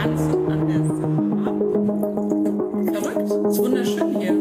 Tanzen an der Saar. Verrückt, ist wunderschön hier.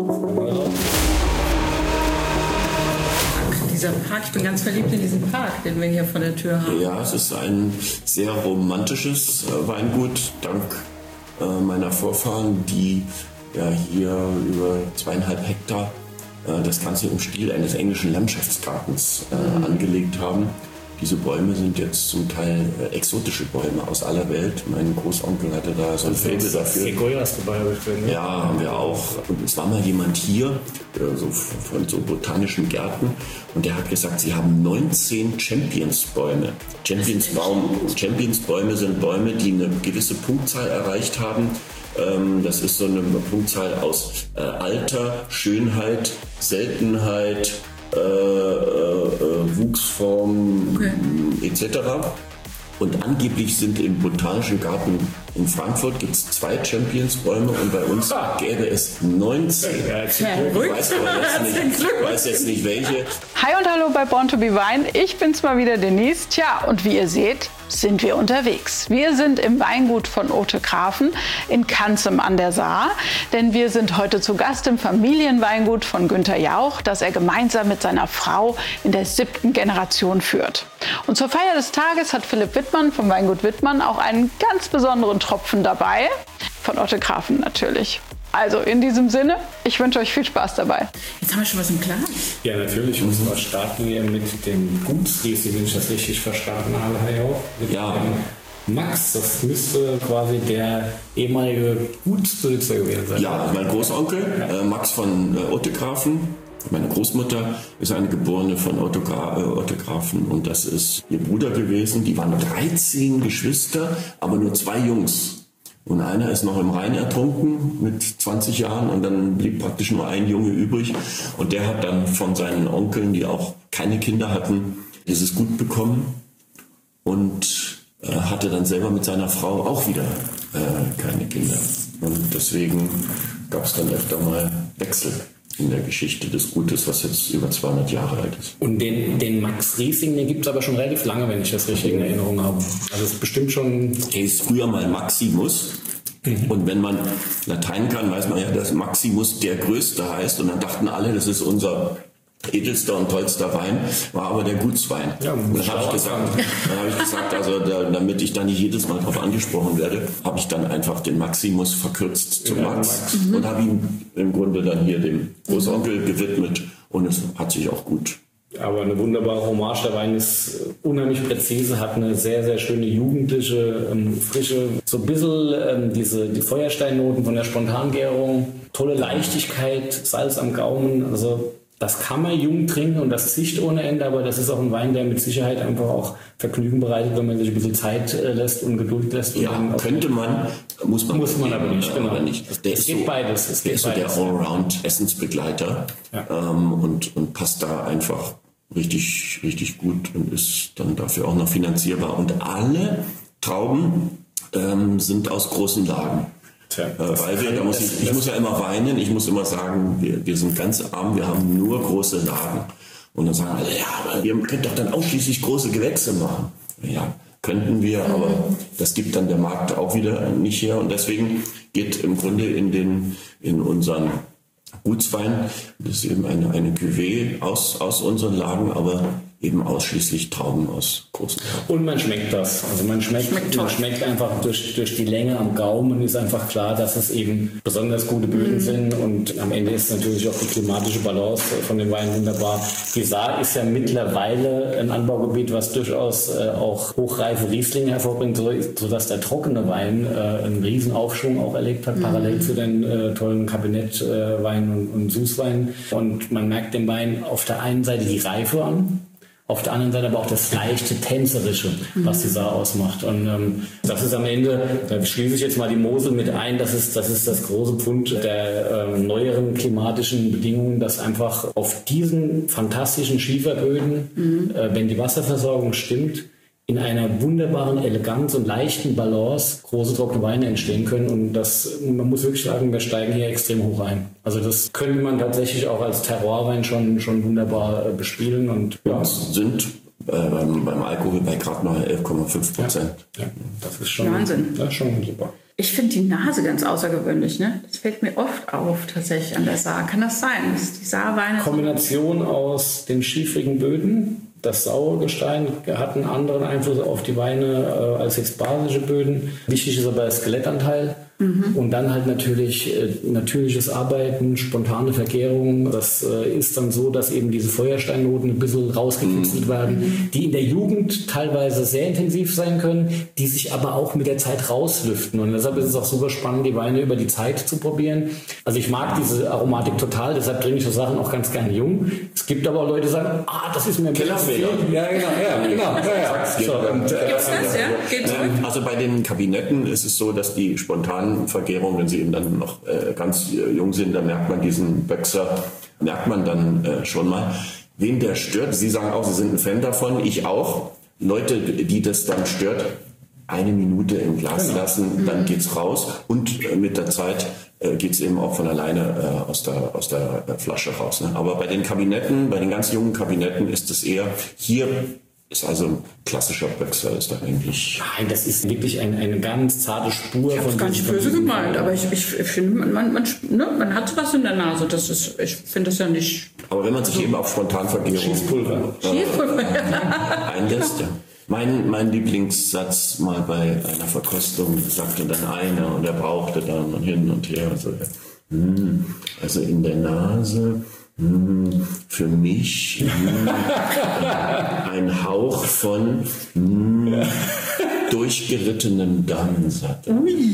Ach, dieser Park, ich bin ganz verliebt in diesen Park, den wir hier vor der Tür haben. Ja, es ist ein sehr romantisches Weingut, dank meiner Vorfahren, die ja hier über 2,5 Hektar das Ganze im Stil eines englischen Landschaftsgartens angelegt haben. Diese Bäume sind jetzt zum Teil exotische Bäume aus aller Welt. Mein Großonkel hatte da so ein Faible dafür. Sequoias dabei, habe ich gesehen. Ja, haben wir auch. Und es war mal jemand hier, so von so botanischen Gärten, und der hat gesagt, sie haben 19 Champions-Bäume. Champions-Bäume sind Bäume, die eine gewisse Punktzahl erreicht haben. Das ist so eine Punktzahl aus Alter, Schönheit, Seltenheit, Wuchsform etc. Und angeblich sind im Botanischen Garten in Frankfurt gibt es 2 Champions-Bäume und bei uns gäbe es 19. Ich weiß jetzt nicht welche. Hi und hallo bei Born to be Wine. Ich bin's mal wieder, Denise. Tja, und wie ihr seht, sind wir unterwegs. Wir sind im Weingut von Othegrafen in Canzem an der Saar, denn wir sind heute zu Gast im Familienweingut von Günther Jauch, das er gemeinsam mit seiner Frau in der 7. Generation führt. Und zur Feier des Tages hat Philipp Wittmann vom Weingut Wittmann auch einen ganz besonderen Tropfen dabei, von Othegrafen natürlich. Also in diesem Sinne, ich wünsche euch viel Spaß dabei. Jetzt haben wir schon was im Glas. Ja, natürlich. Und zwar starten wir mit dem Gutsriesling, wenn ich das richtig verstanden habe, Herr Jauch. Ja. Max, das müsste quasi der ehemalige Gutsbesitzer gewesen sein. Ja, mein Großonkel, Max von Othegrafen. Meine Großmutter ist eine Geborene von Othegrafen und das ist ihr Bruder gewesen. Die waren 13 Geschwister, aber nur 2 Jungs. Und einer ist noch im Rhein ertrunken mit 20 Jahren und dann blieb praktisch nur ein Junge übrig. Und der hat dann von seinen Onkeln, die auch keine Kinder hatten, dieses Gut bekommen und hatte dann selber mit seiner Frau auch wieder keine Kinder. Und deswegen gab es dann öfter mal Wechsel in der Geschichte des Gutes, was jetzt über 200 Jahre alt ist. Und den Max Riesling, den gibt es aber schon relativ lange, wenn ich das richtig in Erinnerung habe. Also es ist bestimmt schon... Er ist früher mal Maximus. Und wenn man Latein kann, weiß man ja, dass Maximus der Größte heißt. Und dann dachten alle, das ist unser edelster und tollster Wein, war aber der Gutswein. Ja, und dann habe ich gesagt, also damit ich da nicht jedes Mal drauf angesprochen werde, habe ich dann einfach den Maximus verkürzt zu Max und habe ihn im Grunde dann hier dem Großonkel gewidmet und es hat sich auch gut. Aber eine wunderbare Hommage. Der Wein ist unheimlich präzise, hat eine sehr, sehr schöne jugendliche, frische, so ein bisschen die Feuersteinnoten von der Spontangärung, tolle Leichtigkeit, Salz am Gaumen, also das kann man jung trinken und das zischt ohne Ende, aber das ist auch ein Wein, der mit Sicherheit einfach auch Vergnügen bereitet, wenn man sich ein bisschen Zeit lässt und Geduld lässt. Ja, und könnte man, muss man aber nicht. Genau. Aber nicht. Es geht beides. Der ist so der Allround-Essensbegleiter und passt da einfach richtig, richtig gut und ist dann dafür auch noch finanzierbar. Und alle Trauben sind aus großen Lagen. Weil ich muss ja immer weinen, ich muss immer sagen, wir sind ganz arm, wir haben nur große Lagen. Und dann sagen alle, ja, aber ihr könnt doch dann ausschließlich große Gewächse machen. Ja, könnten wir, aber das gibt dann der Markt auch wieder nicht her. Und deswegen geht im Grunde in unseren Gutswein, das ist eben eine Cuvée aus unseren Lagen, aber eben ausschließlich Trauben aus großen Trauben. Und man schmeckt das. Also man schmeckt einfach durch die Länge am Gaumen ist einfach klar, dass es eben besonders gute Böden sind und am Ende ist natürlich auch die klimatische Balance von dem Wein wunderbar. Die Saar ist ja mittlerweile ein Anbaugebiet, was durchaus auch hochreife Rieslinge hervorbringt, sodass der trockene Wein einen riesen Aufschwung auch erlebt hat, parallel zu den tollen Kabinettweinen und Süßweinen. Und man merkt dem Wein auf der einen Seite die Reife an, auf der anderen Seite aber auch das leichte Tänzerische, was die Saar ausmacht. Und das ist am Ende, da schließe ich jetzt mal die Mosel mit ein, das ist das große Pfund der neueren klimatischen Bedingungen, dass einfach auf diesen fantastischen Schieferböden, wenn die Wasserversorgung stimmt, in einer wunderbaren Eleganz und leichten Balance große trockene Weine entstehen können. Und man muss wirklich sagen, wir steigen hier extrem hoch ein. Also das könnte man tatsächlich auch als Terroirwein schon wunderbar bespielen. Und ja, es sind beim Alkohol bei gerade mal 11,5%. Ja, das ist schon Wahnsinn. Das ist schon super. Ich finde die Nase ganz außergewöhnlich, ne? Das fällt mir oft auf, tatsächlich an der Saar. Kann das sein, dass die Saarweine... Kombination aus den schieferigen Böden, das saure Gestein hat einen anderen Einfluss auf die Weine als jetzt basische Böden. Wichtig ist aber der Skelettanteil. Und dann halt natürlich natürliches Arbeiten, spontane Vergärung. Das ist dann so, dass eben diese Feuersteinnoten ein bisschen rausgekitzelt werden, die in der Jugend teilweise sehr intensiv sein können, die sich aber auch mit der Zeit rauslüften. Und deshalb ist es auch super spannend, die Weine über die Zeit zu probieren. Also ich mag diese Aromatik total, deshalb trinke ich so Sachen auch ganz gern jung. Es gibt aber auch Leute, die sagen, das ist mir ein bisschen viel. Ja, genau. Also bei den Kabinetten ist es so, dass die spontanen Vergärung, wenn sie eben dann noch ganz jung sind, dann merkt man diesen Böxer, merkt man dann schon mal. Wen der stört, Sie sagen auch, Sie sind ein Fan davon, ich auch. Leute, die das dann stört, 1 Minute im Glas lassen, dann geht's raus und mit der Zeit geht's eben auch von alleine aus der Flasche raus. Ne? Aber bei den Kabinetten, bei den ganz jungen Kabinetten ist es eher, hier ist also ein klassischer Böxer, ist da eigentlich... Nein, das ist wirklich eine ganz zarte Spur. Ich habe es gar nicht böse gemeint, aber ich finde, man hat was in der Nase. Das ist, ich finde das ja nicht... Aber wenn man sich eben auf Spontanvergärung einlässt, ja. Mein Lieblingssatz mal bei einer Verkostung sagte dann einer und er brauchte dann hin und her. Also in der Nase... für mich ein Hauch von durchgerittenem Damensatt.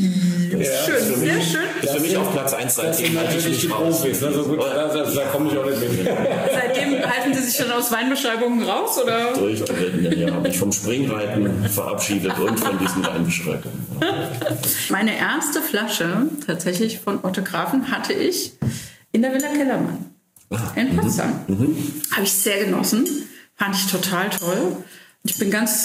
Schön, sehr schön. Ist für mich auf Platz 1 seitdem natürlich die Profis. Ne? So gut, da komme ich auch nicht mit. Seitdem halten Sie sich schon aus Weinbeschreibungen raus, oder? Durchgeritten, ja. Habe ich vom Springreiten verabschiedet und von diesen Weinbeschreibungen. Meine erste Flasche tatsächlich von Otto Grafen hatte ich in der Villa Kellermann. In Potsdam. Habe ich sehr genossen. Fand ich total toll. Und ich bin ganz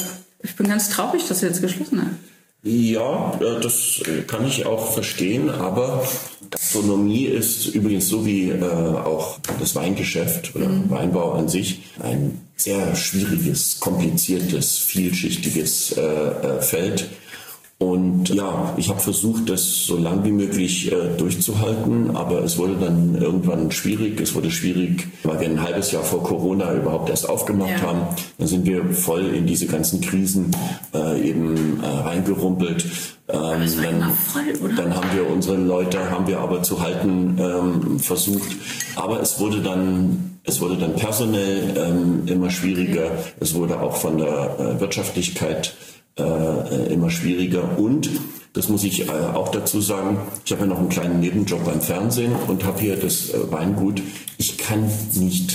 traurig, dass er jetzt geschlossen hat. Ja, das kann ich auch verstehen, aber Gastronomie ist übrigens so wie auch das Weingeschäft oder Weinbau an sich ein sehr schwieriges, kompliziertes, vielschichtiges Feld. Und ja, ich habe versucht, das so lang wie möglich durchzuhalten, aber es wurde dann irgendwann schwierig. Es wurde schwierig, weil wir ein halbes Jahr vor Corona überhaupt erst aufgemacht haben. Dann sind wir voll in diese ganzen Krisen reingerumpelt. Das war immer voll, oder? Dann haben wir unsere Leute aber zu halten versucht. Aber es wurde dann personell immer schwieriger. Es wurde auch von der Wirtschaftlichkeit immer schwieriger und das muss ich auch dazu sagen, ich habe ja noch einen kleinen Nebenjob beim Fernsehen und habe hier das Weingut. Ich kann nicht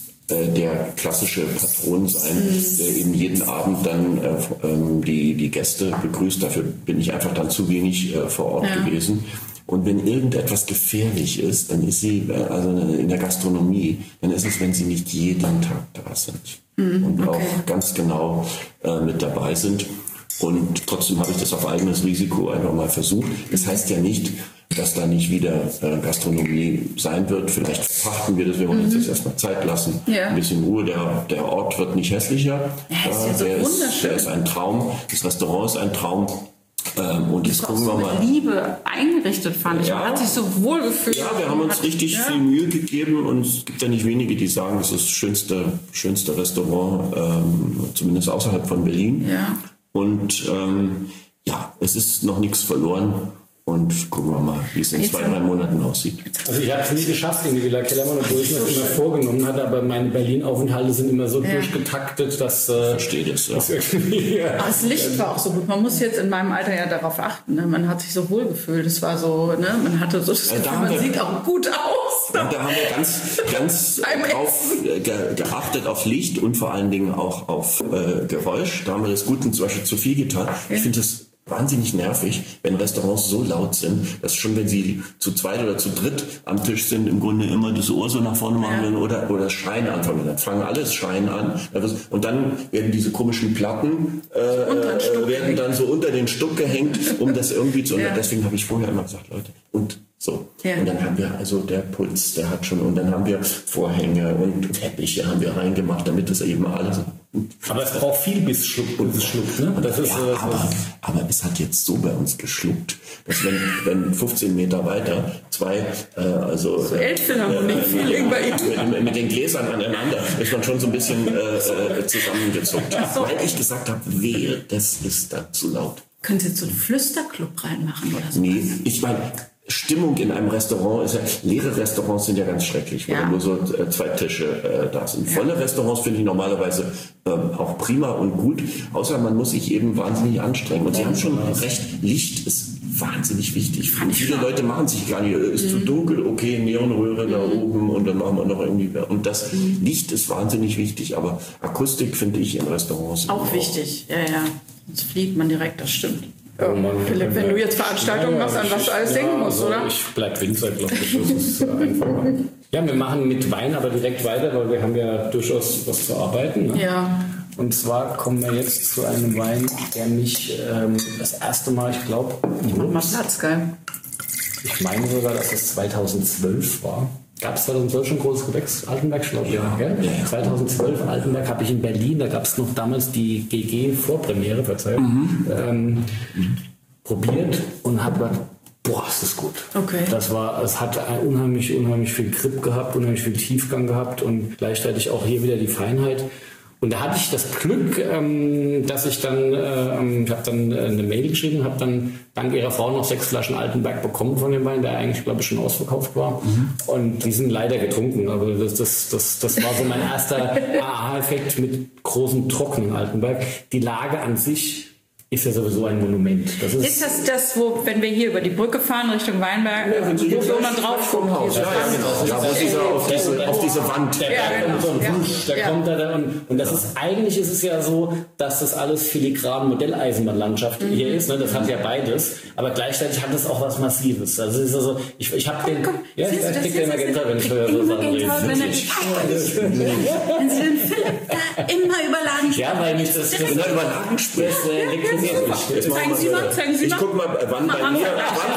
der klassische Patron sein, der eben jeden Abend dann die Gäste begrüßt. Dafür bin ich einfach dann zu wenig vor Ort gewesen. Und wenn irgendetwas gefährlich ist, dann ist sie, also in der Gastronomie, dann ist es, wenn sie nicht jeden Tag da sind und auch ganz genau mit dabei sind. Und trotzdem habe ich das auf eigenes Risiko einfach mal versucht. Das heißt ja nicht, dass da nicht wieder Gastronomie sein wird. Vielleicht verpachten wir das, wir wollen uns jetzt erstmal Zeit lassen. Ja. Ein bisschen Ruhe, der Ort wird nicht hässlicher. Ja, ist ja so wunderschön. Der ist ein Traum, das Restaurant ist ein Traum. Und jetzt gucken wir mal. Liebe eingerichtet, fand ich. Man hat sich so wohl gefühlt. Ja, wir haben uns richtig viel Mühe gegeben und es gibt ja nicht wenige, die sagen, das ist das schönste Restaurant, zumindest außerhalb von Berlin. Ja. Und es ist noch nichts verloren. Und gucken wir mal, wie es in 2-3 Monaten aussieht. Also ich habe es nie geschafft in die Villa Kellermann, obwohl ich mir das immer vorgenommen hatte, aber meine Berlin-Aufenthalte sind immer so durchgetaktet, dass... Verstehe das, ja. Aber das Licht war auch so gut. Man muss jetzt in meinem Alter ja darauf achten. Ne? Man hat sich so wohl gefühlt. Es war so, ne? Man hatte so das Gefühl, man sieht auch gut aus. Und da haben wir ganz drauf geachtet auf Licht und vor allen Dingen auch auf Geräusch. Da haben wir das Gute zum Beispiel zu viel getan. Ich finde das wahnsinnig nervig, wenn Restaurants so laut sind, dass schon wenn sie zu zweit oder zu dritt am Tisch sind, im Grunde immer das Ohr so nach vorne machen würden oder Schreien anfangen. Dann fangen alles Schreien an. Und dann werden diese komischen Platten werden dann so unter den Stuck gehängt, um das irgendwie zu... Deswegen habe ich vorher immer gesagt, Leute, und so. Ja. Und dann haben wir also der Puls, der hat schon, und dann haben wir Vorhänge und Teppiche haben wir reingemacht, damit das eben alles Aber es braucht viel, bis es schluckt. Ne? Das ist, aber es hat jetzt so bei uns geschluckt, dass wenn 15 Meter weiter so Elbphilharmonie-Feeling bei Ihnen. Mit den Gläsern aneinander ist man schon so ein bisschen zusammengezuckt. Weil ich gesagt habe, wehe, das ist da zu laut. Können Sie jetzt so einen Flüsterclub reinmachen oder so? Nee, ich meine, Stimmung in einem Restaurant ist ja, leere Restaurants sind ja ganz schrecklich, weil nur so 2 Tische da sind. Volle Restaurants finde ich normalerweise auch prima und gut, außer man muss sich eben wahnsinnig anstrengen. Und Sie haben schon recht, Licht ist wahnsinnig wichtig. Viele Leute machen sich gar nicht, ist zu dunkel, okay, Neonröhre da oben und dann machen wir noch irgendwie, und das Licht ist wahnsinnig wichtig, aber Akustik finde ich in Restaurants auch wichtig, ja. Sonst fliegt man direkt, das stimmt. Philipp, wenn du jetzt Veranstaltungen machst, an was du alles denken musst, oder? Ich bleib Winzer, glaube ich. Das ist einfacher. Ja, wir machen mit Wein aber direkt weiter, weil wir haben ja durchaus was zu arbeiten. Ne? Ja. Und zwar kommen wir jetzt zu einem Wein, der mich das erste Mal, ich glaube, mach mal Platz, geil. Ich meine sogar, dass es 2012 war. Gab es 2012 schon ein großes Gewächs? Altenberg, glaube ich. Ja. 2012 Altenberg habe ich in Berlin, da gab es noch damals die GG-Vorpremiere, probiert und habe gedacht, boah, ist das gut. Okay. Es hat unheimlich viel Grip gehabt, unheimlich viel Tiefgang gehabt und gleichzeitig auch hier wieder die Feinheit. Und da hatte ich das Glück, dass ich dann, ich habe dann eine Mail geschrieben, habe dann dank ihrer Frau noch 6 Flaschen Altenberg bekommen von dem Wein, der eigentlich, glaube ich, schon ausverkauft war. Und die sind leider getrunken. Aber das war so mein erster Aha-Effekt mit großem trockenen Altenberg. Die Lage an sich ist ja sowieso ein Monument. Ist das, wo, wenn wir hier über die Brücke fahren Richtung Weinberg, wo man drauf kommt? Da auf diese Wand. Der kommt da und das ist, eigentlich ist es ja so, dass das alles filigran Modelleisenbahnlandschaft hier ist. Ne? Das hat ja beides, aber gleichzeitig hat es auch was Massives. Also es ist also, ich habe den, ich kriege den Magenta, wenn ich höre so Sachen rede. Wenn Sie den Philipp immer überladen sprechen. Ja, weil mich das überladen spricht. Zeigen Sie mal. Ich guck mal, wann bei mir.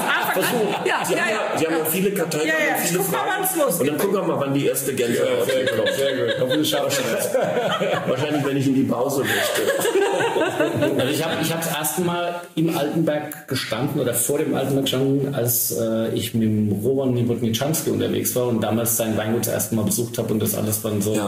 Sie haben ja viele Karteikarten, viele Fragen. Und dann gucken wir mal, wann die erste Gänse kommt. Sehr gut. Hoffentlich schaffen wir das. Wahrscheinlich, wenn ich in die Pause möchte. Also ich habe das erste Mal im Altenberg gestanden oder vor dem Altenberg gestanden, als ich mit dem Roman Nibotniczanski unterwegs war und damals sein Weingut das erste Mal besucht habe und das alles dann so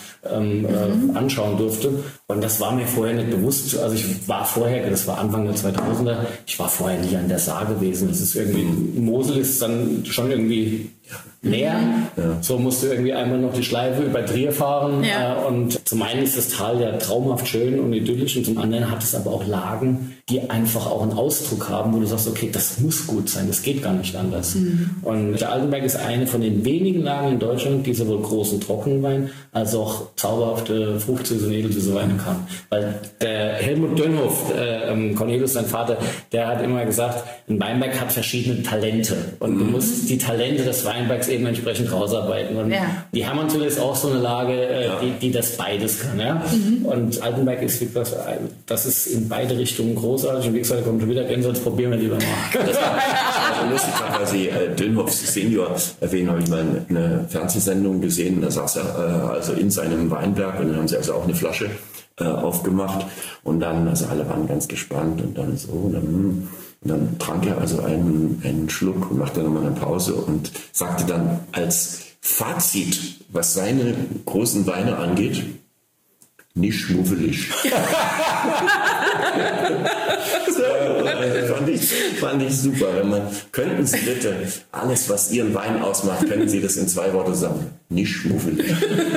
anschauen durfte. Und das war mir vorher nicht bewusst. Also ich war vorher, das war Anfang der 2000er, ich war vorher nie an der Saar gewesen. Das ist irgendwie, Mosel ist dann schon irgendwie leer. Ja. So musst du irgendwie einmal noch die Schleife über Trier fahren. Ja. Und zum einen ist das Tal ja traumhaft schön und idyllisch und zum anderen hat es aber auch Lagen, die einfach auch einen Ausdruck haben, wo du sagst, okay, das muss gut sein, das geht gar nicht anders. Und der Altenberg ist eine von den wenigen Lagen in Deutschland, die sowohl großen Trockenwein als auch zauberhafte Fruchtsüße und edelsüße Weine kann. Weil der Helmut Dönhoff, Cornelius, sein Vater, der hat immer gesagt, ein Weinberg hat verschiedene Talente und du musst die Talente des Weinbergs eben entsprechend rausarbeiten. Und die Hermannshöhle ist auch so eine Lage, die das beides kann. Ja? Und Altenberg ist, wie gesagt, das ist in beide Richtungen großartig. Und wie gesagt, da kommt schon wieder Gänse, das probieren wir lieber mal. Das war lustig, weil Sie Dönhoffs Senior erwähnen, habe ich mal eine Fernsehsendung gesehen, da saß er also in seinem Weinberg und dann haben sie also auch eine Flasche aufgemacht und dann, also alle waren ganz gespannt und dann so, und dann trank er also einen Schluck und machte nochmal eine Pause und sagte dann als Fazit, was seine großen Weine angeht, nicht schmuffelig. Fand ich super. Könnten Sie bitte alles, was Ihren Wein ausmacht, können Sie das in 2 Worte sagen? Nicht schmuffelig.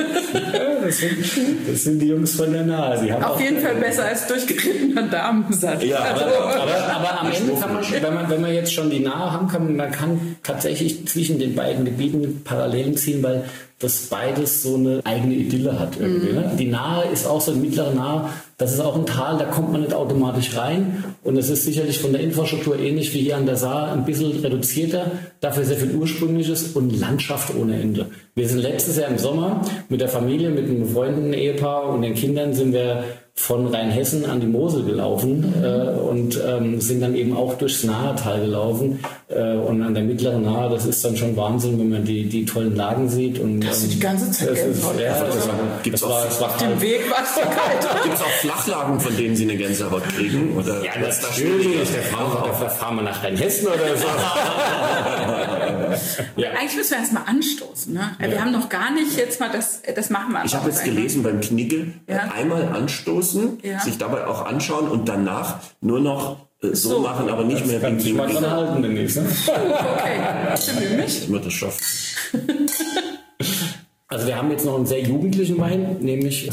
Das sind die Jungs von der Nahe. Sie haben auf jeden Fall besser als durchgerittener Damensatz. Ja, aber am Ende kann man, wenn man jetzt schon die Nahe haben kann, man kann tatsächlich zwischen den beiden Gebieten Parallelen ziehen, weil das beides so eine eigene Idylle hat irgendwie. Ne? Die Nahe ist auch so eine mittlere Nahe. Das ist auch ein Tal, da kommt man nicht automatisch rein. Und es ist sicherlich von der Infrastruktur ähnlich wie hier an der Saar, ein bisschen reduzierter, dafür sehr viel Ursprüngliches und Landschaft ohne Ende. Wir sind letztes Jahr im Sommer mit der Familie, mit einem befreundeten Ehepaar und den Kindern sind wir von Rheinhessen an die Mosel gelaufen und sind dann eben auch durchs Nahetal gelaufen. Und an der mittleren Nahe, das ist dann schon Wahnsinn, wenn man die tollen Lagen sieht. Und, hast du die ganze Zeit Gibt's auch auf dem Weg was für kalt. Gibt es auch Flachlagen, von denen Sie eine Gänsehaut kriegen? Oder ja, natürlich. Da fahren wir nach Rheinhessen oder so. Ja. Eigentlich müssen wir erst mal anstoßen. Ne? Ja. Wir haben noch gar nicht jetzt mal das machen wir. Ich habe jetzt gelesen beim Knigge, einmal anstoßen, sich dabei auch anschauen und danach nur noch so machen, aber nicht mehr wie Knigge. Ich halten demnächst. Ne? Okay, ich bemühe mich. Ich würde das schaffen. Also wir haben jetzt noch einen sehr jugendlichen Wein, nämlich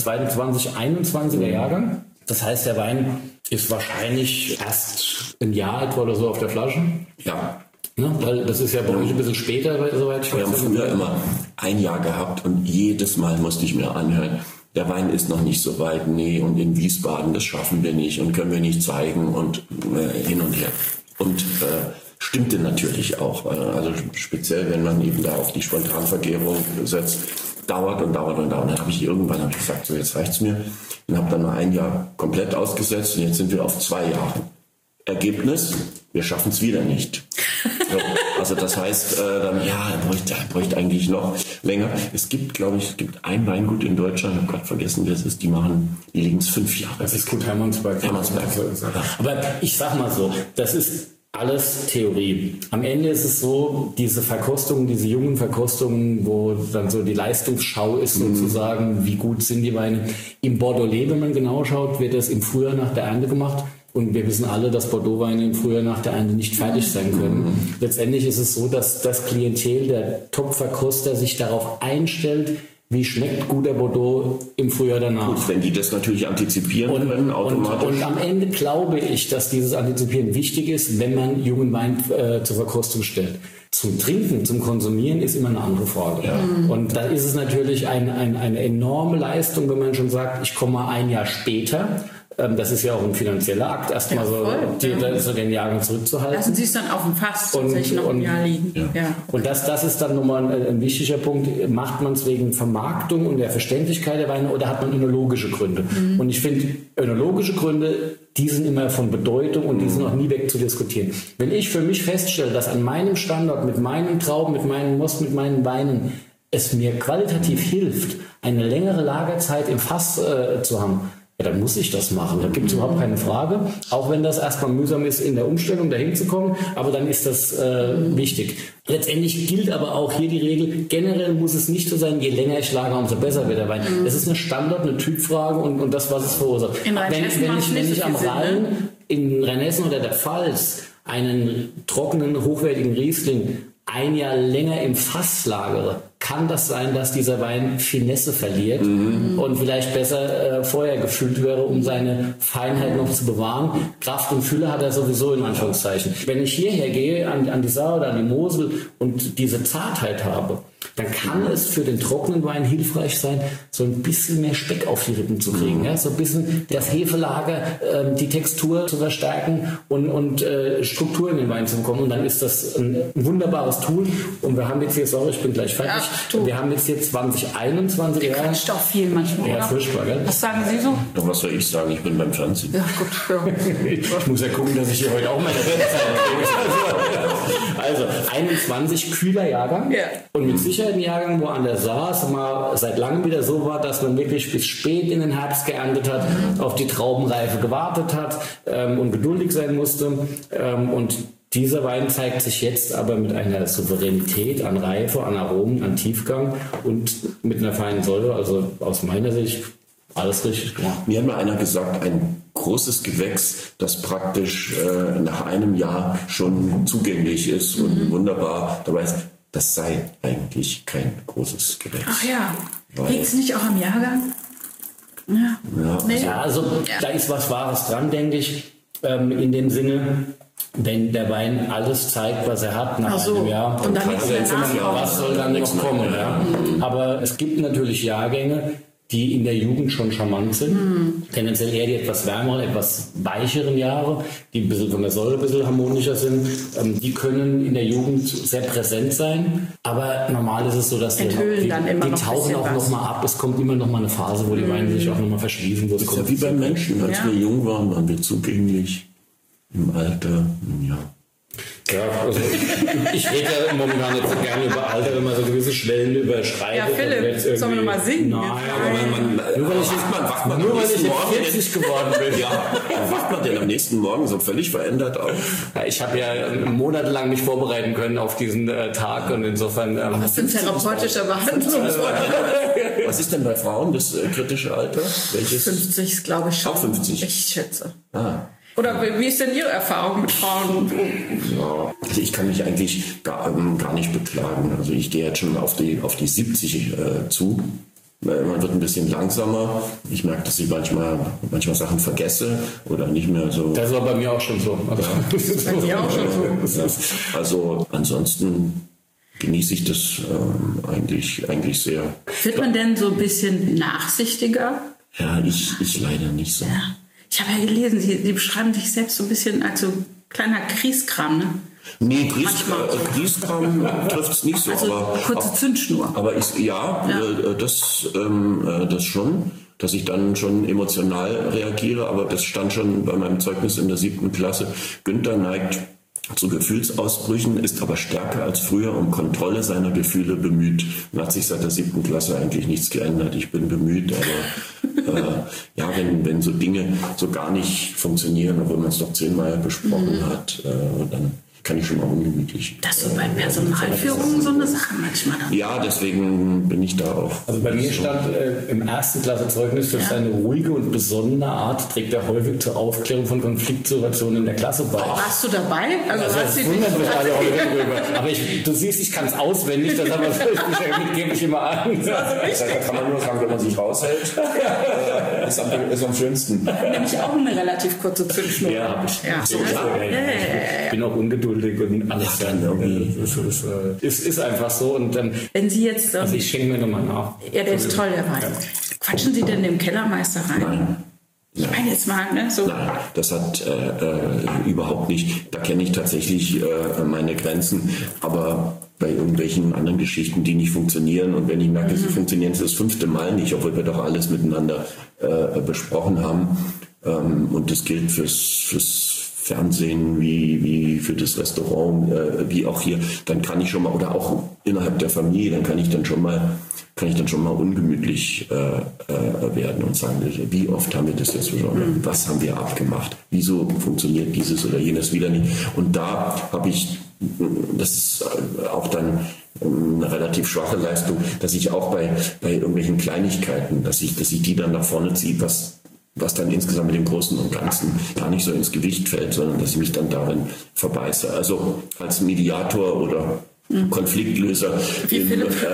2021er Jahrgang. Das heißt, der Wein ist wahrscheinlich erst ein Jahr etwa oder so auf der Flasche. Ja. Ja, weil das ist ja bei euch ein bisschen später, soweit ich weiß. Wir haben früher immer ein Jahr gehabt und jedes Mal musste ich mir anhören, der Wein ist noch nicht so weit, nee, und in Wiesbaden, das schaffen wir nicht und können wir nicht zeigen und hin und her. Und stimmte natürlich auch, also speziell, wenn man eben da auf die Spontanvergärung setzt, dauert und dauert und dauert. Dann habe ich gesagt, so jetzt reicht's mir. Und habe dann mal ein Jahr komplett ausgesetzt und jetzt sind wir auf 2 Jahre. Ergebnis, wir schaffen es wieder nicht. So, also das heißt, er bräuchte eigentlich noch länger. Es gibt, glaube ich, ein Weingut in Deutschland, ich habe gerade vergessen, wer es ist, die legen es 5 Jahre. Das ist gut, Hermannsberg. Ja. Aber ich sag mal so, das ist alles Theorie. Am Ende ist es so, diese jungen Verkostungen, wo dann so die Leistungsschau ist sozusagen, wie gut sind die Weine. Im Bordelais, wenn man genau schaut, wird das im Frühjahr nach der Ernte gemacht. Und wir wissen alle, dass Bordeaux-Weine im Frühjahr nach der Ernte nicht fertig sein können. Letztendlich ist es so, dass das Klientel der Top-Verkoster sich darauf einstellt, wie schmeckt guter Bordeaux im Frühjahr danach. Gut, wenn die das natürlich antizipieren können, automatisch. Und am Ende glaube ich, dass dieses Antizipieren wichtig ist, wenn man jungen Wein zur Verkostung stellt. Zum Trinken, zum Konsumieren ist immer eine andere Frage. Ja. Und da ist es natürlich eine enorme Leistung, wenn man schon sagt, ich komme mal ein Jahr später. Das ist ja auch ein finanzieller Akt, erstmal so den Jahrgang zurückzuhalten. Lassen Sie es dann auf dem Fass tatsächlich noch ein Jahr liegen. Ja. Und das ist dann nochmal ein wichtiger Punkt. Macht man es wegen Vermarktung und der Verständlichkeit der Weine oder hat man önologische Gründe? Und ich finde, önologische Gründe, die sind immer von Bedeutung und die sind auch nie wegzudiskutieren. Wenn ich für mich feststelle, dass an meinem Standort mit meinen Trauben, mit meinen Most, mit meinen Weinen es mir qualitativ hilft, eine längere Lagerzeit im Fass zu haben, ja, dann muss ich das machen. Da gibt es überhaupt keine Frage. Auch wenn das erstmal mühsam ist, in der Umstellung dahin zu kommen. Aber dann ist das wichtig. Letztendlich gilt aber auch hier die Regel, generell muss es nicht so sein, je länger ich lagere, umso besser wird der Wein. Es ist eine Standard-, eine Typfrage und das, was es verursacht. Wenn ich am Rhein, in Rheinhessen oder der Pfalz einen trockenen, hochwertigen Riesling ein Jahr länger im Fass lagere, kann das sein, dass dieser Wein Finesse verliert und vielleicht besser vorher gefüllt wäre, um seine Feinheit noch zu bewahren. Kraft und Fülle hat er sowieso in Anführungszeichen. Wenn ich hierher gehe, an die Saar oder an die Mosel und diese Zartheit habe, dann kann es für den trockenen Wein hilfreich sein, so ein bisschen mehr Speck auf die Rippen zu kriegen. Ja? So ein bisschen das Hefelager, die Textur zu verstärken und Struktur in den Wein zu bekommen. Und dann ist das ein wunderbares Tool. Und wir haben jetzt hier, sorry, ich bin gleich fertig, wir haben jetzt hier 2021. Der quatscht auch viel manchmal. Ja, furchtbar, gell? Was sagen Sie so? Doch, was soll ich sagen? Ich bin beim Fernsehen. Ja, gut. Ja. Ich muss ja gucken, dass ich hier heute auch meine Redezeit habe. Also 21, kühler Jahrgang. Ja. Und mit Sicherheit ein Jahrgang, wo an der Saar mal seit langem wieder so war, dass man wirklich bis spät in den Herbst geerntet hat, auf die Traubenreife gewartet hat und geduldig sein musste. Und dieser Wein zeigt sich jetzt aber mit einer Souveränität an Reife, an Aromen, an Tiefgang und mit einer feinen Säure. Also aus meiner Sicht alles richtig gemacht. Mir hat mal einer gesagt, ein großes Gewächs, das praktisch nach einem Jahr schon zugänglich ist und wunderbar dabei ist, das sei eigentlich kein großes Gewächs. Ach ja, liegt es nicht auch am Jahrgang? Da ist was Wahres dran, denke ich, in dem Sinne, wenn der Wein alles zeigt, was er hat nach einem Jahr, und dann was soll dann noch kommen? Ja? Aber es gibt natürlich Jahrgänge, die in der Jugend schon charmant sind. Tendenziell eher die etwas wärmeren, etwas weicheren Jahre, die ein bisschen von der Säure ein bisschen harmonischer sind. Die können in der Jugend sehr präsent sein. Aber normal ist es so, dass die tauchen auch nochmal ab. Es kommt immer nochmal eine Phase, wo die Weine sich auch nochmal verschließen. Das ist ja wie beim Menschen. Als wir jung waren wir zugänglich. Im Alter, ja. Ja, also ich rede ja momentan nicht so gerne über Alter, wenn man so gewisse Schwellen überschreitet. Ja, Philipp, sollen wir nochmal singen? Nein, aber nur weil ich jetzt 40 geworden bin. Ja, wacht man denn am nächsten Morgen so völlig verändert auf? Ja, ich habe ja monatelang mich vorbereiten können auf diesen Tag und insofern... Was sind therapeutische Behandlungen? Was ist denn bei Frauen das kritische Alter? Welches? 50, glaube ich schon. Auch 50? Ich schätze. Ah. Oder wie ist denn Ihre Erfahrung mit Frauen? Ja, also ich kann mich eigentlich gar nicht beklagen. Also ich gehe jetzt schon auf die 70 zu. Man wird ein bisschen langsamer. Ich merke, dass ich manchmal Sachen vergesse oder nicht mehr so. Das war bei mir auch schon so. Bei mir auch schon so. Also ansonsten genieße ich das eigentlich sehr. Wird man denn so ein bisschen nachsichtiger? Ja, ich leider nicht so. Ja. Ich habe ja gelesen, Sie beschreiben sich selbst so ein bisschen als so kleiner Kriegskram, ne? Nee, Kriegskram trifft es nicht so. Also aber kurze Zündschnur. Aber das schon, dass ich dann schon emotional reagiere. Aber das stand schon bei meinem Zeugnis in der 7. Klasse. Günther neigt zu Gefühlsausbrüchen, ist aber stärker als früher um Kontrolle seiner Gefühle bemüht. Und hat sich seit der 7. Klasse eigentlich nichts geändert. Ich bin bemüht, aber wenn so Dinge so gar nicht funktionieren, obwohl man es doch 10-mal besprochen hat, dann kann ich schon mal ungemütlich. Das ist so bei Personalführungen so eine Sache manchmal. Ja, deswegen bin ich da auch. Also bei mir stand im 1. Klassezeugnis, für seine ruhige und besonnene Art trägt er häufig zur Aufklärung von Konfliktsituationen in der Klasse bei. Warst du dabei? Also das wundert mich alle heute drüber. Aber du siehst, ich kann es auswendig, das gebe ich immer an. Da kann man nur sagen, wenn man sich raushält, ist am schönsten. Nämlich auch eine relativ kurze Zündschnur. Ja, habe ich. Ja. Ich bin auch ungeduldig und alles dann irgendwie. Ist einfach so. Und dann, wenn Sie jetzt... also ich schenke mir nochmal nach. Ja, der ist toll, der Wein. Ja. Quatschen Sie denn dem Kellermeister rein? Nein. Ich meine jetzt mal, ne? So. Nein, das hat überhaupt nicht. Da kenne ich tatsächlich meine Grenzen. Aber bei irgendwelchen anderen Geschichten, die nicht funktionieren, und wenn ich merke, sie funktionieren das 5. Mal nicht, obwohl wir doch alles miteinander besprochen haben. Und das gilt fürs Fernsehen wie für das Restaurant, wie auch hier, dann kann ich schon mal, oder auch innerhalb der Familie, dann kann ich dann schon mal ungemütlich werden und sagen, wie oft haben wir das jetzt schon, was haben wir abgemacht, wieso funktioniert dieses oder jenes wieder nicht. Und da habe ich, das ist auch dann eine relativ schwache Leistung, dass ich auch bei irgendwelchen Kleinigkeiten, dass ich die dann nach vorne ziehe, was dann insgesamt mit dem Großen und Ganzen gar nicht so ins Gewicht fällt, sondern dass ich mich dann darin verbeiße. Also als Mediator oder Konfliktlöser im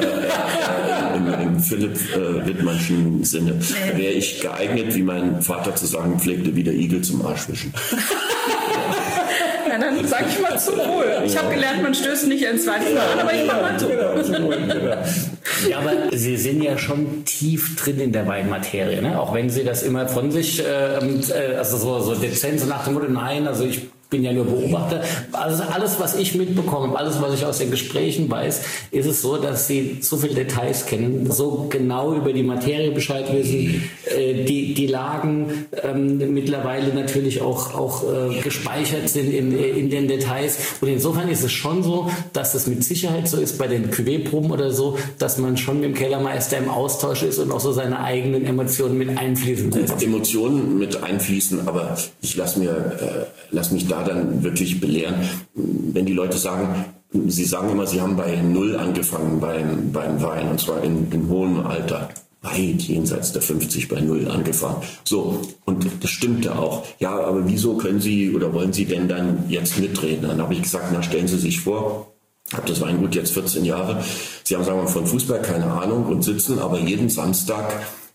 Philipp Wittmannschen Sinne wäre ich geeignet, wie mein Vater zu sagen pflegte, wie der Igel zum Arschwischen. Ja, dann sag ich mal zum Wohl. Ich habe gelernt, man stößt nicht ins zweite Mal an, aber ich mach mal so. Ja, aber Sie sind ja schon tief drin in der Weinmaterie, ne? Auch wenn Sie das immer von sich, also so dezent, so nach dem Motto, nein, also ich bin ja nur Beobachter. Also alles, was ich mitbekomme, alles, was ich aus den Gesprächen weiß, ist es so, dass Sie so viele Details kennen, so genau über die Materie Bescheid wissen, die Lagen mittlerweile natürlich auch gespeichert sind in den Details. Und insofern ist es schon so, dass es mit Sicherheit so ist bei den Cuvée-Proben oder so, dass man schon mit dem Kellermeister im Austausch ist und auch so seine eigenen Emotionen mit einfließen lässt. Emotionen mit einfließen, aber ich lass mich da dann wirklich belehren, wenn die Leute sagen, sie sagen immer, sie haben bei 0 angefangen beim Wein, und zwar in hohem Alter, weit jenseits der 50 bei 0 angefangen. So, und das stimmte auch. Ja, aber wieso können Sie oder wollen Sie denn dann jetzt mitreden? Dann habe ich gesagt, na, stellen Sie sich vor, habe das Weingut jetzt 14 Jahre, Sie haben, sagen wir mal, von Fußball keine Ahnung und sitzen aber jeden Samstag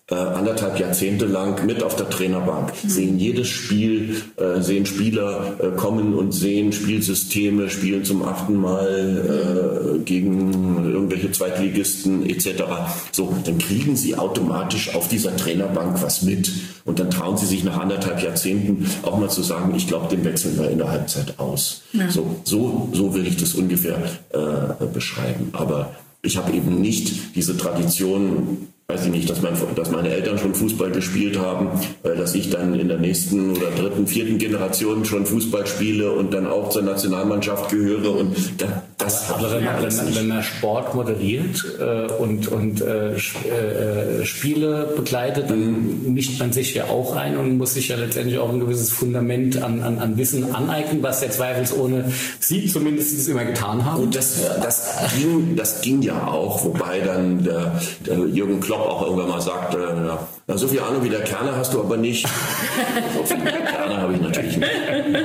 anderthalb Jahrzehnte lang mit auf der Trainerbank, sehen jedes Spiel, sehen Spieler kommen und sehen Spielsysteme, spielen zum 8. Mal gegen irgendwelche Zweitligisten etc. So, dann kriegen sie automatisch auf dieser Trainerbank was mit und dann trauen sie sich nach anderthalb Jahrzehnten auch mal zu sagen, ich glaube, den wechseln wir in der Halbzeit aus. Ja. So will ich das ungefähr beschreiben. Aber ich habe eben nicht diese Tradition, weiß ich nicht, dass meine Eltern schon Fußball gespielt haben, dass ich dann in der nächsten oder dritten, vierten Generation schon Fußball spiele und dann auch zur Nationalmannschaft gehöre. Und das wenn man Sport moderiert und Spiele begleitet, dann mischt man sich ja auch ein und muss sich ja letztendlich auch ein gewisses Fundament an Wissen aneignen, was ja zweifelsohne Sie zumindest immer getan haben. Und das ging ja auch, wobei dann der Jürgen Klopp auch irgendwann mal sagte, na, so viel Ahnung wie der Kerner hast du aber nicht. So viel wie der Kerner habe ich natürlich nicht.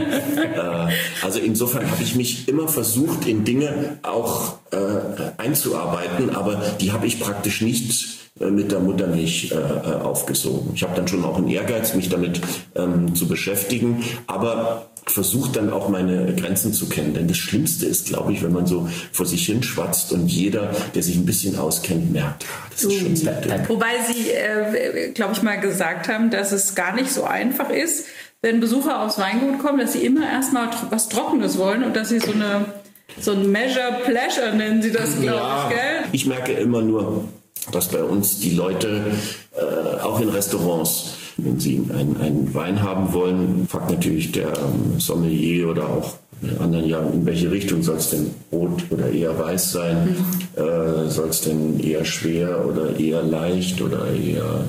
Also insofern habe ich mich immer versucht, in Dinge auch einzuarbeiten, aber die habe ich praktisch nicht mit der Muttermilch aufgesogen. Ich habe dann schon auch einen Ehrgeiz, mich damit zu beschäftigen, aber versucht dann auch meine Grenzen zu kennen. Denn das Schlimmste ist, glaube ich, wenn man so vor sich hin schwatzt und jeder, der sich ein bisschen auskennt, merkt, das ist schon sehr dünn. Wobei Sie, glaube ich, mal gesagt haben, dass es gar nicht so einfach ist, wenn Besucher aufs Weingut kommen, dass sie immer erstmal was Trockenes wollen und dass sie so ein Measure Pleasure nennen Sie das, glaube ich, gell? Ich merke immer nur, dass bei uns die Leute auch in Restaurants, wenn sie einen Wein haben wollen, fragt natürlich der Sommelier oder auch in anderen Jahren, in welche Richtung soll es denn rot oder eher weiß sein? Soll es denn eher schwer oder eher leicht oder eher...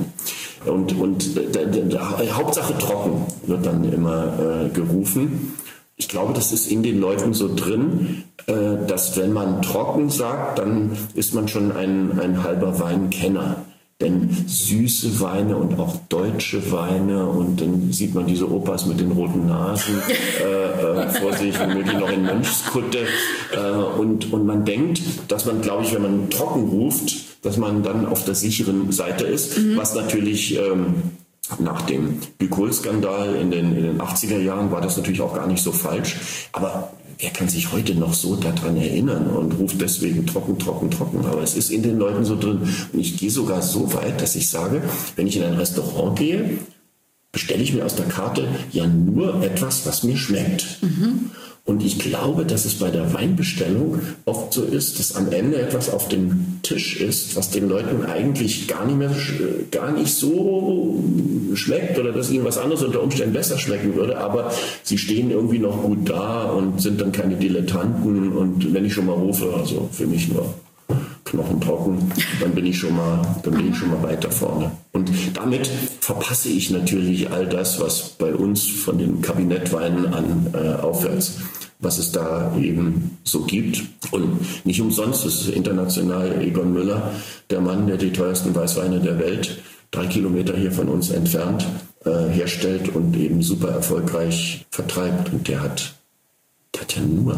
Und Hauptsache trocken wird dann immer gerufen. Ich glaube, das ist in den Leuten so drin, dass wenn man trocken sagt, dann ist man schon ein halber Weinkenner. Denn süße Weine und auch deutsche Weine und dann sieht man diese Opas mit den roten Nasen vor sich, womöglich noch in Mönchskutte. Und man denkt, dass man, glaube ich, wenn man trocken ruft, dass man dann auf der sicheren Seite ist, was natürlich... Nach dem Bicol-Skandal in den 80er Jahren war das natürlich auch gar nicht so falsch. Aber wer kann sich heute noch so daran erinnern und ruft deswegen trocken, trocken, trocken. Aber es ist in den Leuten so drin. Und ich gehe sogar so weit, dass ich sage, wenn ich in ein Restaurant gehe, bestelle ich mir aus der Karte ja nur etwas, was mir schmeckt. Und ich glaube, dass es bei der Weinbestellung oft so ist, dass am Ende etwas auf dem Tisch ist, was den Leuten eigentlich gar nicht so schmeckt oder dass ihnen was anderes unter Umständen besser schmecken würde, aber sie stehen irgendwie noch gut da und sind dann keine Dilettanten und wenn ich schon mal rufe, also für mich nur knochentrocken, dann bin ich schon mal weiter vorne. Und damit verpasse ich natürlich all das, was bei uns von den Kabinettweinen an aufwärts, was es da eben so gibt. Und nicht umsonst ist international Egon Müller, der Mann, der die teuersten Weißweine der Welt 3 Kilometer hier von uns entfernt herstellt und eben super erfolgreich vertreibt. Und der hat ja nur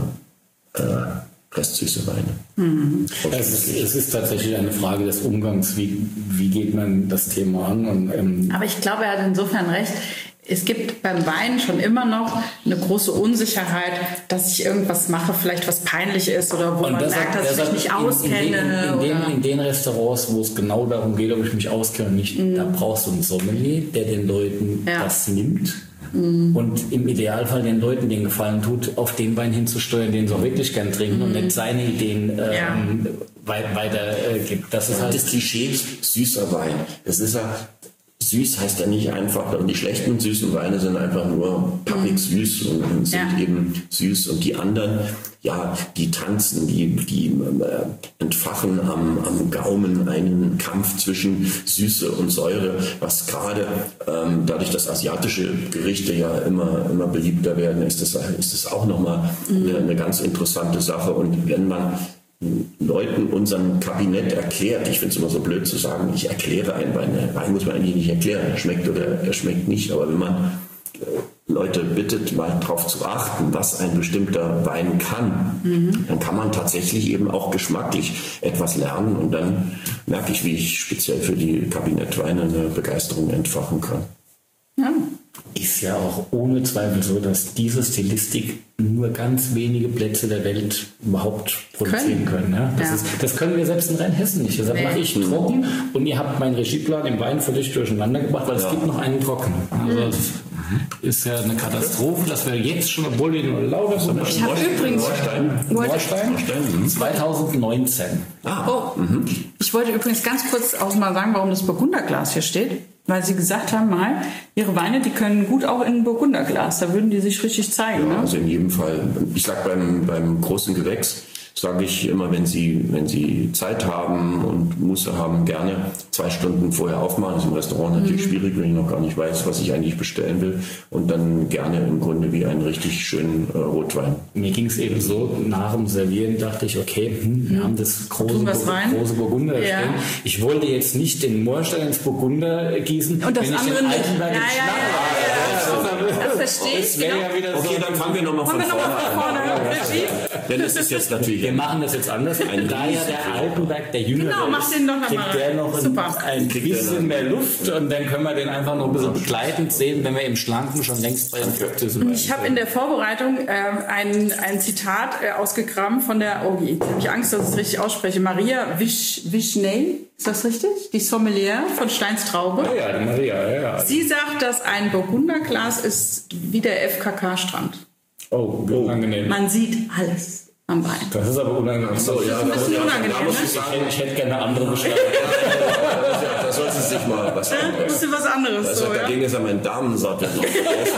restsüße Weine. Es ist tatsächlich eine Frage des Umgangs. Wie geht man das Thema an? Und, aber ich glaube, er hat insofern recht. Es gibt beim Wein schon immer noch eine große Unsicherheit, dass ich irgendwas mache, vielleicht was peinlich ist oder wo man merkt, dass ich mich nicht auskenne. In den Restaurants, wo es genau darum geht, ob ich mich auskenne oder nicht, da brauchst du einen Sommelier, der den Leuten das nimmt. Und im Idealfall den Leuten den Gefallen tut, auf den Wein hinzusteuern, den sie auch wirklich gern trinken und nicht seine Ideen weitergibt. Das ist halt das Klischee, süßer Wein. Das ist ja, süß heißt ja nicht einfach, und die schlechten süßen Weine sind einfach nur pappig süß und sind eben süß und die anderen, ja, die tanzen, die entfachen am Gaumen einen Kampf zwischen Süße und Säure, was gerade dadurch, dass asiatische Gerichte ja immer beliebter werden, ist das auch nochmal eine ganz interessante Sache. Und wenn man Leuten unserem Kabinett erklärt, ich finde es immer so blöd zu sagen, ich erkläre einen Wein. Wein muss man eigentlich nicht erklären, er schmeckt oder er schmeckt nicht, aber wenn man Leute bittet, mal darauf zu achten, was ein bestimmter Wein kann, dann kann man tatsächlich eben auch geschmacklich etwas lernen und dann merke ich, wie ich speziell für die Kabinettweine eine Begeisterung entfachen kann. Ja. Ist ja auch ohne Zweifel so, dass diese Stilistik nur ganz wenige Plätze der Welt überhaupt produzieren können. Ja? Das können wir selbst in Rheinhessen nicht. Deshalb mache ich trocken und ihr habt meinen Regieplan im Wein völlig durcheinander gebracht, weil es gibt noch einen trocken. Also das ist ja eine Katastrophe, dass wir jetzt schon, obwohl wir in Lauter sind. Ich habe übrigens... Moorstein 2019. Ich wollte übrigens ganz kurz auch mal sagen, warum das Burgunderglas hier steht. Weil Sie gesagt haben mal, Ihre Weine, die können gut auch in Burgunderglas. Da würden die sich richtig zeigen. Ja, ne? also in jedem Fall. Ich sage beim großen Gewächs, sage ich immer, wenn Sie Zeit haben und Muße haben, gerne 2 Stunden vorher aufmachen. Das ist im Restaurant natürlich schwierig, wenn ich noch gar nicht weiß, was ich eigentlich bestellen will. Und dann gerne im Grunde wie einen richtig schönen Rotwein. Mir ging es eben so, nach dem Servieren dachte ich, okay, wir haben das große Burgunder stehen. Ich wollte jetzt nicht den Moorstein ins Burgunder gießen. Und das andere nicht. Das verstehe ich. Okay, dann fangen wir nochmal von vorne an. Denn es ist jetzt natürlich... Wir machen das jetzt anders. Da ja der Altenberg, der Jüngere kriegt der noch ein bisschen mehr Luft und dann können wir den einfach noch ein bisschen begleitend sehen, wenn wir im Schlanken schon längst bei den Köpfen sind. Ich habe in der Vorbereitung ein Zitat ausgegraben von der, ich habe Angst, dass ich es richtig ausspreche, Maria Višnej, ist das richtig? Die Sommelier von Steins Traube. Ja, die Maria, ja. Sie sagt, dass ein Burgunderglas ist wie der FKK-Strand. Oh, angenehm. Man sieht alles am Wein. Das ist aber unangenehm. Das ist ein bisschen unangenehm, ne? Ich hätte gerne eine andere Beschreibung. Da soll sie sich mal was anderes. Ein bisschen was anderes. Dagegen ist ja mein Damensattel noch.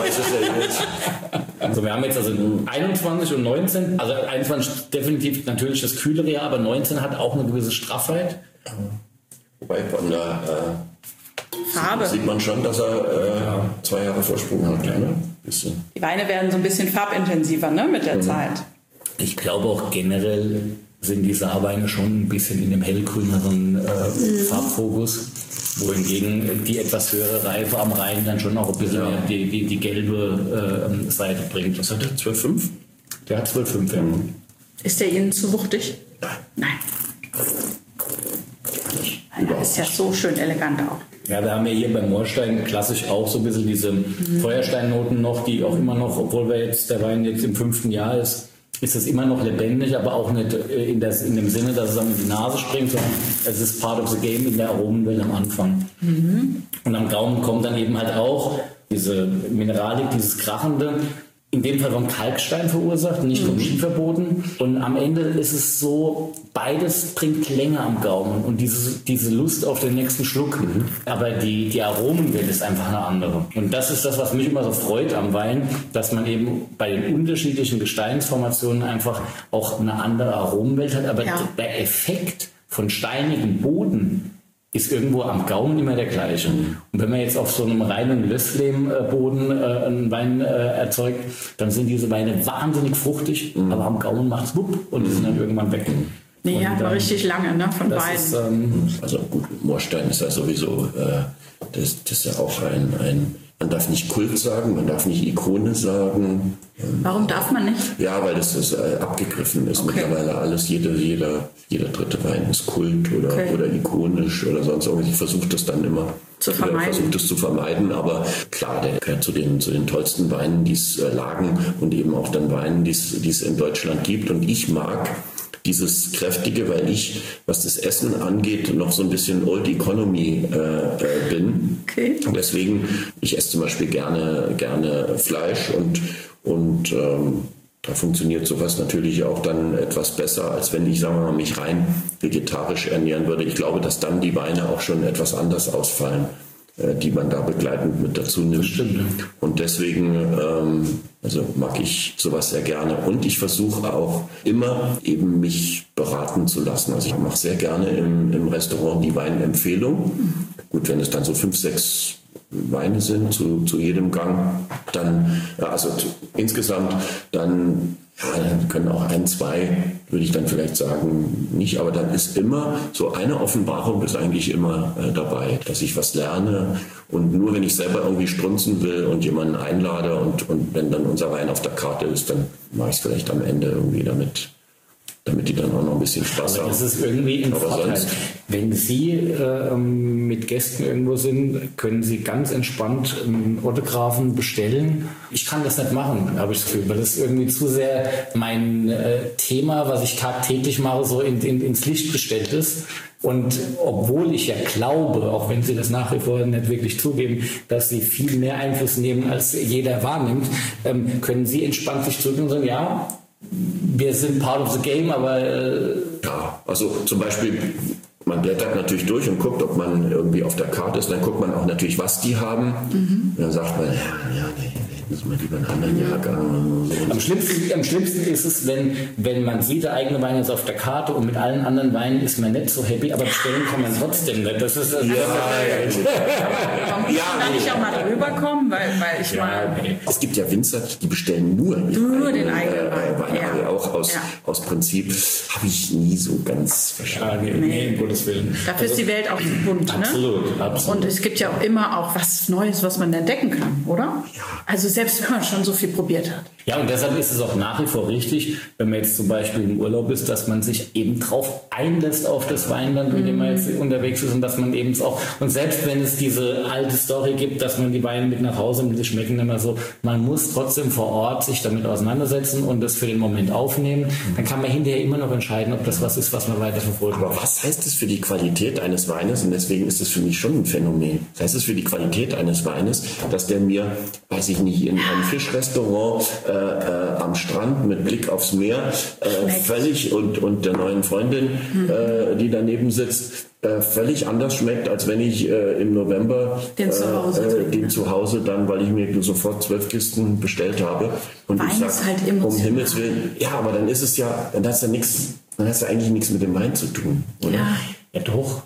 Also wir haben jetzt 21 und 19. Also 21 definitiv natürlich das kühlere Jahr, aber 19 hat auch eine gewisse Straffheit. Wobei von der Farbe sieht man schon, dass er 2 Jahre Vorsprung hat. Ne? Die Weine werden so ein bisschen farbintensiver, ne, mit der Zeit. Ich glaube auch generell sind die Saarweine schon ein bisschen in dem hellgrüneren Farbfokus, wohingegen die etwas höhere Reife am Rhein dann schon auch ein bisschen mehr die gelbe Seite bringt. Was hat der? 12,5? Der hat 12,5, ja. Ist der Ihnen zu wuchtig? Nein. Der ist ja so schön elegant auch. Ja, wir haben ja hier beim Moorstein klassisch auch so ein bisschen diese Feuersteinnoten noch, die auch immer noch, obwohl der Wein jetzt im 5. Jahr ist es immer noch lebendig, aber auch nicht in dem Sinne, dass es einem in die Nase springt, sondern es ist part of the game in der Aromenwelt am Anfang. Und am Gaumen kommt dann eben halt auch diese Mineralik, dieses Krachende, in dem Fall vom Kalkstein verursacht, nicht vom Schieferboden. Und am Ende ist es so, beides bringt länger am Gaumen und diese Lust auf den nächsten Schluck. Aber die Aromenwelt ist einfach eine andere. Und das ist das, was mich immer so freut am Wein, dass man eben bei den unterschiedlichen Gesteinsformationen einfach auch eine andere Aromenwelt hat. Aber der Effekt von steinigem Boden ist irgendwo am Gaumen immer der gleiche. Und wenn man jetzt auf so einem reinen Lösslehm-Boden einen Wein erzeugt, dann sind diese Weine wahnsinnig fruchtig, aber am Gaumen macht es wupp und die sind dann irgendwann weg. Nee, ja, aber richtig lange, ne, von beiden. Also gut, Moorstein ist ja sowieso, das ist ja auch ein man darf nicht Kult sagen, man darf nicht Ikone sagen. Warum darf man nicht? Ja, weil das abgegriffen ist. Mittlerweile alles, jeder dritte Wein ist Kult oder ikonisch oder sonst irgendwas. Ich versuche das dann immer zu vermeiden. Aber klar, der gehört zu den tollsten Weinen, die es lagen und eben auch dann Weinen, die es in Deutschland gibt. Und ich mag dieses Kräftige, weil ich, was das Essen angeht, noch so ein bisschen Old Economy bin. Okay. Deswegen, ich esse zum Beispiel gerne Fleisch und da funktioniert sowas natürlich auch dann etwas besser, als wenn ich, sagen wir mal, mich rein vegetarisch ernähren würde. Ich glaube, dass dann die Weine auch schon etwas anders ausfallen, die man da begleitend mit dazu nimmt. Stimmt, ja. Und deswegen mag ich sowas sehr gerne. Und ich versuche auch immer eben mich beraten zu lassen. Also ich mache sehr gerne im Restaurant die Weinempfehlung. Gut, wenn es dann so 5, 6 Weine sind zu jedem Gang, dann, insgesamt, dann Ja, dann können auch 1, 2, würde ich dann vielleicht sagen, nicht. Aber dann ist immer so eine Offenbarung ist eigentlich immer dabei, dass ich was lerne. Und nur wenn ich selber irgendwie strunzen will und jemanden einlade und wenn dann unser Wein auf der Karte ist, dann mache ich es vielleicht am Ende irgendwie damit die dann auch noch ein bisschen Spaß haben. Das ist irgendwie ein Vorteil. Wenn Sie mit Gästen irgendwo sind, können Sie ganz entspannt einen Autografen bestellen. Ich kann das nicht machen, habe ich das Gefühl, weil das irgendwie zu sehr mein Thema, was ich tagtäglich mache, so ins Licht gestellt ist. Und obwohl ich ja glaube, auch wenn Sie das nach wie vor nicht wirklich zugeben, dass Sie viel mehr Einfluss nehmen, als jeder wahrnimmt, können Sie entspannt sich zurück und sagen, ja, wir sind part of the game, aber... Ja, also zum Beispiel, man blättert natürlich durch und guckt, ob man irgendwie auf der Karte ist. Dann guckt man auch natürlich, was die haben. Und dann sagt man, nee, müssen wir lieber einen anderen Jahrgang. Am schlimmsten ist es, wenn man sieht, der eigene Wein ist auf der Karte und mit allen anderen Weinen ist man nicht so happy, aber bestellen kann man trotzdem nicht. Das ist kann ich auch mal drüber kommen, weil ich mal... Es gibt ja Winzer, die bestellen nur den eigenen Wein. Ja. Auch aus Prinzip habe ich nie so ganz verstanden. Nee, um Gottes Willen. Dafür ist die Welt auch so bunt. Absolut, ne? absolut. Und es gibt ja auch immer auch was Neues, was man entdecken kann, oder? Ja. Also selbst wenn man schon so viel probiert hat. Ja, und deshalb ist es auch nach wie vor richtig, wenn man jetzt zum Beispiel im Urlaub ist, dass man sich eben drauf einlässt auf das Weinland, in dem man jetzt unterwegs ist und dass man eben auch, und selbst wenn es diese alte Story gibt, dass man die Weine mit nach Hause nimmt, die schmecken immer so, man muss trotzdem vor Ort sich damit auseinandersetzen und das für den Moment aufnehmen, dann kann man hinterher immer noch entscheiden, ob das was ist, was man weiter verfolgt. Aber was heißt es für die Qualität eines Weines? Und deswegen ist es für mich schon ein Phänomen. Was heißt es für die Qualität eines Weines, dass der mir, weiß ich nicht, in einem Fischrestaurant am Strand mit Blick aufs Meer völlig und der neuen Freundin, die daneben sitzt, völlig anders schmeckt, als wenn ich im November den zu Hause dann, weil ich mir sofort 12 Kisten bestellt habe. Und Wein ich sag, ist halt emotional. um Himmels Willen, ja, aber dann ist es ja, dann hast du eigentlich nichts mit dem Wein zu tun, oder? Ja, doch.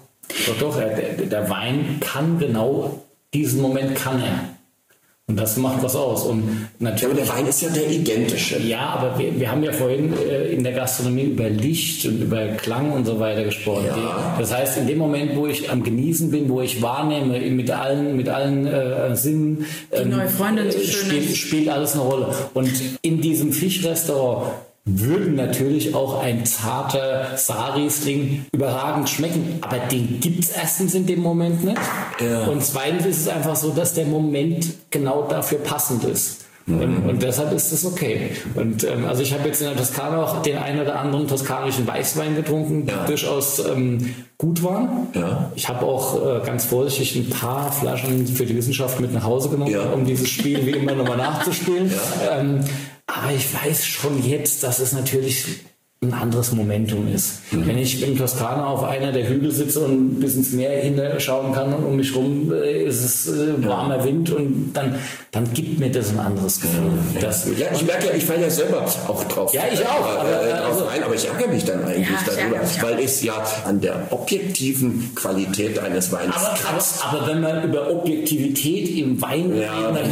Der Wein kann genau diesen Moment kann er. Und das macht was aus. Und natürlich, aber der Wein ist ja der identische. Ja, aber wir haben ja vorhin in der Gastronomie über Licht und über Klang und so weiter gesprochen. Ja. Das heißt, in dem Moment, wo ich am Genießen bin, wo ich wahrnehme, mit allen Sinnen, die neue Freundin so schön spielt alles eine Rolle. Und in diesem Fischrestaurant würde natürlich auch ein zarter Saarriesling überragend schmecken, aber den gibt es erstens in dem Moment nicht. Ja. Und zweitens ist es einfach so, dass der Moment genau dafür passend ist. Und deshalb ist es okay. Und also ich habe jetzt in der Toskana auch den einen oder anderen toskanischen Weißwein getrunken, die durchaus gut waren. Ja. Ich habe auch ganz vorsichtig ein paar Flaschen für die Wissenschaft mit nach Hause genommen, um dieses Spiel wie immer nochmal nachzuspielen. Ja. Aber ich weiß schon jetzt, dass es natürlich ein anderes Momentum ist. Wenn ich in Toskana auf einer der Hügel sitze und bis ins Meer hinterschauen kann und um mich rum ist es warmer Wind und dann gibt mir das ein anderes Gefühl. Ich merke ja, ich falle ja selber auch drauf. Ja, ich auch. Aber ich ärgere mich dann eigentlich darüber, weil es ja an der objektiven Qualität eines Weins kratzt. Aber wenn man über Objektivität im Wein redet, dann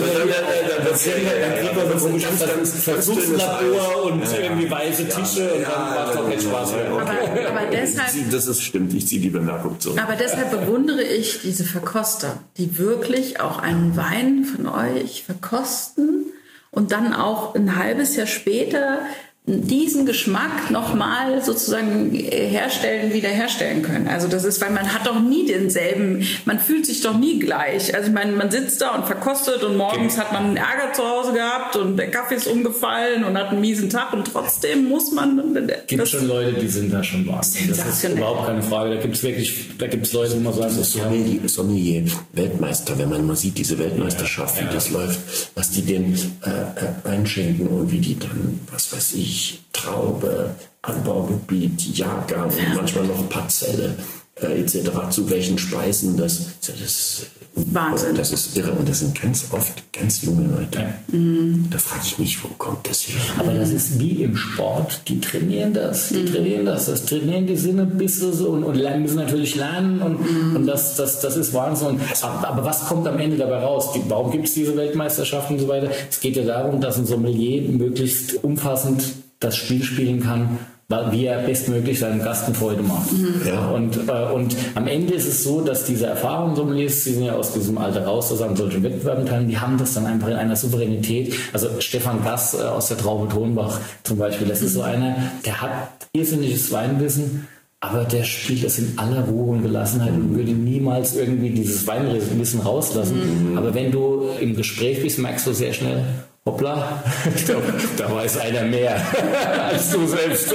kriegt man so ein ganz Versuchslabor und irgendwie weiße Tische und dann macht doch keinen Spaß mehr. Aber deshalb, das ist stimmt, ich ziehe die Bemerkung zurück. Aber deshalb bewundere ich diese Verkoster, die wirklich auch einen Wein von euch verkosten und dann auch ein halbes Jahr später diesen Geschmack nochmal sozusagen wiederherstellen können. Also das ist, weil man hat doch nie denselben, man fühlt sich doch nie gleich. Also ich meine, man sitzt da und verkostet und morgens hat man einen Ärger zu Hause gehabt und der Kaffee ist umgefallen und hat einen miesen Tag und trotzdem muss man... Gibt schon Leute, die sind da schon wahnsinnig. Das ist überhaupt keine Frage. Da gibt es Leute, die man sagen, das ist Sommelier, Weltmeister, wenn man mal sieht, diese Weltmeisterschaft, wie das läuft, was die denen einschenken und wie die dann, was weiß ich, Traube, Anbaugebiet, Jahrgang und manchmal noch Parzelle etc. zu welchen Speisen, das Wahnsinn. Das ist irre und das sind ganz oft ganz junge Leute. Ja. Da frage ich mich, wo kommt das her? Aber das ist wie im Sport, die trainieren das. Das trainieren die Sinne bis so und müssen natürlich lernen und das ist Wahnsinn. Aber was kommt am Ende dabei raus? Warum gibt es diese Weltmeisterschaften und so weiter? Es geht ja darum, dass ein Sommelier möglichst umfassend das Spiel spielen kann, wie er bestmöglich seinem Gast eine Freude macht. Ja. Und am Ende ist es so, dass diese Erfahrungen, Sommeliers, die sind ja aus diesem Alter raus, dass an solchen Wettbewerben teilnehmen, die haben das dann einfach in einer Souveränität. Also Stefan Gass aus der Traube Tonbach zum Beispiel, das ist so einer, der hat irrsinniges Weinwissen, aber der spielt das in aller Ruhe und Gelassenheit und würde niemals irgendwie dieses Weinwissen rauslassen. Aber wenn du im Gespräch bist, merkst du sehr schnell, hoppla, da weiß einer mehr als du selbst.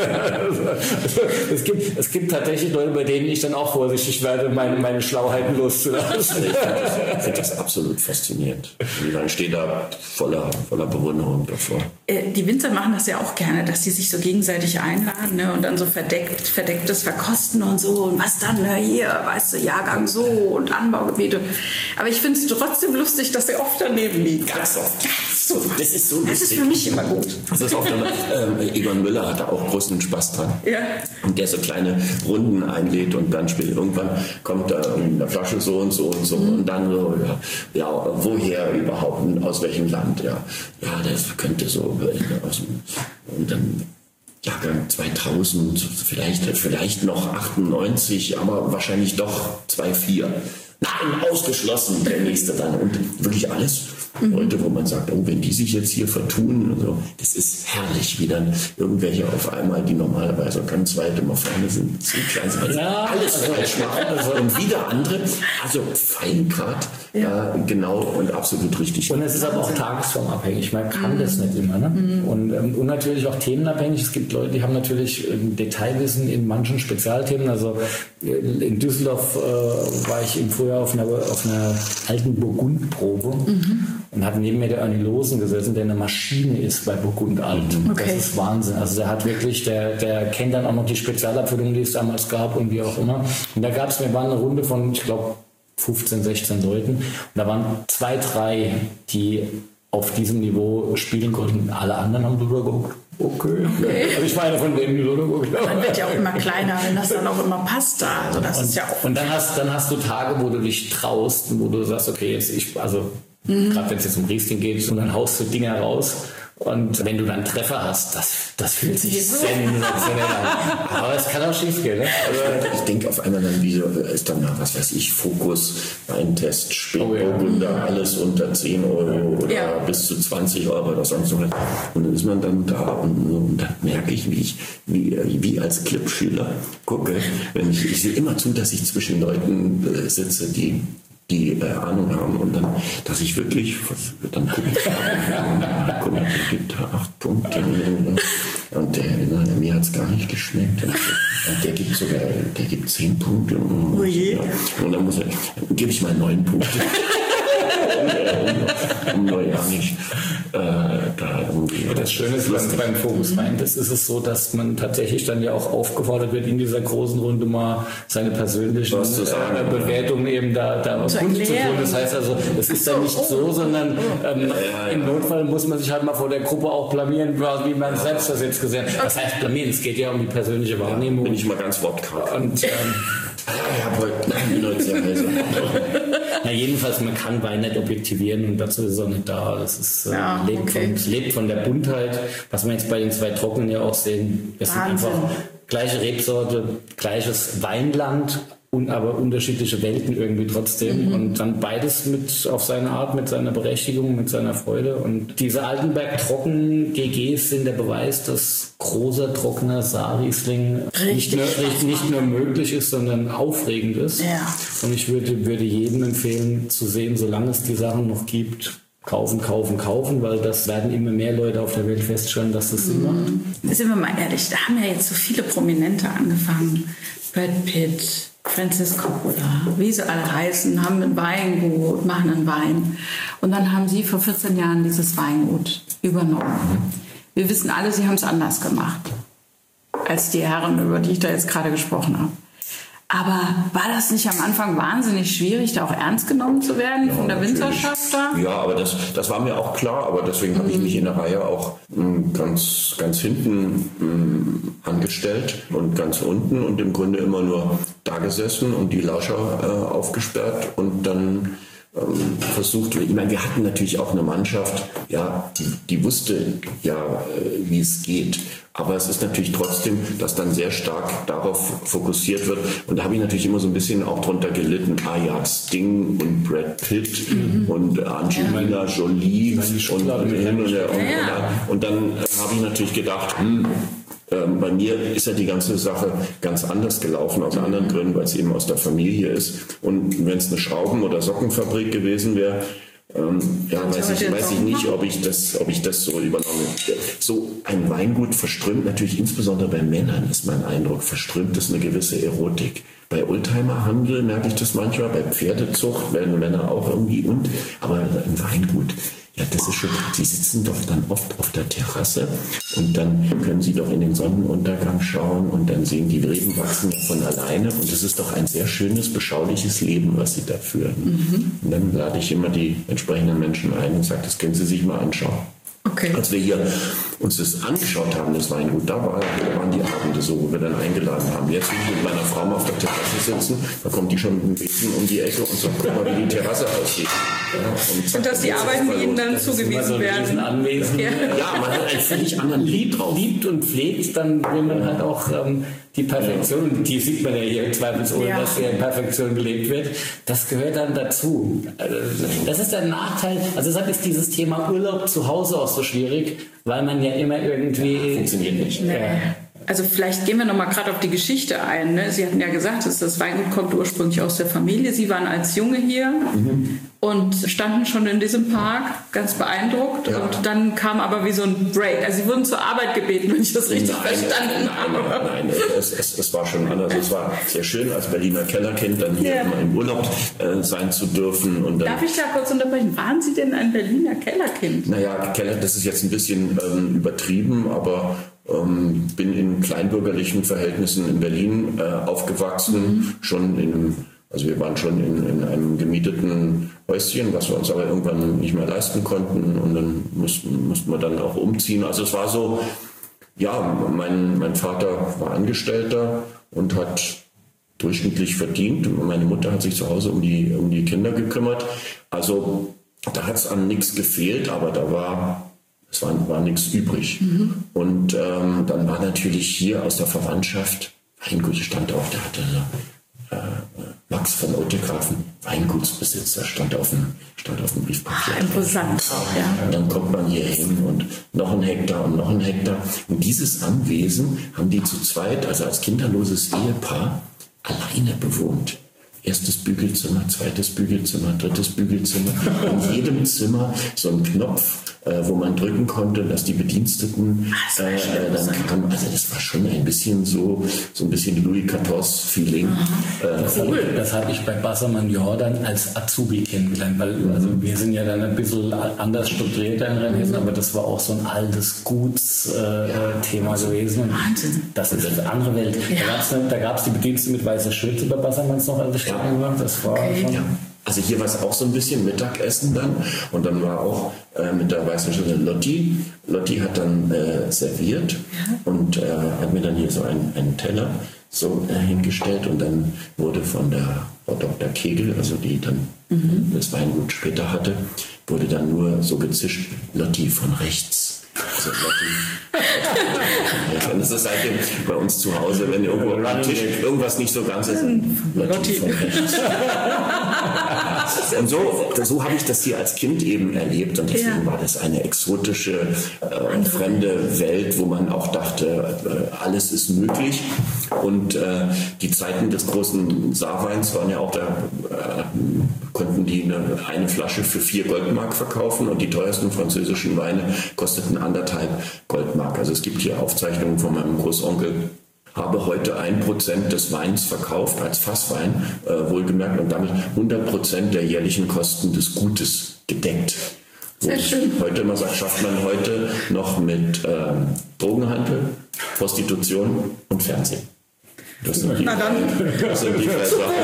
Es gibt tatsächlich Leute, bei denen ich dann auch vorsichtig werde, meine Schlauheiten loszulassen. Ich finde das absolut faszinierend. Und dann steht da voller Bewunderung davor. Die Winzer machen das ja auch gerne, dass sie sich so gegenseitig einladen, ne, und dann so verdecktes Verkosten und so. Und was dann? Na, hier, weißt du, Jahrgang so und Anbaugebiete. Aber ich finde es trotzdem lustig, dass sie oft daneben liegen. Ganz oft. Das ist so lustig. Das ist für mich immer gut. Das ist oft Egon Müller hatte auch großen Spaß dran. Ja. Und der so kleine Runden einlädt und dann spielt irgendwann kommt da eine Flasche so und so und so und dann so, ja, woher überhaupt, aus welchem Land, ja, das könnte so aus dem, und dann Jahrgang 2000, vielleicht noch 98, aber wahrscheinlich doch 2,4. Nein, ausgeschlossen, der nächste dann. Und wirklich alles Leute, wo man sagt, oh, wenn die sich jetzt hier vertun und so, das ist herrlich, wie dann irgendwelche auf einmal, die normalerweise ganz weit immer vorne sind, zu klein sind. Ja, alles falsch machen. Und wieder andere, also Feingrad, genau und absolut richtig. Und es ist aber auch tagesformabhängig, man kann das nicht immer. Ne? Und natürlich auch themenabhängig. Es gibt Leute, die haben natürlich Detailwissen in manchen Spezialthemen. Also in Düsseldorf war ich im Frühjahr auf einer alten Burgundprobe und hat neben mir der Ernie Losen gesessen, der eine Maschine ist bei Burgund alt. Okay. Das ist Wahnsinn. Also der hat wirklich, der kennt dann auch noch die Spezialabfüllung, die es damals gab und wie auch immer. Und da gab es, wir waren eine Runde von, ich glaube, 15, 16 Leuten. Und da waren 2, 3, die auf diesem Niveau spielen konnten. Alle anderen haben drüber geguckt. Okay. Also ich meine von denen, die so geguckt haben. Man wird ja auch immer kleiner, wenn das dann auch immer passt da. Also das ist ja auch. Und dann hast du Tage, wo du dich traust und wo du sagst, okay, gerade wenn es jetzt um Riesling geht, und dann haust du Dinger raus. Und wenn du dann Treffer hast, das fühlt sich sensationell an. Aber es kann auch schief gehen. Ne? Also ich denke auf einmal dann, wie ist dann, was weiß ich, Fokus, Weintest, Spätburgunder, alles unter 10 Euro oder bis zu 20 Euro oder sonst was. Und dann ist man dann da und dann merke ich, wie als Clipschüler gucke. Ich sehe immer zu, dass ich zwischen Leuten sitze, die Ahnung haben und dann, dass ich wirklich, dann gucke ich, guck mal, der gibt 8 Punkte und mir hat es gar nicht geschmeckt und der gibt 10 Punkte und dann gebe ich mal 9 Punkte. um ja nicht da irgendwie. Das Schöne ist beim Fokuswein, das ist es so, dass man tatsächlich dann ja auch aufgefordert wird, in dieser großen Runde mal seine persönlichen Bewertungen eben da kundzutun. Das heißt also, es ist dann nicht so, sondern im Notfall muss man sich halt mal vor der Gruppe auch blamieren, wie man selbst das jetzt gesehen hat. Das heißt blamieren, es geht ja um die persönliche Wahrnehmung. Bin ich mal ganz wortkarg. Jedenfalls, man kann Wein nicht objektivieren und dazu ist es auch nicht da. Das ist, lebt von der Buntheit, was wir jetzt bei den 2 Trockenen ja auch sehen. Das sind einfach gleiche Rebsorte, gleiches Weinland, aber unterschiedliche Welten irgendwie trotzdem. Und dann beides auf seine Art, mit seiner Berechtigung, mit seiner Freude. Und diese Altenberg-Trocken-GGs sind der Beweis, dass großer, trockener Saarriesling nicht nur möglich ist, sondern aufregend ist. Ja. Und ich würde jedem empfehlen, zu sehen, solange es die Sachen noch gibt, kaufen, weil das werden immer mehr Leute auf der Welt feststellen, dass das Sinn macht. Sind wir mal ehrlich, da haben ja jetzt so viele Prominente angefangen. Brad Pitt, Francis Coppola, wie sie alle heißen, haben ein Weingut, machen einen Wein. Und dann haben sie vor 14 Jahren dieses Weingut übernommen. Wir wissen alle, sie haben es anders gemacht, als die Herren, über die ich da jetzt gerade gesprochen habe. Aber war das nicht am Anfang wahnsinnig schwierig, da auch ernst genommen zu werden von der Winzerschaft da? Ja, aber das war mir auch klar. Aber deswegen habe ich mich in der Reihe auch ganz hinten angestellt und ganz unten und im Grunde immer nur da gesessen und die Lauscher aufgesperrt und dann versucht, ich meine, wir hatten natürlich auch eine Mannschaft, ja, die wusste ja, wie es geht. Aber es ist natürlich trotzdem, dass dann sehr stark darauf fokussiert wird. Und da habe ich natürlich immer so ein bisschen auch drunter gelitten. Ja, Sting und Brad Pitt und Angelina Jolie und dann habe ich natürlich gedacht, bei mir ist ja die ganze Sache ganz anders gelaufen, aus anderen Gründen, weil es eben aus der Familie ist. Und wenn es eine Schrauben- oder Sockenfabrik gewesen wäre, weiß ich nicht, ob ich das so übernommen hätte. So ein Weingut verströmt natürlich, insbesondere bei Männern ist mein Eindruck, verströmt es eine gewisse Erotik. Bei Oldtimerhandel merke ich das manchmal, bei Pferdezucht werden Männer auch irgendwie aber im Weingut, ja, das ist schon, sie sitzen doch dann oft auf der Terrasse und dann können sie doch in den Sonnenuntergang schauen und dann sehen die Reben wachsen ja von alleine und das ist doch ein sehr schönes, beschauliches Leben, was sie da führen. Und dann lade ich immer die entsprechenden Menschen ein und sage, das können Sie sich mal anschauen. Okay. Als wir hier uns das angeschaut haben, das Weingut, da waren die Abende so, wo wir dann eingeladen haben. Jetzt will ich mit meiner Frau mal auf der Terrasse sitzen, da kommt die schon ein bisschen um die Ecke und sagt, guck mal, wie die Terrasse aussieht. Ja, und dass die Arbeiten, die ihnen dann zugewiesen werden. Ja, man hat einen völlig anderen Blick drauf. Liebt und pflegt, dann will man halt auch die Perfektion, und die sieht man ja hier zweifelsohne, dass hier in Perfektion gelebt wird, das gehört dann dazu. Also, das ist der Nachteil, also deshalb ist dieses Thema Urlaub zu Hause auch so schwierig, weil man ja immer irgendwie... Funktioniert nicht. Also vielleicht gehen wir noch mal gerade auf die Geschichte ein. Ne? Sie hatten ja gesagt, dass das Weingut kommt ursprünglich aus der Familie. Sie waren als Junge hier und standen schon in diesem Park, ganz beeindruckt. Ja. Und dann kam aber wie so ein Break. Also Sie wurden zur Arbeit gebeten, wenn ich das richtig verstanden habe. Nein, es war schon anders. Es war sehr schön, als Berliner Kellerkind dann hier immer im Urlaub sein zu dürfen. Und dann, darf ich da kurz unterbrechen? Waren Sie denn ein Berliner Kellerkind? Naja, Keller, das ist jetzt ein bisschen übertrieben, aber... bin in kleinbürgerlichen Verhältnissen in Berlin aufgewachsen, also wir waren schon in einem gemieteten Häuschen, was wir uns aber irgendwann nicht mehr leisten konnten und dann mussten wir dann auch umziehen. Also es war so, ja, mein Vater war Angestellter und hat durchschnittlich verdient. Meine Mutter hat sich zu Hause um die Kinder gekümmert. Also da hat es an nichts gefehlt, aber es war nichts übrig. Und dann war natürlich hier aus der Verwandtschaft, Weingut stand auch, der hatte Max von Oetegrafen, Weingutsbesitzer, stand auf dem Briefpapier. Imposant. Ja. Und dann kommt man hier hin und noch ein Hektar und noch ein Hektar. Und dieses Anwesen haben die zu zweit, also als kinderloses Ehepaar, alleine bewohnt. Erstes Bügelzimmer, zweites Bügelzimmer, drittes Bügelzimmer. In jedem Zimmer so ein Knopf, wo man drücken konnte, dass die Bediensteten dann kamen. Also das war schon ein bisschen so ein bisschen Louis XIV-Feeling. Cool. Das habe ich bei Bassermann Jordan als Azubi kennengelernt, weil also wir sind ja dann ein bisschen anders strukturiert in Rheinhessen, aber das war auch so ein altes Guts-Thema gewesen. Und das ist eine andere Welt. Ja. Da gab es die Bediensteten mit weißer Schürze bei Bassermanns noch, als ich gemacht. Das war schon... Ja. Also hier war es auch so ein bisschen Mittagessen dann und dann war auch mit der weißen Schürze Lotti. Lotti hat dann serviert und hat mir dann hier so einen Teller so hingestellt und dann wurde von der Frau Dr. Kegel, also die dann das Weingut später hatte, wurde dann nur so gezischt, Lotti von rechts. Also Lotti. Und das ist seitdem bei uns zu Hause, wenn irgendwo am Tisch irgendwas nicht so ganz ist, Lotti von rechts. Und so habe ich das hier als Kind eben erlebt und deswegen war das eine exotische, fremde Welt, wo man auch dachte, alles ist möglich. Und die Zeiten des großen Saarweins waren ja auch, da konnten die eine Flasche für 4 Goldmark verkaufen und die teuersten französischen Weine kosteten 1,5 Goldmark. Also es gibt hier Aufzeichnungen von meinem Großonkel, habe heute 1% des Weins verkauft als Fasswein, wohlgemerkt, und damit 100% der jährlichen Kosten des Gutes gedeckt. Sehr schön. Heute immer sagt, schafft man heute noch mit Drogenhandel, Prostitution und Fernsehen. Das sind die, na dann. Das sind die drei Sachen.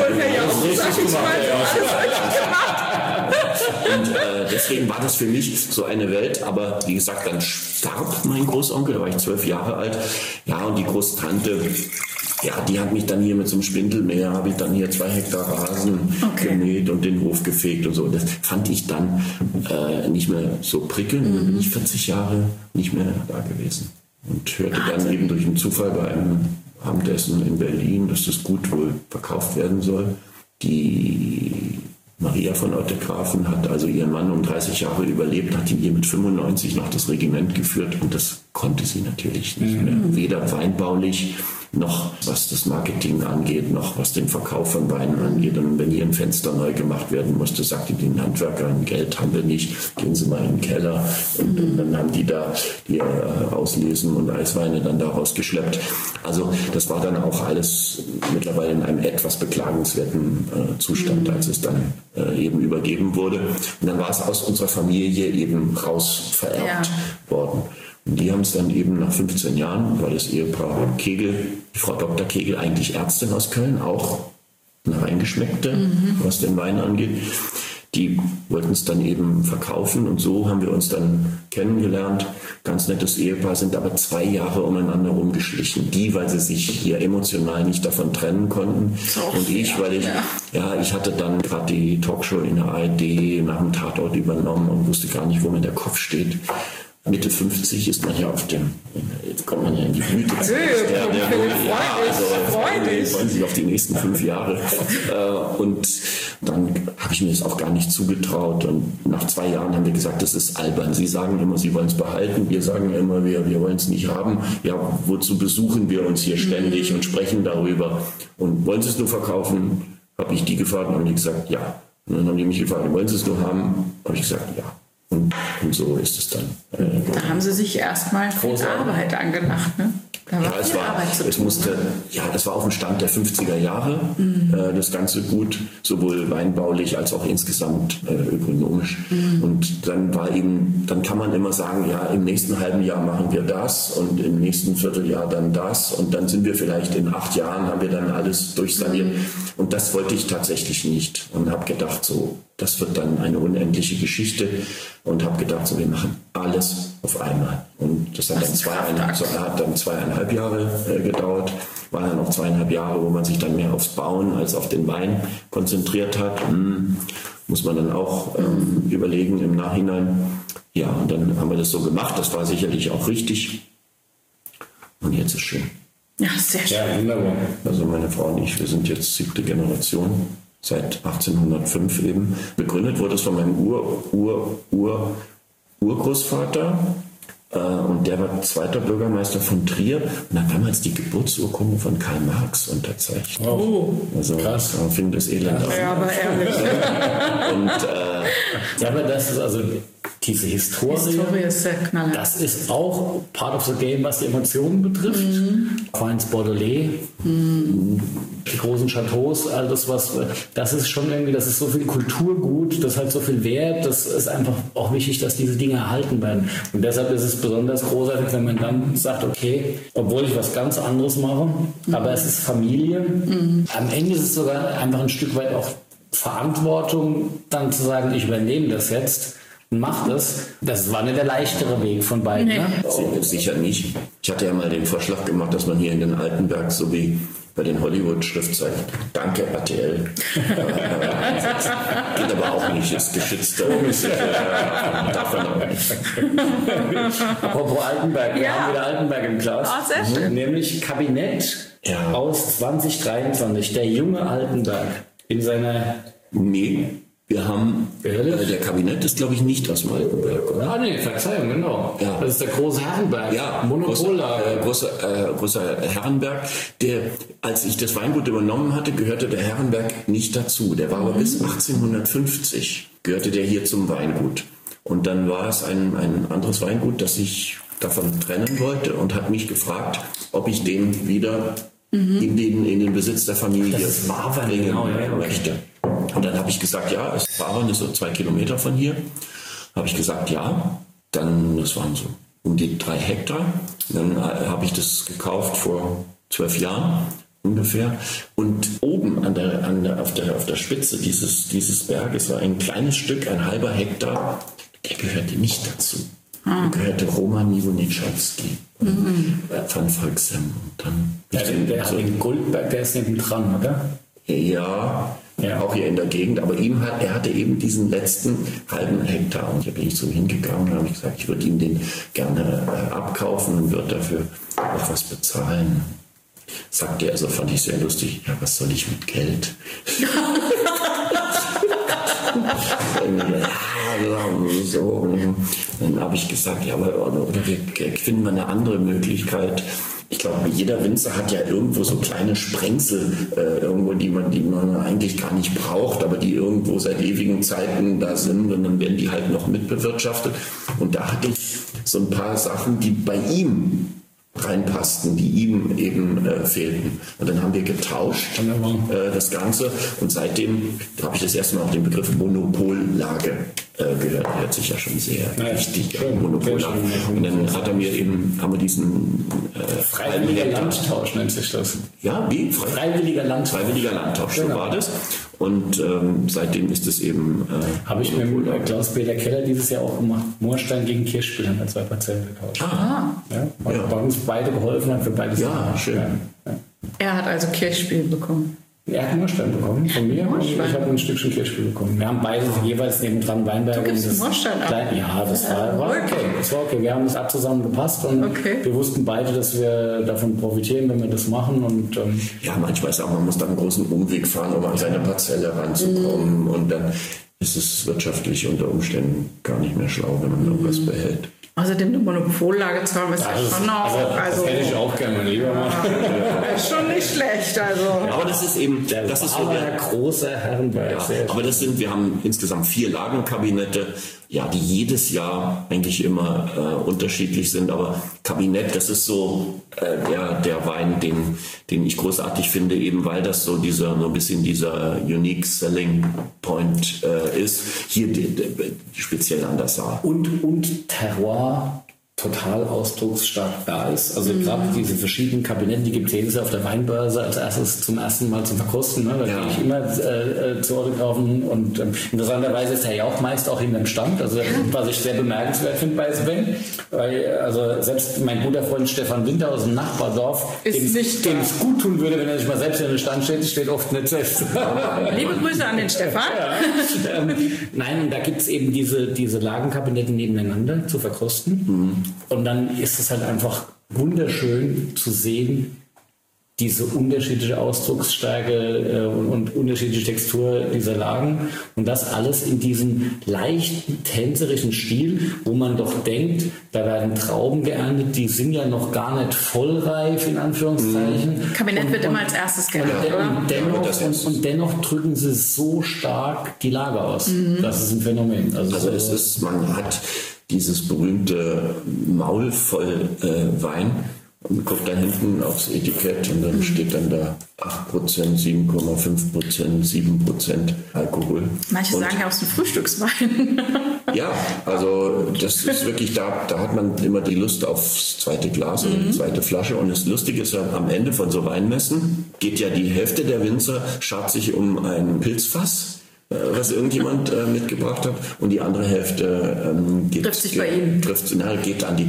Und deswegen war das für mich so eine Welt, aber wie gesagt, dann starb mein Großonkel, da war ich 12 Jahre alt, ja, und die Großtante Ja, die hat mich dann hier mit so einem Spindelmäher, habe ich dann hier 2 Hektar Rasen gemäht und den Hof gefegt und so. Das fand ich dann nicht mehr so prickelnd. Dann bin ich 40 Jahre nicht mehr da gewesen. Und hörte dann eben durch einen Zufall bei einem Abendessen in Berlin, dass das Gut wohl verkauft werden soll. Die Maria von Ottegrafen hat also ihren Mann um 30 Jahre überlebt, hat ihn hier mit 95 noch das Regiment geführt und das konnte sie natürlich nicht mehr. Weder weinbaulich noch was das Marketing angeht, noch was den Verkauf von Weinen angeht. Und wenn hier ein Fenster neu gemacht werden musste, sagte die den Handwerkern, Geld haben wir nicht, gehen Sie mal in den Keller. Und dann haben die da die Auslesen und Eisweine dann daraus geschleppt. Also das war dann auch alles mittlerweile in einem etwas beklagenswerten Zustand, als es dann eben übergeben wurde. Und dann war es aus unserer Familie eben raus vererbt worden. Und die haben es dann eben nach 15 Jahren, weil das Ehepaar Kegel, die Frau Dr. Kegel, eigentlich Ärztin aus Köln, auch eine Reingeschmeckte, was den Wein angeht, die wollten es dann eben verkaufen und so haben wir uns dann kennengelernt. Ganz nettes Ehepaar, sind aber 2 Jahre umeinander rumgeschlichen. Die, weil sie sich hier emotional nicht davon trennen konnten. Und ich, weil ich hatte dann gerade die Talkshow in der ARD nach dem Tatort übernommen und wusste gar nicht, wo mir der Kopf steht. Mitte 50 ist man ja jetzt kommt man ja in die Blütezeit. Freuen sich auf die nächsten 5 Jahre. Und dann habe ich mir das auch gar nicht zugetraut. Und nach 2 Jahren haben wir gesagt, das ist albern. Sie sagen immer, Sie wollen es behalten. Wir sagen immer, wir wollen es nicht haben. Ja, wozu besuchen wir uns hier ständig und sprechen darüber? Und wollen Sie es nur verkaufen? Habe ich die gefragt und haben die gesagt, ja. Und dann haben die mich gefragt, wollen Sie es nur haben? Habe ich gesagt, ja. Und so ist es dann. Da haben Sie sich erstmal viel Arbeit angelacht, ne? Da war viel Arbeit zu tun. Das war auf dem Stand der 50er Jahre, das ganze Gut, sowohl weinbaulich als auch insgesamt ökonomisch. Und dann dann kann man immer sagen, ja, im nächsten halben Jahr machen wir das und im nächsten Vierteljahr dann das und dann sind wir vielleicht in 8 Jahren, haben wir dann alles durchsaniert. Und das wollte ich tatsächlich nicht und habe gedacht, so, das wird dann eine unendliche Geschichte und habe gedacht, so, wir machen alles auf einmal. Und das hat dann 2,5 Jahre gedauert. War dann auch 2,5 Jahre, wo man sich dann mehr aufs Bauen als auf den Wein konzentriert hat. Muss man dann auch überlegen im Nachhinein. Ja, und dann haben wir das so gemacht. Das war sicherlich auch richtig. Und jetzt ist schön. Ja, sehr schön. Ja, wunderbar. Also meine Frau und ich, wir sind jetzt 7. Generation. Seit 1805 eben. Begründet wurde es von meinem Urgroßvater und der war 2. Bürgermeister von Trier und hat damals die Geburtsurkunde von Karl Marx unterzeichnet. Oh, also krass. Man findet das Elend. Ja, aber ehrlich. Aber das ist also diese Historie ist sehr knallhart. Das ist auch part of the game, was die Emotionen betrifft. Feins Bordelais, die großen Chateaus, all das, das ist schon irgendwie, das ist so viel Kulturgut, das hat so viel Wert, das ist einfach auch wichtig, dass diese Dinge erhalten werden. Und deshalb ist es besonders großartig, wenn man dann sagt, okay, obwohl ich was ganz anderes mache, aber es ist Familie. Am Ende ist es sogar einfach ein Stück weit auch Verantwortung, dann zu sagen, ich übernehme das jetzt. Macht es. Das war nicht der leichtere Weg von beiden. Nee. Ne? Sicher nicht. Ich hatte ja mal den Vorschlag gemacht, dass man hier in den Altenberg, so wie bei den Hollywood-Schriftzeichen, Danke RTL. Geht aber auch nicht, ist geschützt. Davon auch nicht. Apropos Altenberg, wir haben wieder Altenberg im Glas. Sehr schön. Nämlich Kabinett aus 2023, der junge Altenberg in seiner... Nee. Wir haben, der Kabinett ist, glaube ich, nicht aus dem Altenberg, oder? Ah, nee, Verzeihung, genau. Ja. Das ist der große Herrenberg. Ja, Monopollager. Großer Herrenberg. Als ich das Weingut übernommen hatte, gehörte der Herrenberg nicht dazu. Der war aber bis 1850, gehörte der hier zum Weingut. Und dann war es ein anderes Weingut, das sich davon trennen wollte und hat mich gefragt, ob ich den wieder in den Besitz der Familie bringen möchte. Und dann habe ich gesagt, ja, Wavern ist so 2 Kilometer von hier. Habe ich gesagt, ja. Dann, das waren so um die 3 Hektar. Dann habe ich das gekauft vor 12 Jahren ungefähr. Und oben auf der Spitze dieses Berges war ein kleines Stück, ein halber Hektar. Der gehörte nicht dazu. gehörte Roman Niewonischowski von Volksem. Und dann der hat den Goldberg, der ist neben dran, oder? Ja, auch hier in der Gegend. Aber er hatte eben diesen letzten halben Hektar. Und da bin ich zu ihm hingegangen und habe gesagt, ich würde ihm den gerne abkaufen und würde dafür auch was bezahlen. Sagte er, also fand ich sehr lustig, ja, was soll ich mit Geld? So. Dann habe ich gesagt, ja, oder wir finden mal eine andere Möglichkeit. Ich glaube, jeder Winzer hat ja irgendwo so kleine Sprengsel, irgendwo, die man eigentlich gar nicht braucht, aber die irgendwo seit ewigen Zeiten da sind und dann werden die halt noch mitbewirtschaftet. Und da hatte ich so ein paar Sachen, die bei ihm reinpassten, die ihm eben fehlten. Und dann haben wir getauscht das Ganze und seitdem habe ich das erste Mal auch den Begriff Monopollage gehört. Der hört sich ja schon sehr wichtig an, Monopollage. Und dann haben wir diesen freiwilliger Landtausch nennt sich das. Ja, wie? Freiwilliger Landtausch. Freiwilliger Landtausch, so war das. Und seitdem ist es eben... habe ich mit Klaus-Peter Keller dieses Jahr auch gemacht. Moorstein gegen Kirchspiel haben wir 2 Parzellen getauscht. Hat bei uns beide geholfen, hat für beides ja, schön. Ja. Er hat also Kirchspiel bekommen. Er hat Moorstein bekommen von mir und ich habe ein Stückchen Kirchspiel bekommen. Wir haben beide jeweils nebendran Weinberg. Du gibst Moorstein ab? Ja, das war okay. Das war okay. Wir haben das zusammen gepasst und wir wussten beide, dass wir davon profitieren, wenn wir das machen. Und, ja, manchmal ist auch, man muss da einen großen Umweg fahren, um an seine Parzelle ranzukommen und dann ist es wirtschaftlich unter Umständen gar nicht mehr schlau, wenn man irgendwas behält. Außerdem eine Monopollage zahlen, ist ja schon auch. Das hätte ich auch gerne lieber machen. Ist schon nicht schlecht. Also. Ja, aber das ist eben, das ist so der große Herrenberg. Ja, aber wir haben insgesamt 4 Lagenkabinette, ja, die jedes Jahr eigentlich immer unterschiedlich sind. Aber Kabinett, das ist so der Wein, den ich großartig finde, eben weil das so ein bisschen dieser Unique Selling Point ist. Hier speziell an der Saar. Und Terroir total ausdrucksstark da ist. Also gerade diese verschiedenen Kabinette, die gibt es jedes Jahr auf der Weinbörse zum ersten Mal zum Verkosten. Ne? Da gehe ich immer zu Autografen und interessanterweise ist der ja auch meist auch hinterm Stand. Also was ich sehr bemerkenswert finde bei Sven, weil also selbst mein guter Freund Stefan Winter aus dem Nachbardorf, dem es gut tun würde, wenn er sich mal selbst in den Stand steht oft nicht selbst. Liebe Grüße an den Stefan. Nein, und da gibt es eben diese Lagenkabinette nebeneinander zu verkosten. Und dann ist es halt einfach wunderschön zu sehen, diese unterschiedliche Ausdrucksstärke und unterschiedliche Textur dieser Lagen. Und das alles in diesem leichten, tänzerischen Stil, wo man doch denkt, da werden Trauben geerntet, die sind ja noch gar nicht vollreif, in Anführungszeichen. Kabinett wird immer als erstes geerntet, oder? Und dennoch drücken sie so stark die Lage aus. Das ist ein Phänomen. Also man hat dieses berühmte Maul voll Wein und guckt da hinten aufs Etikett und dann steht dann da 8%, 7,5%, 7% Alkohol. Manche sagen ja auch so Frühstückswein. Ja, also das ist wirklich, da hat man immer die Lust aufs zweite Glas oder die zweite Flasche. Und das Lustige ist ja, am Ende von so Weinmessen geht ja die Hälfte der Winzer, schart sich um ein Pilzfass, was irgendjemand mitgebracht hat, und die andere Hälfte trifft sich bei Ihnen. Geht an die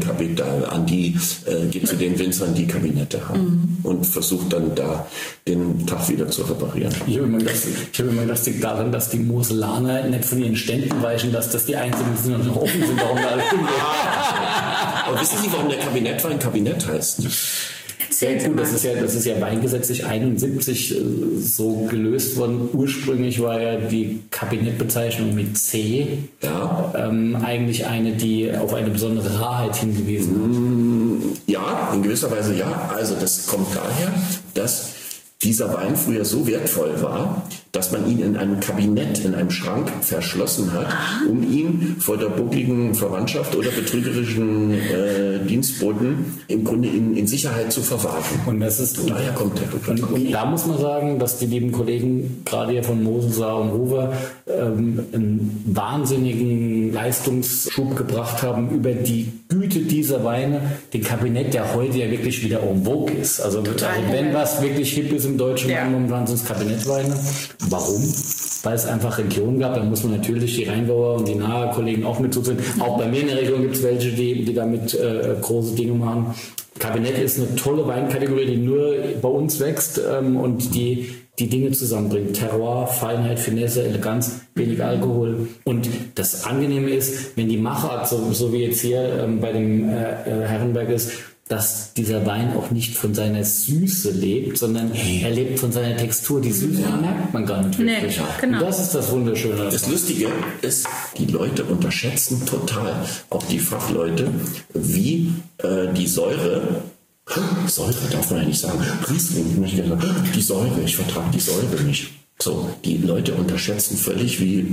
geht zu den Winzern, die Kabinette haben und versucht dann da den Tag wieder zu reparieren. Ich habe immer gedacht, das liegt daran, dass die Moselaner nicht von ihren Ständen weichen, dass das die einzigen sind und noch offen sind, warum da alles hingeht. Aber wissen Sie, warum der Kabinettwein Kabinett heißt? Sehr gut, das ist ja weingesetzlich 71 so gelöst worden. Ursprünglich war ja die Kabinettbezeichnung mit C eigentlich eine, die auf eine besondere Rarheit hingewiesen hat. Ja, in gewisser Weise ja. Also das kommt daher, dass dieser Wein früher so wertvoll war, dass man ihn in einem Kabinett, in einem Schrank verschlossen hat, um ihn vor der buckligen Verwandtschaft oder betrügerischen Dienstboten im Grunde in Sicherheit zu verwahren. Und daher kommt der Begriff. Und da muss man sagen, dass die lieben Kollegen, gerade hier von Mosensaar und Hover, einen wahnsinnigen Leistungsschub gebracht haben über die Güte dieser Weine, den Kabinett, der heute ja wirklich wieder en vogue ist. Also wenn was wirklich hip ist im deutschen Wein, momentan sind es Kabinettweine. Warum? Weil es einfach Regionen gab, da muss man natürlich die Rheingauer und die nahe Kollegen auch mit zuzählen. Auch bei mir in der Region gibt es welche, die damit große Dinge machen. Kabinett ist eine tolle Weinkategorie, die nur bei uns wächst und die Dinge zusammenbringt. Terroir, Feinheit, Finesse, Eleganz, wenig Alkohol. Und das Angenehme ist, wenn die Machart, so wie jetzt hier bei dem Herrenberg ist, dass dieser Wein auch nicht von seiner Süße lebt, sondern er lebt von seiner Textur. Die Süße merkt man gar nicht wirklich. Nee, genau. Und das ist das Wunderschöne. Das Lustige ist, die Leute unterschätzen total, auch die Fachleute, wie die Säure darf man ja nicht sagen, Riesling, die Säure, ich vertrage die Säure nicht. So, die Leute unterschätzen völlig, wie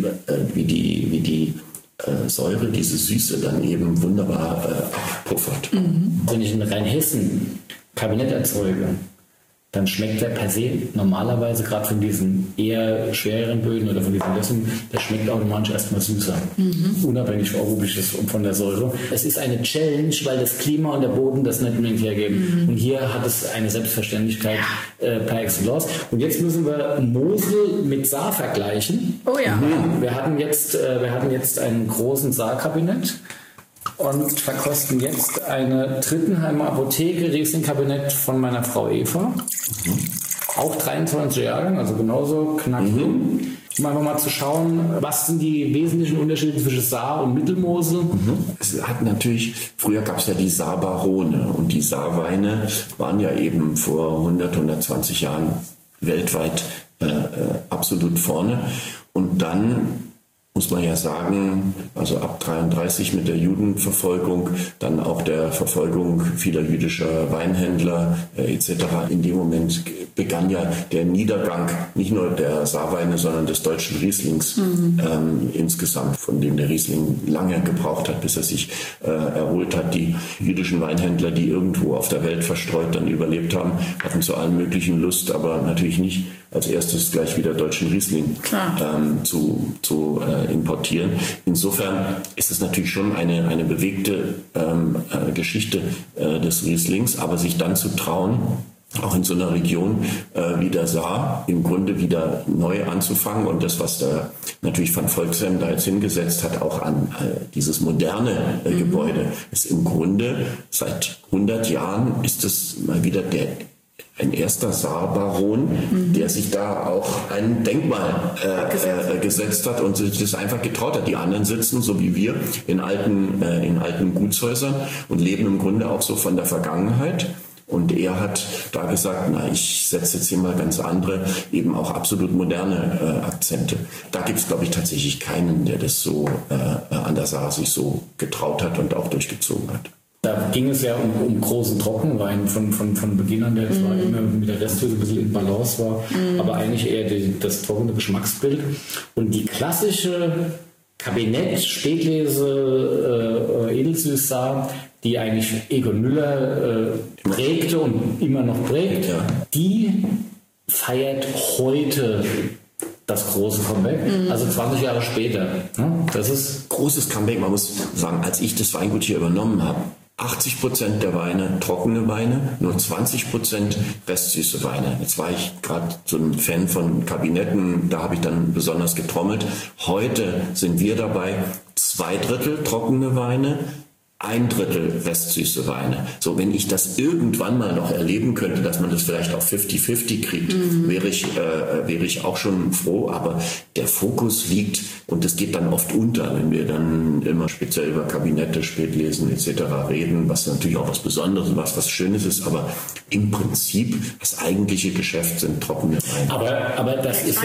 die Säure, diese Süße dann eben wunderbar abpuffert. Wenn ich in Rheinhessen Kabinett erzeuge, dann schmeckt der per se normalerweise gerade von diesen eher schwereren Böden oder von diesen Lösungen, der schmeckt automatisch erstmal süßer. Unabhängig von der Säure. Es ist eine Challenge, weil das Klima und der Boden das nicht unbedingt hergeben. Und hier hat es eine Selbstverständlichkeit par excellence. Und jetzt müssen wir Mosel mit Saar vergleichen. Oh ja. Wir hatten jetzt einen großen Saar-Kabinett und verkosten jetzt eine Trittenheimer Apotheke Riesling-Kabinett von meiner Frau Eva. Auch 23 Jahre, also genauso knackjung. Um einfach mal zu schauen, was sind die wesentlichen Unterschiede zwischen Saar und Mittelmosel? Es hat natürlich, früher gab es ja die Saar-Barone und die Saarweine waren ja eben vor 120 Jahren weltweit absolut vorne. Und dann muss man ja sagen, also ab 1933 mit der Judenverfolgung, dann auch der Verfolgung vieler jüdischer Weinhändler etc. In dem Moment begann ja der Niedergang nicht nur der Saarweine, sondern des deutschen Rieslings insgesamt, von dem der Riesling lange gebraucht hat, bis er sich erholt hat. Die jüdischen Weinhändler, die irgendwo auf der Welt verstreut dann überlebt haben, hatten zu allem möglichen Lust, aber natürlich nicht als erstes gleich wieder deutschen Riesling zu importieren. Insofern ist es natürlich schon eine bewegte Geschichte des Rieslings, aber sich dann zu trauen, auch in so einer Region wie der Saar im Grunde wieder neu anzufangen und das, was da natürlich Van Volksem da jetzt hingesetzt hat, auch an dieses moderne Gebäude, ist im Grunde seit 100 Jahren ist es mal wieder ein erster Saarbaron, der sich da auch ein Denkmal gesetzt hat und sich das einfach getraut hat. Die anderen sitzen, so wie wir, in alten Gutshäusern und leben im Grunde auch so von der Vergangenheit. Und er hat da gesagt, ich setze jetzt hier mal ganz andere, eben auch absolut moderne Akzente. Da gibt es, glaube ich, tatsächlich keinen, der das so an der Saar sich so getraut hat und auch durchgezogen hat. Da ging es ja um großen Trockenwein von Beginn an, der zwar immer mit der Resthülse ein bisschen in Balance war, aber eigentlich eher das trockene Geschmacksbild. Und die klassische Kabinett, Spätlese, Edelsüß-Saar, die eigentlich Egon Müller prägte und immer noch prägt, die feiert heute das große Comeback, also 20 Jahre später. Das ist großes Comeback. Man muss sagen, als ich das Weingut hier übernommen habe, 80% der Weine trockene Weine, nur 20% restsüße Weine. Jetzt war ich gerade so ein Fan von Kabinetten, da habe ich dann besonders getrommelt. Heute sind wir dabei, 2/3 trockene Weine, 1/3 restsüße Weine. So, wenn ich das irgendwann mal noch erleben könnte, dass man das vielleicht auf 50-50 kriegt, wäre ich auch schon froh. Aber der Fokus liegt, und das geht dann oft unter, wenn wir dann immer speziell über Kabinette, Spätlesen etc. reden, was natürlich auch was Besonderes und was Schönes ist. Aber im Prinzip das eigentliche Geschäft sind trockene Weine. Aber das ist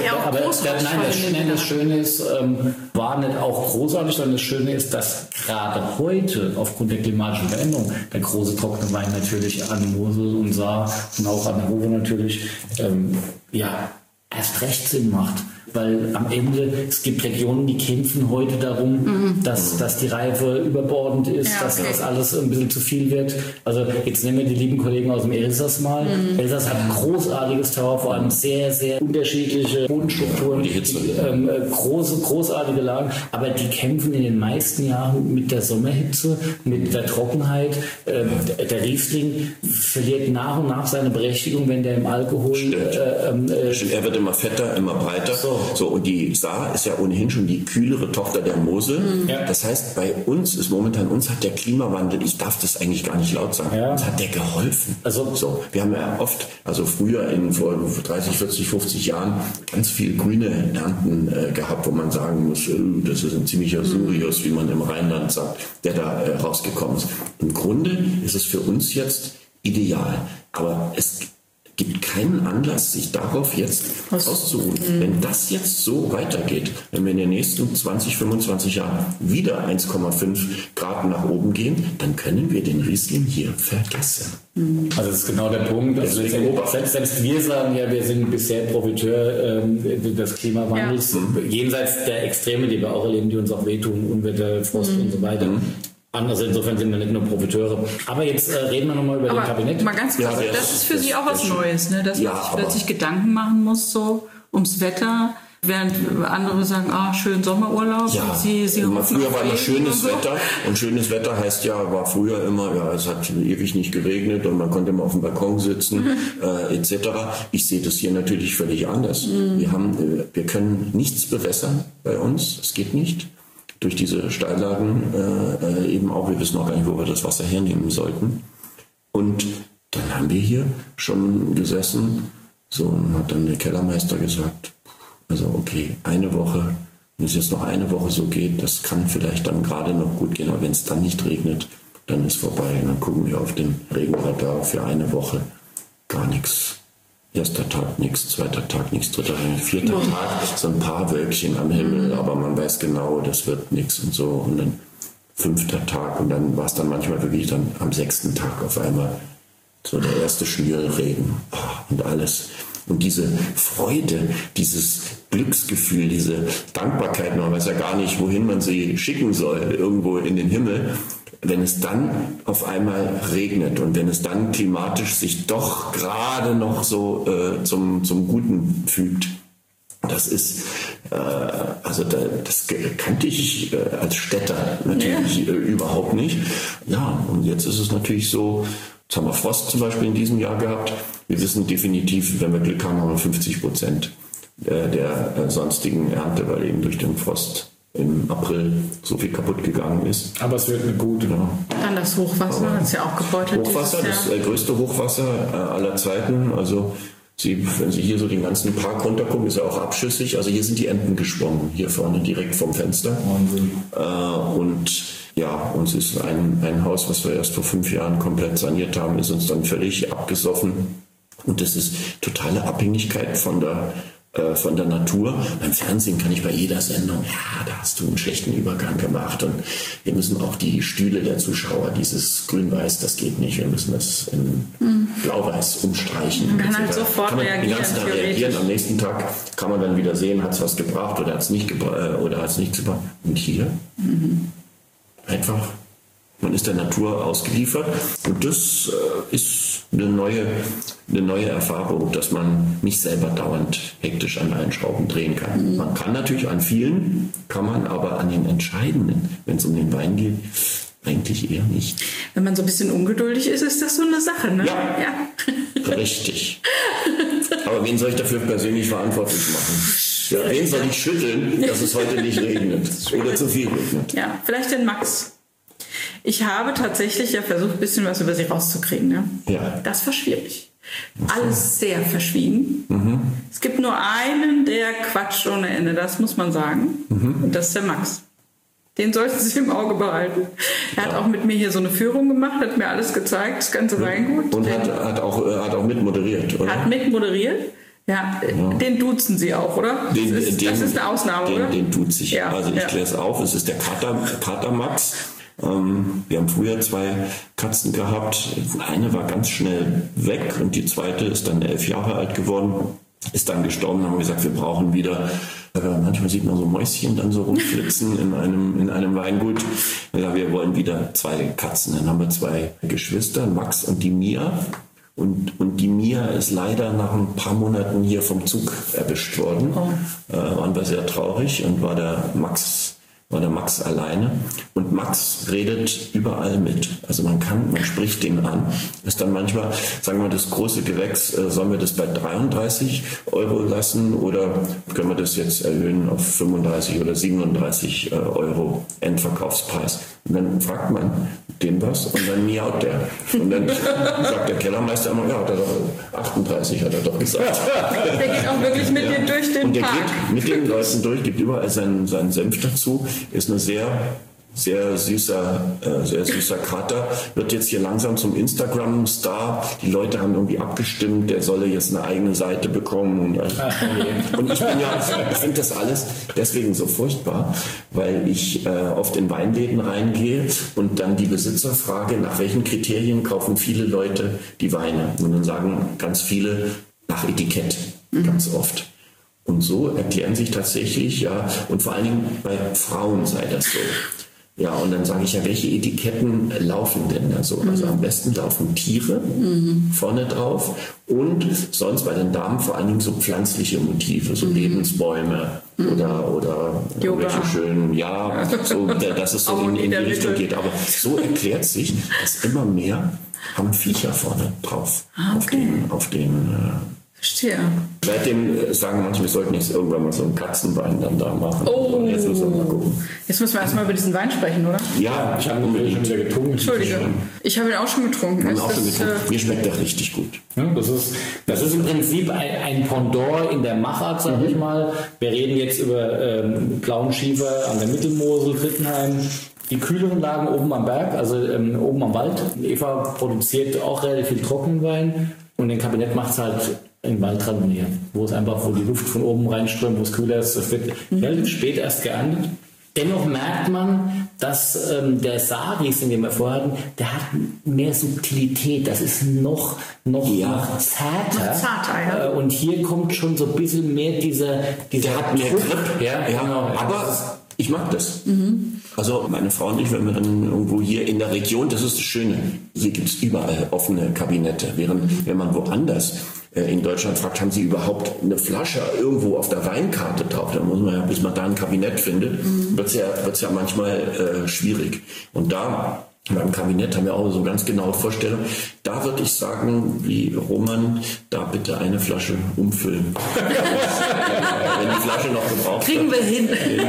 das Schöne ist, war nicht auch großartig, sondern das Schöne ist, dass gerade heute aufgrund der klimatischen Veränderung der große trockene Wein natürlich an Mosel und Saar und auch an der Ruhr natürlich erst recht Sinn macht. weil am Ende, es gibt Regionen, die kämpfen heute darum, dass die Reife überbordend ist, dass das alles ein bisschen zu viel wird. Also jetzt nehmen wir die lieben Kollegen aus dem Elsass mal. Elsass hat großartiges Terroir, vor allem sehr, sehr unterschiedliche Bodenstrukturen, großartige Lagen, aber die kämpfen in den meisten Jahren mit der Sommerhitze, mit der Trockenheit. Der Riesling verliert nach und nach seine Berechtigung, wenn der im Alkohol... Er wird immer fetter, immer breiter. So, und die Saar ist ja ohnehin schon die kühlere Tochter der Mosel. Das heißt, bei uns ist momentan, uns hat der Klimawandel, ich darf das eigentlich gar nicht laut sagen, uns hat der geholfen. So, wir haben ja oft, also früher vor 30, 40, 50 Jahren ganz viel grüne Ernten gehabt, wo man sagen muss, das ist ein ziemlicher Surius, wie man im Rheinland sagt, der da rausgekommen ist. Im Grunde ist es für uns jetzt ideal, aber es gibt keinen Anlass, sich darauf jetzt auszuruhen. Wenn das jetzt so weitergeht, wenn wir in den nächsten 20, 25 Jahren wieder 1,5 Grad nach oben gehen, dann können wir den Riesling hier vergessen. Also das ist genau der Punkt. Also selbst wir sagen ja, wir sind bisher Profiteur des Klimawandels, jenseits der Extreme, die wir auch erleben, die uns auch wehtun, Unwetter, Frost und so weiter. Also insofern sind wir nicht nur Profiteure. Aber jetzt reden wir nochmal über den Kabinett. Mal ganz kurz, das ist für Sie auch was Neues, ne? Dass man sich plötzlich Gedanken machen muss so ums Wetter, während andere sagen, schön Sommerurlaub. Ja, Sie früher war noch schönes Wetter und schönes Wetter heißt war früher immer, es hat ewig nicht geregnet und man konnte immer auf dem Balkon sitzen etc. Ich sehe das hier natürlich völlig anders. Wir können nichts bewässern bei uns, es geht nicht. Durch diese Steillagen eben auch, wir wissen auch gar nicht, wo wir das Wasser hernehmen sollten. Und dann haben wir hier schon gesessen, und hat dann der Kellermeister gesagt, also okay, eine Woche, wenn es jetzt noch eine Woche so geht, das kann vielleicht dann gerade noch gut gehen, aber wenn es dann nicht regnet, dann ist vorbei. Und dann gucken wir auf den Regenradar für eine Woche, gar nichts. Erster Tag nichts, zweiter Tag nichts, dritter Tag nichts, vierter Tag so ein paar Wölkchen am Himmel, aber man weiß genau, das wird nichts und so. Und dann fünfter Tag und dann war es dann manchmal wirklich dann am 6. Tag auf einmal so der erste Schnürregen und alles. Und diese Freude, dieses Glücksgefühl, diese Dankbarkeit, man weiß ja gar nicht, wohin man sie schicken soll, irgendwo in den Himmel. Wenn es dann auf einmal regnet und wenn es dann klimatisch sich doch gerade noch so zum Guten fügt, das ist, das kannte ich als Städter natürlich überhaupt nicht. Ja, und jetzt ist es natürlich so, jetzt haben wir Frost zum Beispiel in diesem Jahr gehabt. Wir wissen definitiv, wenn wir Glück haben, haben wir 50% der sonstigen Ernte, weil eben durch den Frost im April so viel kaputt gegangen ist. Aber es wird eine gute. Ja. Dann das Hochwasser, hat es ja auch gebeutelt. Hochwasser, das größte Hochwasser aller Zeiten. Also wenn Sie hier so den ganzen Park runtergucken, ist ja auch abschüssig. Also hier sind die Enten geschwommen, hier vorne direkt vom Fenster. Wahnsinn. Und uns ist ein Haus, was wir erst vor 5 Jahren komplett saniert haben, ist uns dann völlig abgesoffen. Und das ist totale Abhängigkeit von der Natur. Beim Fernsehen kann ich bei jeder Sendung, da hast du einen schlechten Übergang gemacht und wir müssen auch die Stühle der Zuschauer, dieses Grün-Weiß, das geht nicht, wir müssen das in Blau-Weiß umstreichen. Man kann halt sofort reagieren. Am nächsten Tag kann man dann wieder sehen, hat es was gebracht oder hat es nicht gebracht oder hat es nichts gebracht. Und hier einfach, man ist der Natur ausgeliefert und das ist eine neue Erfahrung, dass man nicht selber dauernd hektisch an allen Schrauben drehen kann. Man kann natürlich an vielen, aber an den entscheidenden, wenn es um den Wein geht, eigentlich eher nicht. Wenn man so ein bisschen ungeduldig ist, ist das so eine Sache, ne? Ja. Richtig. Aber wen soll ich dafür persönlich verantwortlich machen? Wen soll ich schütteln, dass es heute nicht regnet oder zu viel regnet? Ja, vielleicht den Max. Ich habe tatsächlich versucht, ein bisschen was über sie rauszukriegen. Ne? Ja. Das war schwierig. Alles sehr verschwiegen. Es gibt nur einen, der quatscht ohne Ende, das muss man sagen. Und das ist der Max. Den sollten Sie im Auge behalten. Er hat auch mit mir hier so eine Führung gemacht, hat mir alles gezeigt, das ganze Weingut. Und hat auch mitmoderiert, oder? Hat mitmoderiert. Ja, den duzen Sie auch, oder? Das ist eine Ausnahme, oder? Den duze ich. Ja, also ich kläre es auf, es ist der Kater Max. Wir haben früher 2 Katzen gehabt. Eine war ganz schnell weg und die zweite ist dann 11 Jahre alt geworden. ist dann gestorben. Dann haben wir gesagt, wir brauchen wieder, manchmal sieht man so Mäuschen dann so rumflitzen in einem Weingut. Ja, wir wollen wieder 2 Katzen. Dann haben wir 2 Geschwister, Max und die Mia. Und die Mia ist leider nach ein paar Monaten hier vom Zug erwischt worden. Waren wir sehr traurig und war der Max alleine. Und Max redet überall mit. Also man spricht den an. Ist dann manchmal, sagen wir, das große Gewächs, sollen wir das bei 33 € lassen oder können wir das jetzt erhöhen auf 35 oder 37 € Endverkaufspreis? Und dann fragt man den was und dann miaut der. Und dann sagt der Kellermeister immer, ja, hat er doch 38, hat er doch gesagt. Der geht auch wirklich mit dir durch den und der Park. geht mit den Leuten durch, gibt überall seinen Senf dazu, ist eine sehr süßer Kater, wird jetzt hier langsam zum Instagram-Star. Die Leute haben irgendwie abgestimmt, der solle jetzt eine eigene Seite bekommen. Und ich finde das alles deswegen so furchtbar, weil ich oft in Weinläden reingehe und dann die Besitzer frage, nach welchen Kriterien kaufen viele Leute die Weine. Und dann sagen ganz viele nach Etikett, ganz oft. Und so erklären sich tatsächlich, ja, und vor allen Dingen bei Frauen sei das so. Ja, und dann sage ich ja, welche Etiketten laufen denn da so? Also am besten laufen Tiere vorne drauf und sonst bei den Damen vor allen Dingen so pflanzliche Motive, so Lebensbäume oder irgendwelche schönen, so, dass es so in die Richtung geht. Aber so erklärt sich, dass immer mehr haben Viecher vorne drauf. Auf den Verstehe. Seitdem sagen manche, wir sollten jetzt irgendwann mal so einen Katzenwein dann da machen. Oh. Jetzt müssen wir mal gucken. Jetzt müssen wir erstmal über diesen Wein sprechen, oder? Ja, ich habe ihn schon wieder getrunken. Entschuldige. Ich habe ihn auch schon getrunken. Mir schmeckt der richtig gut. Ja, das ist im Prinzip ein Pendant in der Machart, sag ich mal. Wir reden jetzt über blauen Schiefer an der Mittelmosel, Rittenheim. Die kühleren Lagen oben am Berg, also oben am Wald. Eva produziert auch relativ viel Trockenwein und den Kabinett macht es halt im Waldrand hier, wo die Luft von oben reinströmt, wo es kühler ist. Das wird relativ spät erst geerntet. Dennoch merkt man, dass der Saris, in dem wir vorhatten, der hat mehr Subtilität. Das ist noch zarter. Ja. Und hier kommt schon so ein bisschen mehr dieser der hat mehr Grip. Ja, genau. Aber ich mag das. Also meine Frau und ich, wenn wir dann irgendwo hier in der Region, das ist das Schöne, hier gibt es überall offene Kabinette. Während wenn man woanders in Deutschland fragt, haben Sie überhaupt eine Flasche irgendwo auf der Weinkarte drauf? Da muss man ja, bis man da ein Kabinett findet, wird's ja manchmal schwierig. Und da beim Kabinett haben wir auch so ganz genaue Vorstellungen. Da würde ich sagen, wie Roman, da bitte eine Flasche umfüllen. Wenn die Flasche noch gebraucht kriegen wir hin.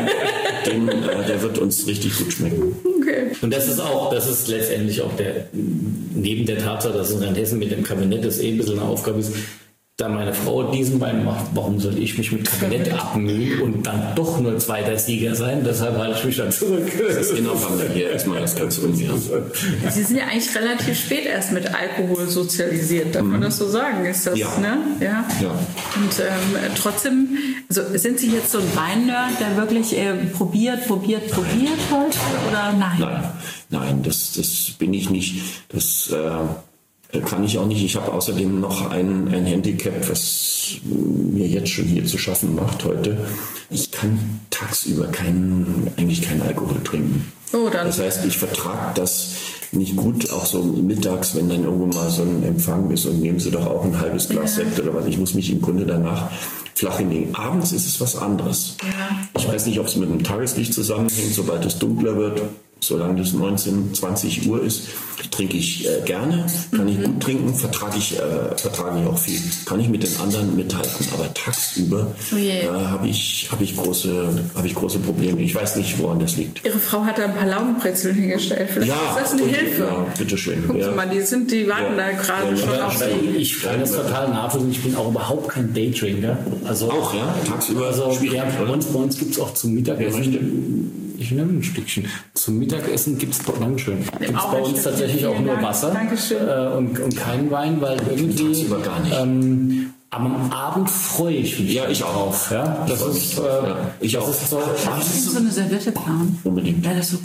Der wird uns richtig gut schmecken. Okay. Und das ist letztendlich auch neben der Tatsache, dass es in Rheinhessen mit dem Kabinett das ein bisschen eine Aufgabe ist, da meine Frau diesen Wein macht, warum soll ich mich mit Kabinett abmühen und dann doch nur zweiter Sieger sein? Deshalb halte ich mich dann zurück. Das Innenraum hier erstmal das ganz ungern. Sie sind ja eigentlich relativ spät erst mit Alkohol sozialisiert, darf man das so sagen? Ist das, ja. Ne? Ja. Und trotzdem, also sind Sie jetzt so ein Weinnerd, der wirklich probiert heute oder nein? Nein, das bin ich nicht. Das kann ich auch nicht. Ich habe außerdem noch ein Handicap, was mir jetzt schon hier zu schaffen macht heute. Ich kann tagsüber eigentlich keinen Alkohol trinken. Oh, dann. Das heißt, ich vertrage das nicht gut, auch so mittags, wenn dann irgendwo mal so ein Empfang ist und nehmen Sie doch auch ein halbes Glas Sekt oder was. Ich muss mich im Grunde danach flach hinlegen. Abends ist es was anderes. Ja. Ich weiß nicht, ob es mit dem Tageslicht zusammenhängt, sobald es dunkler wird. Solange das 19, 20 Uhr ist, trinke ich gerne, kann ich gut trinken, vertrage ich auch viel. Kann ich mit den anderen mithalten, aber tagsüber habe ich große Probleme. Ich weiß nicht, woran das liegt. Ihre Frau hat da ein paar Laugenbrezeln hingestellt. Vielleicht ist das eine Hilfe. Ja, bitteschön. Gucken Sie mal, die warten da gerade schon auf Sie. Ich kann das total nachvollziehen. Ich bin auch überhaupt kein Daydrinker. Also, auch, ja? Tagsüber schwierig, bei uns gibt es auch zum Mittagessen. Ich nehme ein Stückchen. Zum Mittagessen gibt es bei uns tatsächlich auch nur Wasser und keinen Wein, weil irgendwie gar nicht. Am Abend freue ich mich. Ja, ich auch. Drauf, ja? Das ist ich auch. Kannst du so eine Serviette planen? Unbedingt. Ja, das ist okay.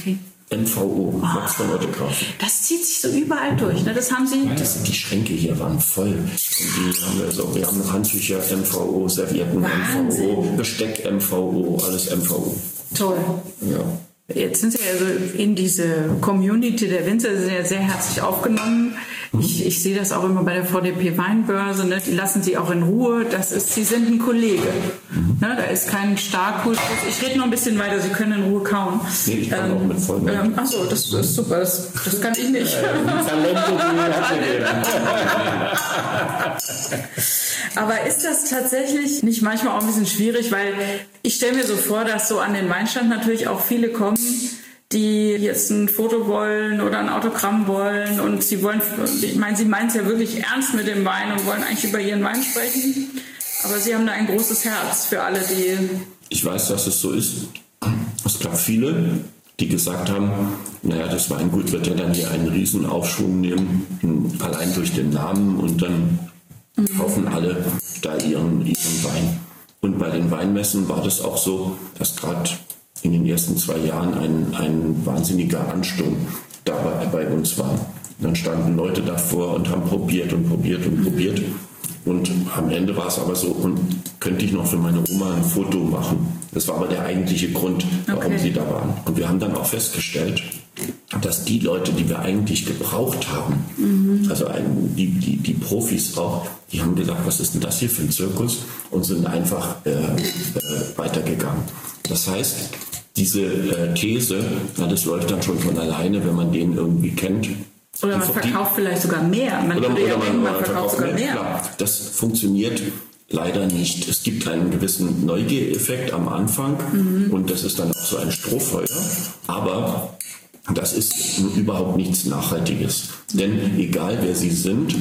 MVO, Max von Autographen. Das zieht sich so überall durch, ne? Das haben Sie... Die Schränke hier waren voll. Und wir haben Handtücher MVO, Servietten MVO, Besteck MVO, alles MVO. Toll. Ja. Jetzt sind Sie also in diese Community der Winzer, Sie sind ja sehr herzlich aufgenommen. Ich sehe das auch immer bei der VDP Weinbörse, ne? Die lassen Sie auch in Ruhe. Sie sind ein Kollege. Ne? Da ist kein Starkhuss. Ich rede noch ein bisschen weiter, Sie können in Ruhe kauen. Nee, ich kann auch mit voll. Achso, das ist super, das kann ich nicht. Aber ist das tatsächlich nicht manchmal auch ein bisschen schwierig, weil ich stelle mir so vor, dass so an den Weinstand natürlich auch viele kommen, die jetzt ein Foto wollen oder ein Autogramm wollen und sie meinen es ja wirklich ernst mit dem Wein und wollen eigentlich über ihren Wein sprechen, aber Sie haben da ein großes Herz für alle, die... Ich weiß, dass es so ist. Es gab viele, die gesagt haben, naja, das Weingut wird ja dann hier einen riesen Aufschwung nehmen, allein durch den Namen, und dann kaufen alle da ihren Wein. Und bei den Weinmessen war das auch so, dass gerade in den ersten 2 Jahren ein wahnsinniger Ansturm da bei uns war. Dann standen Leute davor und haben probiert. Und am Ende war es aber so, und könnte ich noch für meine Oma ein Foto machen. Das war aber der eigentliche Grund, warum sie da waren. Und wir haben dann auch festgestellt, dass die Leute, die wir eigentlich gebraucht haben, also die Profis auch, die haben gesagt, was ist denn das hier für ein Zirkus? Und sind einfach weitergegangen. Das heißt, diese These, das läuft dann schon von alleine, wenn man den irgendwie kennt. Oder man verkauft vielleicht sogar mehr. Man verkauft sogar mehr. Klar, das funktioniert leider nicht. Es gibt einen gewissen Neugiereffekt am Anfang und das ist dann auch so ein Strohfeuer. Aber das ist überhaupt nichts Nachhaltiges. Denn egal wer Sie sind,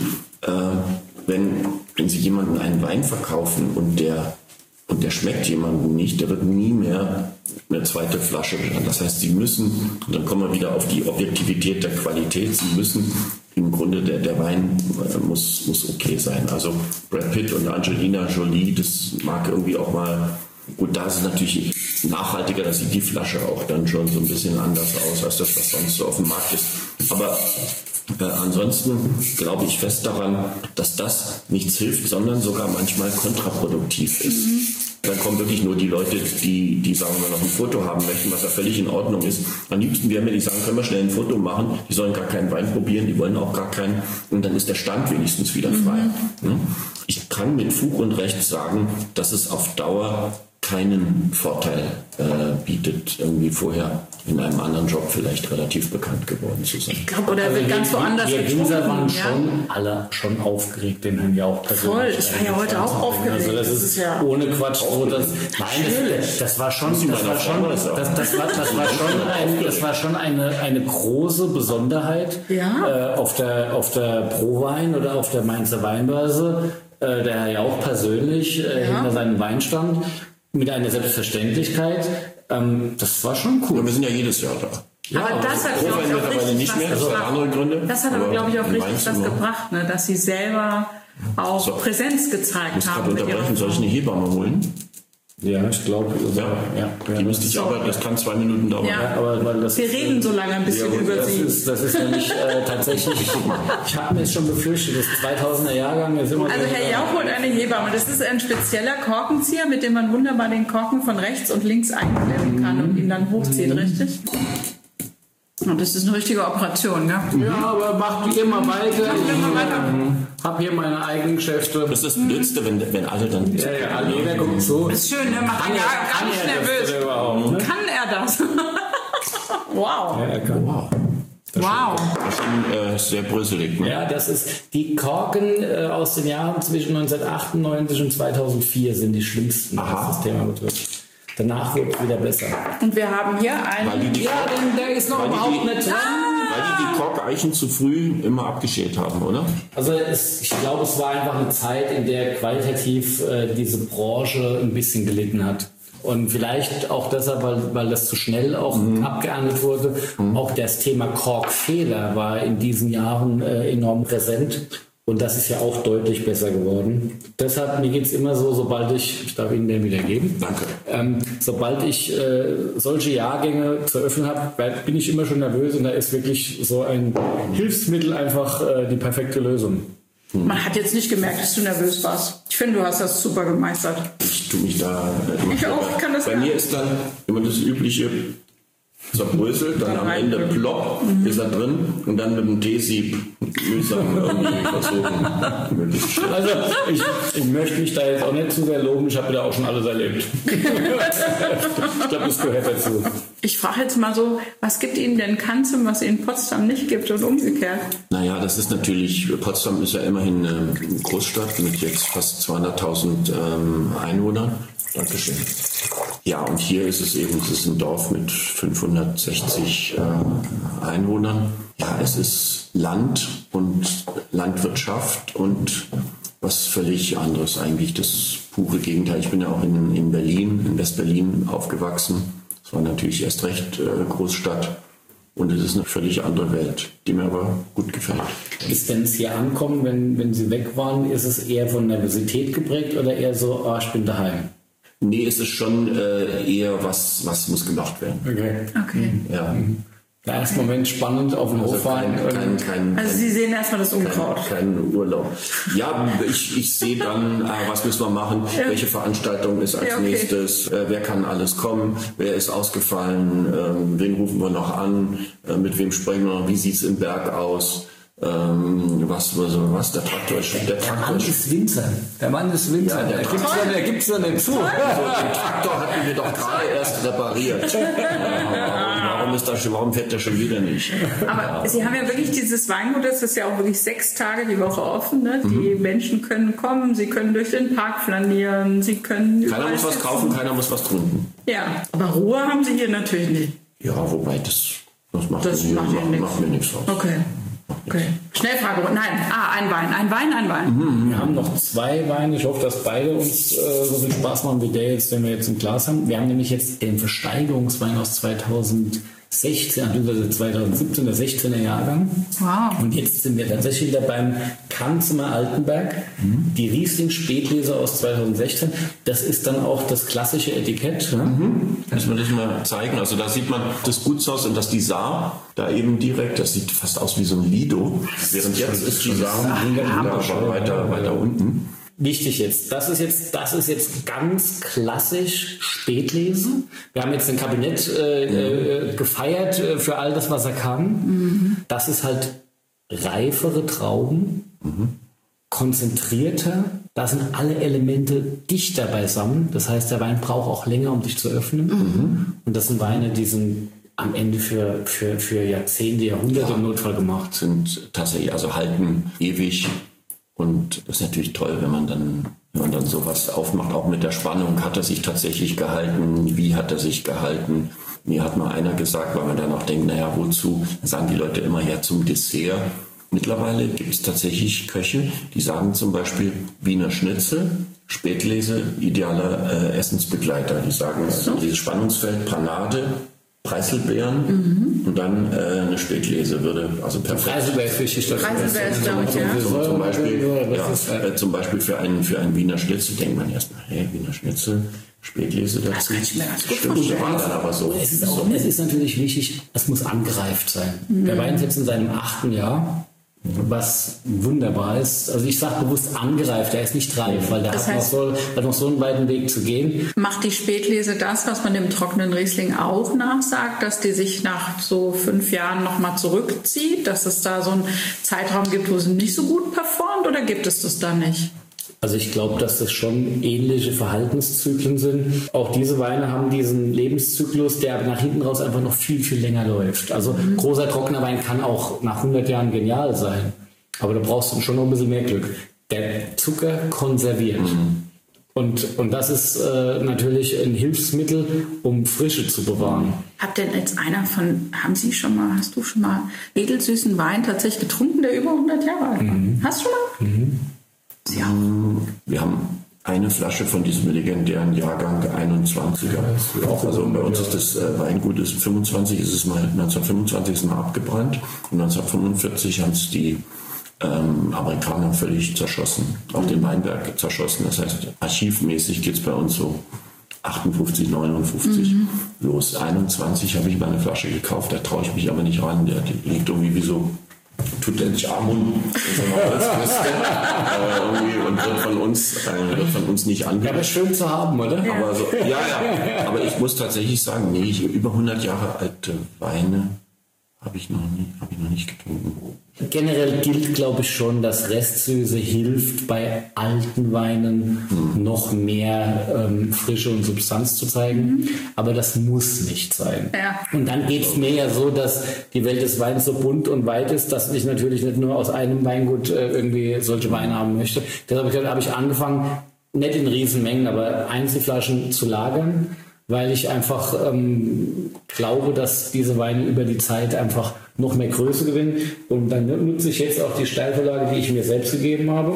wenn Sie jemandem einen Wein verkaufen und der schmeckt jemandem nicht, der wird nie mehr eine zweite Flasche bestellen. Das heißt, Sie müssen, und dann kommen wir wieder auf die Objektivität der Qualität, Sie müssen im Grunde, der Wein muss okay sein. Also Brad Pitt und Angelina Jolie, das mag irgendwie auch mal, gut, da ist es natürlich nachhaltiger, da sieht die Flasche auch dann schon so ein bisschen anders aus, als das, was sonst so auf dem Markt ist. Aber ansonsten glaube ich fest daran, dass das nichts hilft, sondern sogar manchmal kontraproduktiv ist. Dann kommen wirklich nur die Leute, die sagen wir noch ein Foto haben möchten, was ja völlig in Ordnung ist. Am liebsten wären mir die sagen, können wir schnell ein Foto machen, die sollen gar keinen Wein probieren, die wollen auch gar keinen, und dann ist der Stand wenigstens wieder frei. Ich kann mit Fug und Recht sagen, dass es auf Dauer keinen Vorteil bietet, irgendwie vorher in einem anderen Job vielleicht relativ bekannt geworden zu sein. Ich glaube, oder wird ganz woanders getrunken. Die Winzer waren alle schon aufgeregt, den haben wir auch persönlich. Voll, ich war ja heute auch aufgeregt. Also das ist ja ohne Quatsch so. Das war schon eine große Besonderheit auf der Prowein oder auf der Mainzer Weinbörse, der Herr Jauch persönlich hinter seinem Wein stand. Mit einer Selbstverständlichkeit. Das war schon cool. Ja, wir sind ja jedes Jahr da. Ja, aber das hat, glaube ich, auch richtig was gebracht. Andere Gründe. Das hat aber, glaube ich, auch richtig was gebracht, ne? Dass Sie selber auch Präsenz gezeigt haben. Soll ich eine Hebamme holen? Ja, ich glaube. Die müsste ich aber, das kann 2 Minuten dauern. Ja. Aber wir reden so lange ein bisschen über Sie. Das ist nämlich tatsächlich, ich habe mir jetzt schon befürchtet, das 2000er Jahrgang ist immer. Also Herr Jauch holt eine Hebamme. Das ist ein spezieller Korkenzieher, mit dem man wunderbar den Korken von rechts und links einklemmen kann und ihn dann hochziehen, richtig? Und das ist eine richtige Operation, ja? Ja, aber macht ihr mal weiter. Ich habe hier meine eigenen Geschäfte. Das ist das Blödste, wenn alle dann... Ja, jeder guckt so. Das ist schön, er macht ihn ja ganz nervös. Kann er das? Wow. Ja, er kann. Wow. Das ist sehr bröselig. Ne? Ja, das ist die Korken aus den Jahren zwischen 1998 und 2004 sind die schlimmsten, was das Thema betrifft. Danach wird es wieder besser. Und wir haben hier einen... der ist noch überhaupt nicht dran. Weil die Korkeichen zu früh immer abgeschält haben, oder? Also ich glaube, es war einfach eine Zeit, in der qualitativ diese Branche ein bisschen gelitten hat. Und vielleicht auch deshalb, weil das zu schnell auch abgeerntet wurde. Auch das Thema Korkfehler war in diesen Jahren enorm präsent. Und das ist ja auch deutlich besser geworden. Deshalb, mir geht es immer so, sobald ich darf Ihnen den wieder geben. Danke. Sobald ich solche Jahrgänge zu öffnen habe, bin ich immer schon nervös und da ist wirklich so ein Hilfsmittel einfach die perfekte Lösung. Man hat jetzt nicht gemerkt, dass du nervös warst. Ich finde, du hast das super gemeistert. Ich tue mich da immer Ich auch, kann das Bei mir ist dann immer das übliche zerbröselt, dann am Ende plopp, ist er drin und dann mit dem T-Sieb mühsam irgendwie versuchen, möglichst schnell. Also ich möchte mich da jetzt auch nicht zu sehr loben, ich habe da auch schon alles erlebt. Ich glaube, das gehört dazu. Ich frage jetzt mal so, was gibt Ihnen denn Kanzem, was Ihnen Potsdam nicht gibt und umgekehrt? Naja, das ist natürlich, Potsdam ist ja immerhin eine Großstadt mit jetzt fast 200.000 Einwohnern. Dankeschön. Ja, und hier ist es eben, es ist ein Dorf mit 560 Einwohnern. Ja, es ist Land und Landwirtschaft und was völlig anderes eigentlich, das pure Gegenteil. Ich bin ja auch in Berlin, in West-Berlin aufgewachsen. Das war natürlich erst recht Großstadt. Und es ist eine völlig andere Welt, die mir aber gut gefällt. Ist, wenn es hier ankommen, wenn Sie weg waren, ist es eher von Nervosität geprägt oder eher so, ich bin daheim? Nee, es ist schon eher was muss gemacht werden. Okay. Ja. Der erste Moment spannend auf dem Hof fahren. Also Sie sehen erstmal das Unkraut. Kein Urlaub. Ja, ich sehe dann, was müssen wir machen, welche Veranstaltung ist als nächstes, wer kann alles kommen, wer ist ausgefallen, wen rufen wir noch an, mit wem sprechen wir noch, wie sieht es im Berg aus. Was der Traktor ist. Der Mann ist Winzer. Der Mann ist Winzer. Ja, der gibt's ja nicht zu. Also, den Traktor hatten wir doch gerade erst repariert. Warum fährt der schon wieder nicht? Aber Sie haben ja wirklich dieses Weingut, das ist ja auch wirklich 6 Tage die Woche offen. Ne? Die Menschen können kommen, sie können durch den Park flanieren, sie können... Keiner muss was kaufen, keiner muss was trinken. Ja, aber Ruhe haben Sie hier natürlich nicht. Ja, wobei das macht mir nichts aus. Okay. Schnellfrage. Nein. Ein Wein. Wir haben noch 2 Weine. Ich hoffe, dass beide uns so viel Spaß machen wie der jetzt, den wir jetzt im Glas haben. Wir haben nämlich jetzt den Versteigerungswein aus 2016, also 2017, der 16er Jahrgang. Wow. Und jetzt sind wir tatsächlich wieder beim Kanzemer Altenberg. Die Riesling Spätlese aus 2016. Das ist dann auch das klassische Etikett. Kannst du mir das mal zeigen? Also da sieht man das Gutshaus und das die Saar da eben direkt. Das sieht fast aus wie so ein Lido. Während jetzt ist die Saar weiter unten. Wichtig jetzt, das ist jetzt ganz klassisch Spätlese. Wir haben jetzt ein Kabinett gefeiert für all das, was er kann. Das ist halt reifere Trauben, konzentrierter. Da sind alle Elemente dichter beisammen. Das heißt, der Wein braucht auch länger, um sich zu öffnen. Und das sind Weine, die sind am Ende für Jahrzehnte, Jahrhunderte im Notfall gemacht. Sind tatsächlich, also halten ewig. Und das ist natürlich toll, wenn man dann sowas aufmacht, auch mit der Spannung. Hat er sich tatsächlich gehalten? Wie hat er sich gehalten? Mir hat mal einer gesagt, weil man dann auch denkt, naja, wozu? Dann sagen die Leute immer ja zum Dessert. Mittlerweile gibt es tatsächlich Köche, die sagen zum Beispiel Wiener Schnitzel, Spätlese, idealer Essensbegleiter. Die sagen, also dieses Spannungsfeld, Panade, Preiselbeeren und dann eine Spätlese würde also perfekt. Preiselbeer ist wichtig. Preiselbeer ist, glaube ich, Zum Beispiel für einen Wiener Schnitzel denkt man erstmal, Wiener Schnitzel, Spätlese dazu. Das kann ich mir ganz gut vorstellen. Aber so. Es ist natürlich wichtig, es muss angreift sein. Der Wein ist jetzt in seinem 8. Jahr. Was wunderbar ist. Also ich sage bewusst angreift, er ist nicht reif, weil der hat noch so einen weiten Weg zu gehen. Macht die Spätlese das, was man dem trockenen Riesling auch nachsagt, dass die sich nach so 5 Jahren nochmal zurückzieht, dass es da so einen Zeitraum gibt, wo sie nicht so gut performt, oder gibt es das da nicht? Also ich glaube, dass das schon ähnliche Verhaltenszyklen sind. Auch diese Weine haben diesen Lebenszyklus, der nach hinten raus einfach noch viel, viel länger läuft. Also großer trockener Wein kann auch nach 100 Jahren genial sein. Aber da brauchst du schon noch ein bisschen mehr Glück. Der Zucker konserviert. Und das ist natürlich ein Hilfsmittel, um Frische zu bewahren. Hast du schon mal edelsüßen Wein tatsächlich getrunken, der über 100 Jahre alt war? Hast du schon mal? Ja. Wir haben eine Flasche von diesem legendären Jahrgang 21er. Also bei uns ist das Weingut 1925 ist es mal abgebrannt und 1945 haben es die Amerikaner völlig zerschossen, auch den Weinberg zerschossen. Das heißt, archivmäßig geht es bei uns so 58, 59 los. 21 habe ich mal eine Flasche gekauft, da traue ich mich aber nicht ran. Der liegt irgendwie wie so Tutanchamun so eine Holzkiste und wird von uns nicht angehört. Ja, aber schön zu haben, oder? Aber so, aber ich muss tatsächlich sagen, nee, über 100 Jahre alte Weine habe ich noch nicht getrunken. Generell gilt, glaube ich, schon, dass Restsüße hilft, bei alten Weinen noch mehr Frische und Substanz zu zeigen. Aber das muss nicht sein. Ja. Und dann geht es mir ja so, dass die Welt des Weins so bunt und weit ist, dass ich natürlich nicht nur aus einem Weingut irgendwie solche Weine haben möchte. Deshalb habe ich angefangen, nicht in Riesenmengen, aber Einzelflaschen zu lagern, weil ich einfach glaube, dass diese Weine über die Zeit einfach noch mehr Größe gewinnen. Und dann nutze ich jetzt auch die Steilvorlage, die ich mir selbst gegeben habe.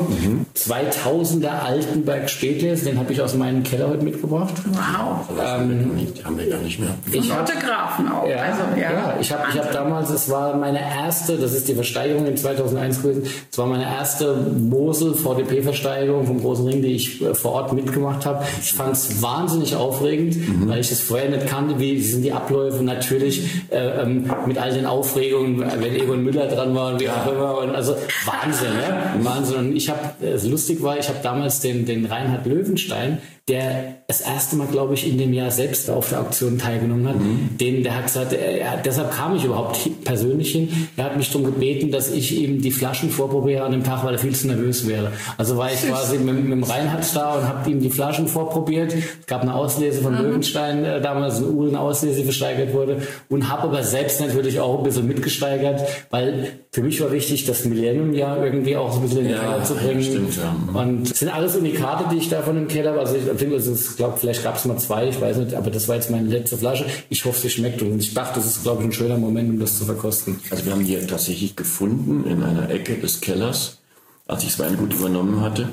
2000er Altenberg Spätlese, den habe ich aus meinem Keller heute mitgebracht. Wow. Die haben wir gar nicht mehr. Fotografen auch. Ja, also, ich habe damals, es war meine erste, das ist die Versteigerung in 2001 gewesen, es war meine erste Mosel-VDP-Versteigerung vom Großen Ring, die ich vor Ort mitgemacht habe. Ich fand es wahnsinnig aufregend, weil ich es vorher nicht kannte, wie sind die Abläufe, natürlich mit all den Aufregungen, wenn Egon Müller dran war und wie auch immer. Und also Wahnsinn, ja? Wahnsinn. Und ich habe, lustig war, ich habe damals den Reinhard Löwenstein, der das erste Mal, glaube ich, in dem Jahr selbst auf der Auktion teilgenommen hat. Der hat gesagt, deshalb kam ich überhaupt persönlich hin. Er hat mich darum gebeten, dass ich ihm die Flaschen vorprobiere an dem Tag, weil er viel zu nervös wäre. Also war ich quasi mit dem Reinhard da und habe ihm die Flaschen vorprobiert. Es gab eine Auslese von Löwenstein, damals eine Uhlen-Auslese, die versteigert wurde. Und habe aber selbst natürlich auch ein bisschen mitgesteigert, weil für mich war wichtig, das Millennium-Jahr irgendwie auch so ein bisschen in die Keller zu bringen. Stimmt, ja. Und es sind alles Unikate, die ich da von dem Keller habe. Also ich glaube, vielleicht gab es mal 2, ich weiß nicht, aber das war jetzt meine letzte Flasche. Ich hoffe, sie schmeckt und ich dachte, das ist, glaube ich, ein schöner Moment, um das zu verkosten. Also wir haben hier tatsächlich gefunden, in einer Ecke des Kellers, als ich das Weingut übernommen hatte,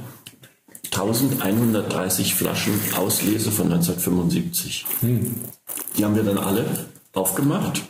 1130 Flaschen Auslese von 1975. Die haben wir dann alle aufgemacht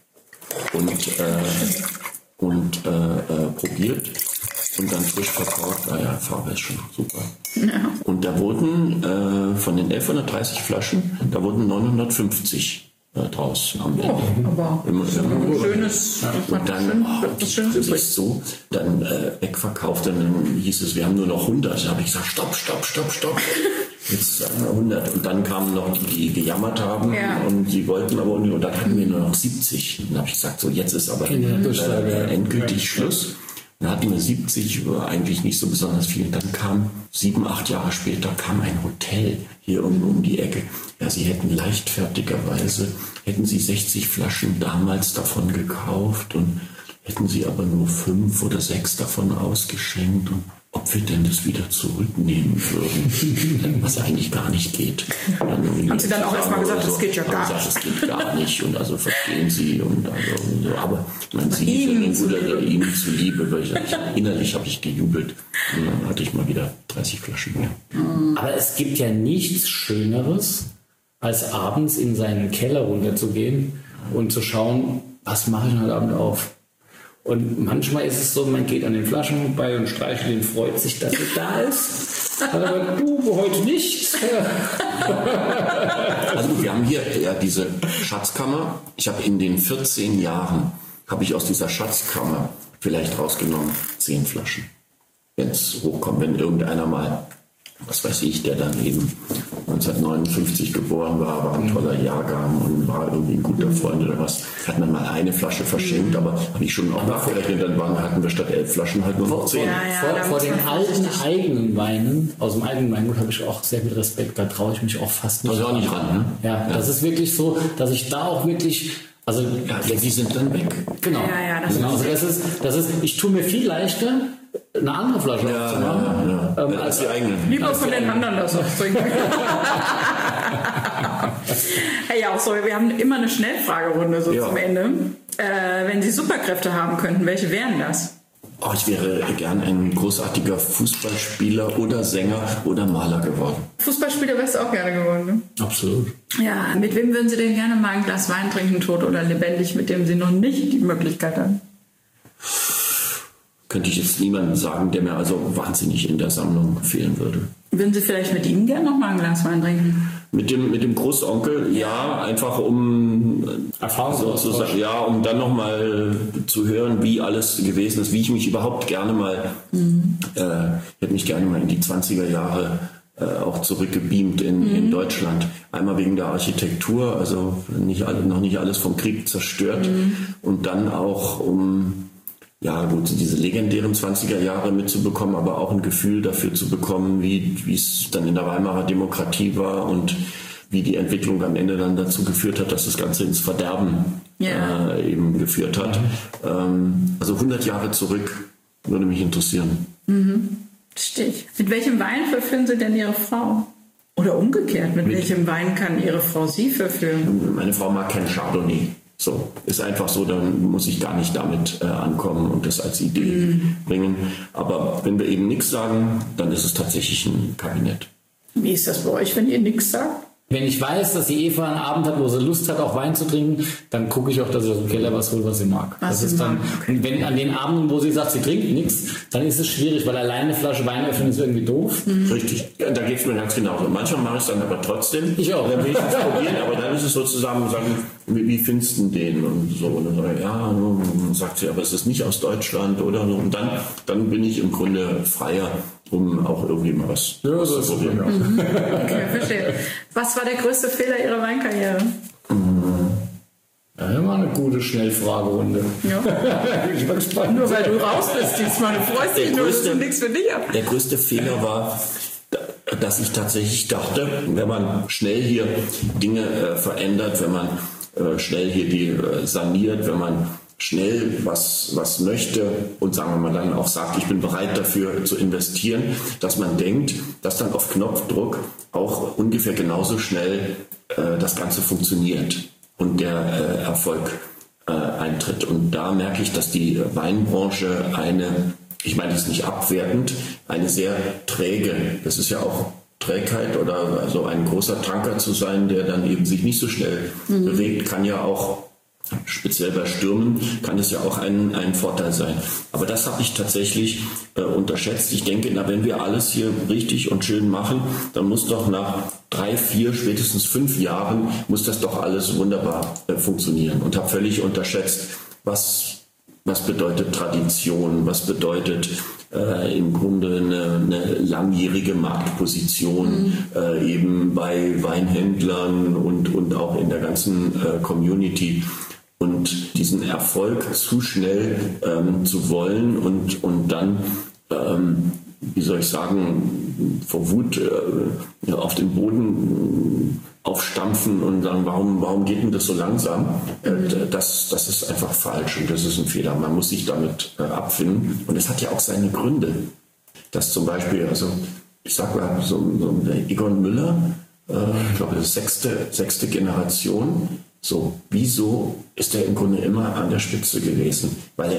und probiert und dann frisch verkauft. Naja, Farbe ist schon super. Ja. Und da wurden von den 1130 Flaschen, da wurden 950 draus am Ende. Aber immer ein schönes, und dann so, dann wegverkauft, und dann hieß es, wir haben nur noch 100. Da habe ich gesagt, stopp. Jetzt 100. Und dann kamen noch die gejammert haben und die wollten aber, und dann hatten wir nur noch 70. Und dann habe ich gesagt, so jetzt ist aber endgültig Schluss. Dann hatten wir 70, eigentlich nicht so besonders viel. Und dann kam 7, 8 Jahre später kam ein Hotel hier um die Ecke. Ja, sie hätten leichtfertigerweise, hätten sie 60 Flaschen damals davon gekauft und hätten sie aber nur 5 oder 6 davon ausgeschenkt. Und ob wir denn das wieder zurücknehmen würden, was eigentlich gar nicht geht. Haben Sie dann auch erstmal gesagt, das geht ja gar nicht. Das geht gar nicht und also verstehen Sie und also so. Aber man sieht Ihnen zuliebe, weil innerlich habe ich gejubelt und dann hatte ich mal wieder 30 Flaschen mehr. Aber es gibt ja nichts Schöneres, als abends in seinen Keller runterzugehen und zu schauen, was mache ich heute Abend auf. Und manchmal ist es so, man geht an den Flaschen vorbei und streichelt ihn, freut sich, dass er da ist. Aber du, heute nicht. Also wir haben hier ja diese Schatzkammer. Ich habe in den 14 Jahren, habe ich aus dieser Schatzkammer vielleicht rausgenommen 10 Flaschen. Wenn es hochkommt, wenn irgendeiner mal, was weiß ich, der dann eben 1959 geboren war ein toller Jahrgang und war irgendwie ein guter Freund oder was, hat man mal eine Flasche verschenkt, aber habe ich schon auch nachgerechnet, dann hatten wir statt 11 Flaschen halt nur noch 10. Vor den alten eigenen Weinen, aus dem eigenen Weingut, habe ich auch sehr viel Respekt, da traue ich mich auch fast nicht. Also auch nicht ran, ne? Ja, das ist wirklich so, dass ich da auch wirklich, also die sind dann weg. Genau. Also das ist, ich tue mir viel leichter, eine andere Flasche aufzumachen, als die eigene. Lieber von den anderen das aufzutrinken. Hey, auch so, wir haben immer eine Schnellfragerunde so zum Ende. Wenn Sie Superkräfte haben könnten, welche wären das? Oh, ich wäre gern ein großartiger Fußballspieler oder Sänger oder Maler geworden. Fußballspieler wärst du auch gerne geworden, ne? Absolut. Ja, mit wem würden Sie denn gerne mal ein Glas Wein trinken, tot oder lebendig, mit dem Sie noch nicht die Möglichkeit haben? könnte ich jetzt niemanden sagen, der mir also wahnsinnig in der Sammlung fehlen würde. Würden Sie vielleicht mit ihm gerne noch mal ein Glas Wein trinken? Mit dem Großonkel, ja, einfach um sozusagen, ja, um dann nochmal zu hören, wie alles gewesen ist, wie ich mich überhaupt gerne mal, ich hätte mich gerne mal in die 20er Jahre auch zurückgebeamt in Deutschland. Einmal wegen der Architektur, also noch nicht alles vom Krieg zerstört, und dann auch diese legendären 20er Jahre mitzubekommen, aber auch ein Gefühl dafür zu bekommen, wie es dann in der Weimarer Demokratie war und wie die Entwicklung am Ende dann dazu geführt hat, dass das Ganze ins Verderben eben geführt hat. Also 100 Jahre zurück würde mich interessieren. Stich. Mit welchem Wein verführen Sie denn Ihre Frau? Oder umgekehrt, mit welchem Wein kann Ihre Frau Sie verführen? Meine Frau mag kein Chardonnay. So, ist einfach so, dann muss ich gar nicht damit ankommen und das als Idee bringen. Aber wenn wir eben nichts sagen, dann ist es tatsächlich ein Kabinett. Wie ist das bei euch, wenn ihr nichts sagt? Wenn ich weiß, dass die Eva einen Abend hat, wo sie Lust hat, auch Wein zu trinken, dann gucke ich auch, dass ich aus dem Keller was hole, was sie mag. Und wenn an den Abenden, wo sie sagt, sie trinkt nichts, dann ist es schwierig, weil alleine eine Flasche Wein öffnen ist irgendwie doof. Richtig, ja, da geht es mir ganz genauso. Manchmal mache ich es dann aber trotzdem. Ich auch. Dann will ich es probieren, aber dann ist es sozusagen, wie findest du den? Und so. Und dann sage ich, dann sagt sie, aber es ist nicht aus Deutschland oder so. Und dann bin ich im Grunde freier, um auch irgendwie mal was zu probieren. Okay, verstehe. Was war der größte Fehler Ihrer Weinkarriere? Ja, immer eine gute Schnellfragerunde. Ja. Ich bin gespannt. Nur weil du raus bist diesmal, du freust dich nur, dass du nichts für dich ab. Der größte Fehler war, dass ich tatsächlich dachte, wenn man schnell hier Dinge verändert, wenn man schnell hier die saniert, wenn man schnell was möchte und sagen wir mal dann auch sagt, ich bin bereit dafür zu investieren, dass man denkt, dass dann auf Knopfdruck auch ungefähr genauso schnell das Ganze funktioniert und der Erfolg eintritt. Und da merke ich, dass die Weinbranche ich meine das nicht abwertend, eine sehr träge, das ist ja auch Trägheit oder also ein großer Tanker zu sein, der dann eben sich nicht so schnell bewegt, kann ja auch speziell bei Stürmen kann es ja auch ein Vorteil sein. Aber das habe ich tatsächlich unterschätzt. Ich denke, wenn wir alles hier richtig und schön machen, dann muss doch nach 3, 4, spätestens 5 Jahren muss das doch alles wunderbar funktionieren. Und habe völlig unterschätzt, was bedeutet Tradition, was bedeutet im Grunde eine langjährige Marktposition eben bei Weinhändlern und auch in der ganzen Community. Und diesen Erfolg zu schnell zu wollen und dann, wie soll ich sagen, vor Wut auf den Boden aufstampfen und sagen, warum geht denn das so langsam? Das ist einfach falsch und das ist ein Fehler. Man muss sich damit abfinden. Und es hat ja auch seine Gründe. Dass zum Beispiel, also ich sag mal, so der Egon Müller, ich glaube, das ist sechste Generation. So, wieso ist er im Grunde immer an der Spitze gewesen? Weil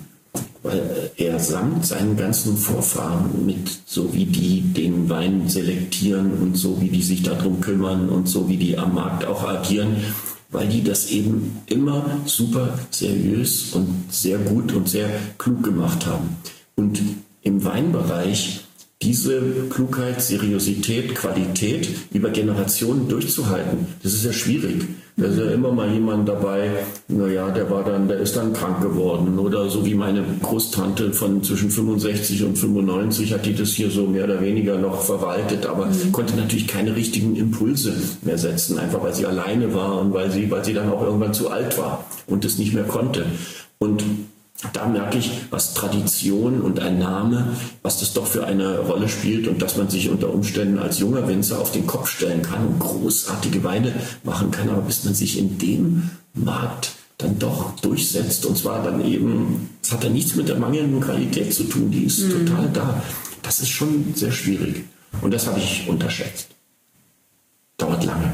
er samt seinen ganzen Vorfahren mit, so wie die den Wein selektieren und so wie die sich darum kümmern und so wie die am Markt auch agieren, weil die das eben immer super seriös und sehr gut und sehr klug gemacht haben. Und im Weinbereich diese Klugheit, Seriosität, Qualität über Generationen durchzuhalten, das ist ja schwierig. Da ist ja immer mal jemand dabei, der ist dann krank geworden oder so wie meine Großtante von zwischen 65 und 95 hat die das hier so mehr oder weniger noch verwaltet, aber konnte natürlich keine richtigen Impulse mehr setzen, einfach weil sie alleine war und weil sie dann auch irgendwann zu alt war und das nicht mehr konnte. Und da merke ich, was Tradition und ein Name, was das doch für eine Rolle spielt und dass man sich unter Umständen als junger Winzer auf den Kopf stellen kann und großartige Weine machen kann, aber bis man sich in dem Markt dann doch durchsetzt und zwar dann eben, das hat ja nichts mit der mangelnden Qualität zu tun, die ist total da. Das ist schon sehr schwierig und das habe ich unterschätzt. Dauert lange.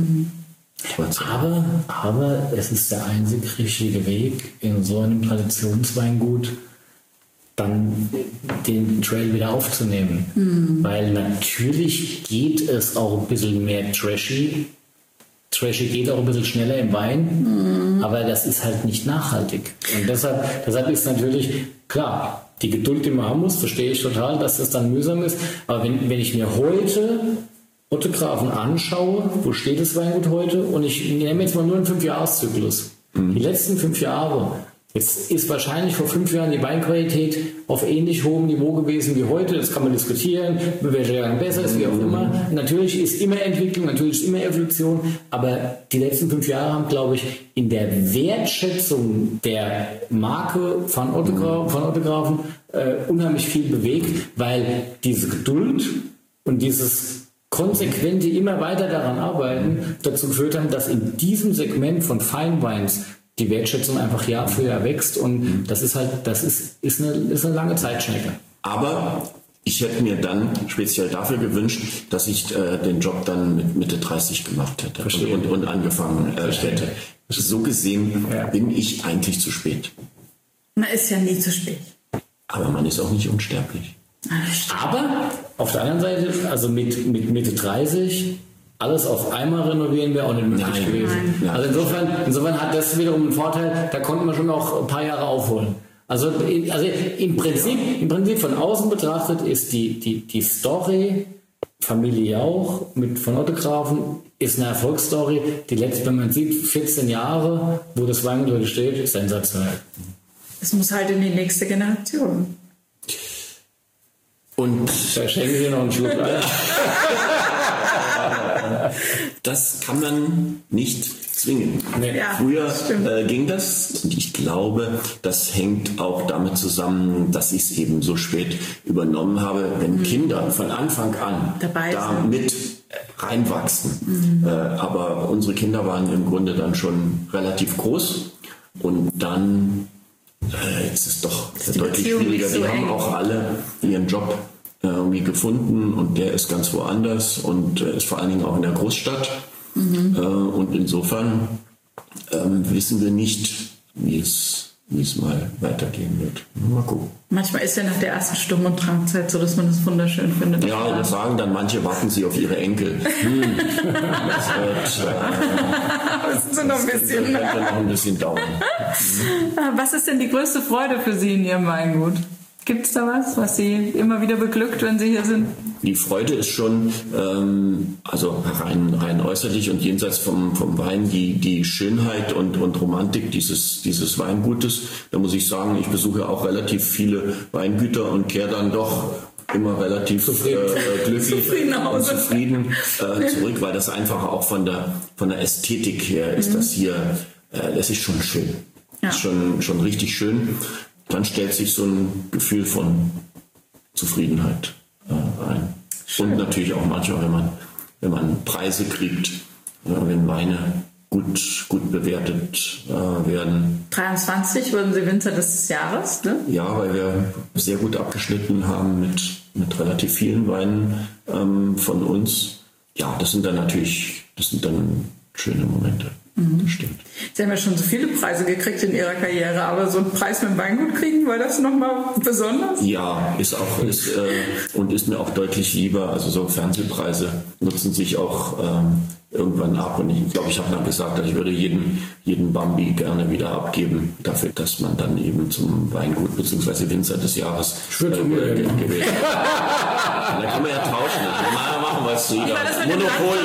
Aber es ist der einzig richtige Weg, in so einem Traditionsweingut dann den Trail wieder aufzunehmen. Weil natürlich geht es auch ein bisschen mehr trashy. Trashy geht auch ein bisschen schneller im Wein, aber das ist halt nicht nachhaltig. Und deshalb ist natürlich, klar, die Geduld, die man haben muss, verstehe ich total, dass das dann mühsam ist. Aber wenn ich mir heute Otto Grafen anschaue, wo steht das Weingut heute? Und ich nehme jetzt mal nur einen 5-Jahres-Zyklus. Die letzten 5 Jahre. Jetzt ist wahrscheinlich vor 5 Jahren die Weinqualität auf ähnlich hohem Niveau gewesen wie heute. Das kann man diskutieren, welcher Jahrgang besser ist, wie auch immer. Natürlich ist immer Entwicklung, natürlich ist immer Evolution. Aber die letzten 5 Jahre haben, glaube ich, in der Wertschätzung der Marke von Otto Grafen unheimlich viel bewegt, weil diese Geduld und dieses konsequente immer weiter daran arbeiten dazu geführt haben, dass in diesem Segment von Feinweins die Wertschätzung einfach Jahr für Jahr wächst und das ist eine lange Zeitschnecke. Aber ich hätte mir dann speziell dafür gewünscht, dass ich den Job dann mit Mitte 30 gemacht hätte und angefangen hätte. So gesehen bin ich eigentlich zu spät. Man ist ja nie zu spät. Aber man ist auch nicht unsterblich. Aber auf der anderen Seite, also mit Mitte 30 alles auf einmal renovieren wäre auch nicht möglich gewesen. Nein. Also insofern hat das wiederum einen Vorteil, da konnten wir schon noch ein paar Jahre aufholen. Also im Prinzip von außen betrachtet ist die Story Familie Jauch von Otto Grafen ist eine Erfolgsstory. Die letzte, wenn man sieht, 14 Jahre, wo das Weingut heute steht, sensationell. Es muss halt in die nächste Generation. Und da schenken wir noch einen Schluck ein. Das kann man nicht zwingen. Nee. Ja, Früher ging das und ich glaube, das hängt auch damit zusammen, dass ich es eben so spät übernommen habe, wenn Kinder von Anfang an da mit reinwachsen. Aber unsere Kinder waren im Grunde dann schon relativ groß und dann jetzt ist es doch deutlich schwieriger. Die haben auch alle ihren Job irgendwie gefunden und der ist ganz woanders und ist vor allen Dingen auch in der Großstadt. Und insofern wissen wir nicht, wie es mal weitergehen wird. Mal gucken. Manchmal ist ja nach der ersten Sturm- und Drangzeit so, dass man das wunderschön findet. Ja, das sagen dann manche, warten sie auf ihre Enkel. Das ist noch ein bisschen. Das könnte noch ein bisschen dauern. Was ist denn die größte Freude für Sie in Ihrem Weingut? Gibt es da was Sie immer wieder beglückt, wenn Sie hier sind? Die Freude ist schon, also rein äußerlich und jenseits vom Wein, die Schönheit und Romantik dieses Weingutes. Da muss ich sagen, ich besuche auch relativ viele Weingüter und kehre dann doch immer relativ glücklich und zufrieden zurück, weil das einfach auch von der Ästhetik her ist das hier, das ist schon schön. Ja. Ist schon richtig schön. Dann stellt sich so ein Gefühl von Zufriedenheit ein. Schön. Und natürlich auch manchmal, wenn man Preise kriegt, wenn Weine gut bewertet werden. 23 wurden Sie Winzer des Jahres, ne? Ja, weil wir sehr gut abgeschnitten haben mit relativ vielen Weinen von uns. Ja, das sind dann schöne Momente. Das stimmt. Sie haben ja schon so viele Preise gekriegt in Ihrer Karriere, aber so einen Preis mit dem Weingut kriegen, war das nochmal besonders? Ja, ist mir auch deutlich lieber. Also so Fernsehpreise nutzen sich auch irgendwann ab. Und ich glaube, ich habe mal gesagt, ich würde jeden Bambi gerne wieder abgeben, dafür, dass man dann eben zum Weingut bzw. Winzer des Jahres gewählt wird. Da kann man ja tauschen. Dann machen wir es wieder. Monopol.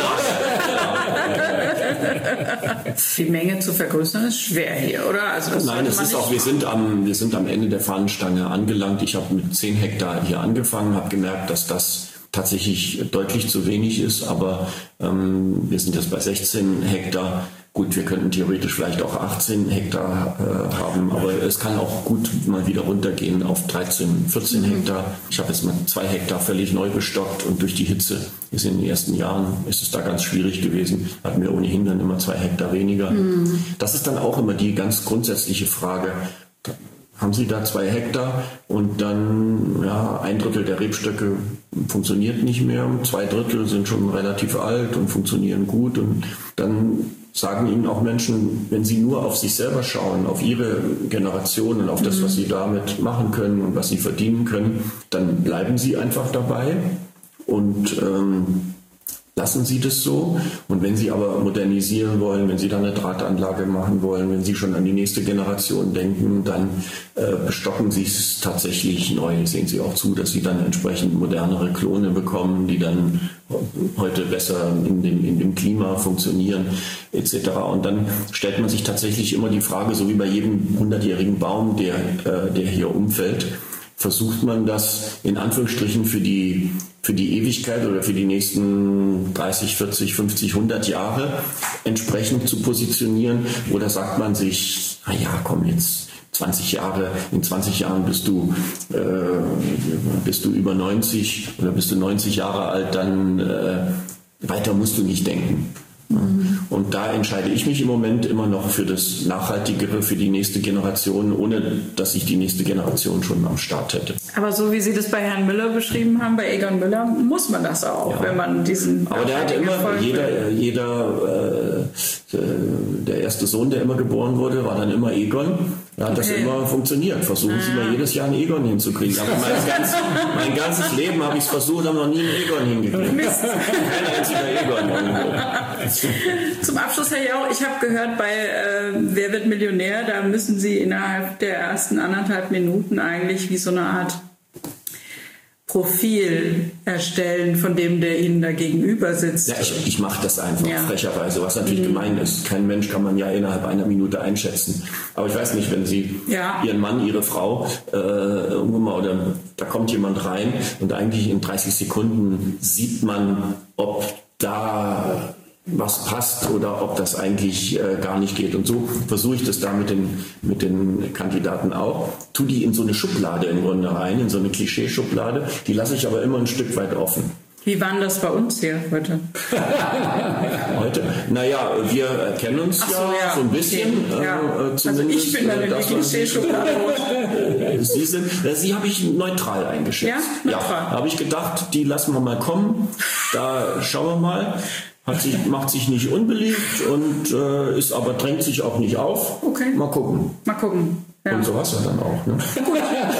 Die Menge zu vergrößern ist schwer hier, oder? Also nein, es ist auch, wir sind am Ende der Fahnenstange angelangt. Ich habe mit 10 Hektar hier angefangen, habe gemerkt, dass das tatsächlich deutlich zu wenig ist, aber wir sind jetzt bei 16 Hektar. Gut, wir könnten theoretisch vielleicht auch 18 Hektar haben, aber es kann auch gut mal wieder runtergehen auf 13, 14 Hektar. Ich habe jetzt mal 2 Hektar völlig neu bestockt und durch die Hitze ist in den ersten Jahren ist es da ganz schwierig gewesen. Hatten wir ohnehin dann immer 2 Hektar weniger. Das ist dann auch immer die ganz grundsätzliche Frage. Haben Sie da 2 Hektar und dann 1/3 der Rebstöcke funktioniert nicht mehr, 2/3 sind schon relativ alt und funktionieren gut und dann sagen Ihnen auch Menschen, wenn Sie nur auf sich selber schauen, auf Ihre Generation und auf das, was Sie damit machen können und was Sie verdienen können, dann bleiben Sie einfach dabei und lassen Sie das so. Und wenn Sie aber modernisieren wollen, wenn Sie dann eine Drahtanlage machen wollen, wenn Sie schon an die nächste Generation denken, dann bestocken Sie es tatsächlich neu. Sehen Sie auch zu, dass Sie dann entsprechend modernere Klone bekommen, die dann heute besser in dem Klima funktionieren etc. Und dann stellt man sich tatsächlich immer die Frage, so wie bei jedem 100-jährigen Baum, der hier umfällt, versucht man das in Anführungsstrichen für die Ewigkeit oder für die nächsten 30, 40, 50, 100 Jahre entsprechend zu positionieren? Oder sagt man sich, naja, komm jetzt 20 Jahre, in 20 Jahren bist du über 90 oder bist du 90 Jahre alt, dann weiter musst du nicht denken. Und da entscheide ich mich im Moment immer noch für das Nachhaltigere, für die nächste Generation, ohne dass ich die nächste Generation schon am Start hätte. Aber so wie Sie das bei Herrn Müller beschrieben haben, bei Egon Müller, muss man das auch, wenn man diesen... Aber der hatte immer, der erste Sohn, der immer geboren wurde, war dann immer Egon. Da hat das immer funktioniert. Versuchen Sie mal jedes Jahr einen Egon hinzukriegen. Aber mein ganzes Leben habe ich es versucht, aber noch nie einen Egon hingekriegt. Kein einziger Egon. Zum Abschluss, Herr Jauch, ich habe gehört, bei Wer wird Millionär, da müssen Sie innerhalb der ersten 1,5 Minuten eigentlich wie so eine Art Profil erstellen von dem, der Ihnen da gegenüber sitzt. Ja, ich mache das einfach frecherweise, was natürlich gemein ist. Kein Mensch kann man ja innerhalb einer Minute einschätzen. Aber ich weiß nicht, wenn Sie Ihren Mann, Ihre Frau irgendwann mal, oder da kommt jemand rein und eigentlich in 30 Sekunden sieht man, ob da was passt oder ob das eigentlich gar nicht geht. Und so versuche ich das da mit den Kandidaten auch. Tu die in so eine Schublade im Grunde rein, in so eine Klischeeschublade. Die lasse ich aber immer ein Stück weit offen. Wie war das bei uns hier heute? Heute? Naja, wir kennen uns so ein bisschen. Okay. Also ich bin dann in die Klischeeschublade. Sie habe ich neutral eingeschätzt. Ja, neutral. Habe ich gedacht, die lassen wir mal kommen. Da schauen wir mal. Macht sich nicht unbeliebt und drängt sich auch nicht auf. Okay. Mal gucken. Ja. Und so was ja dann auch. Ne? Gut.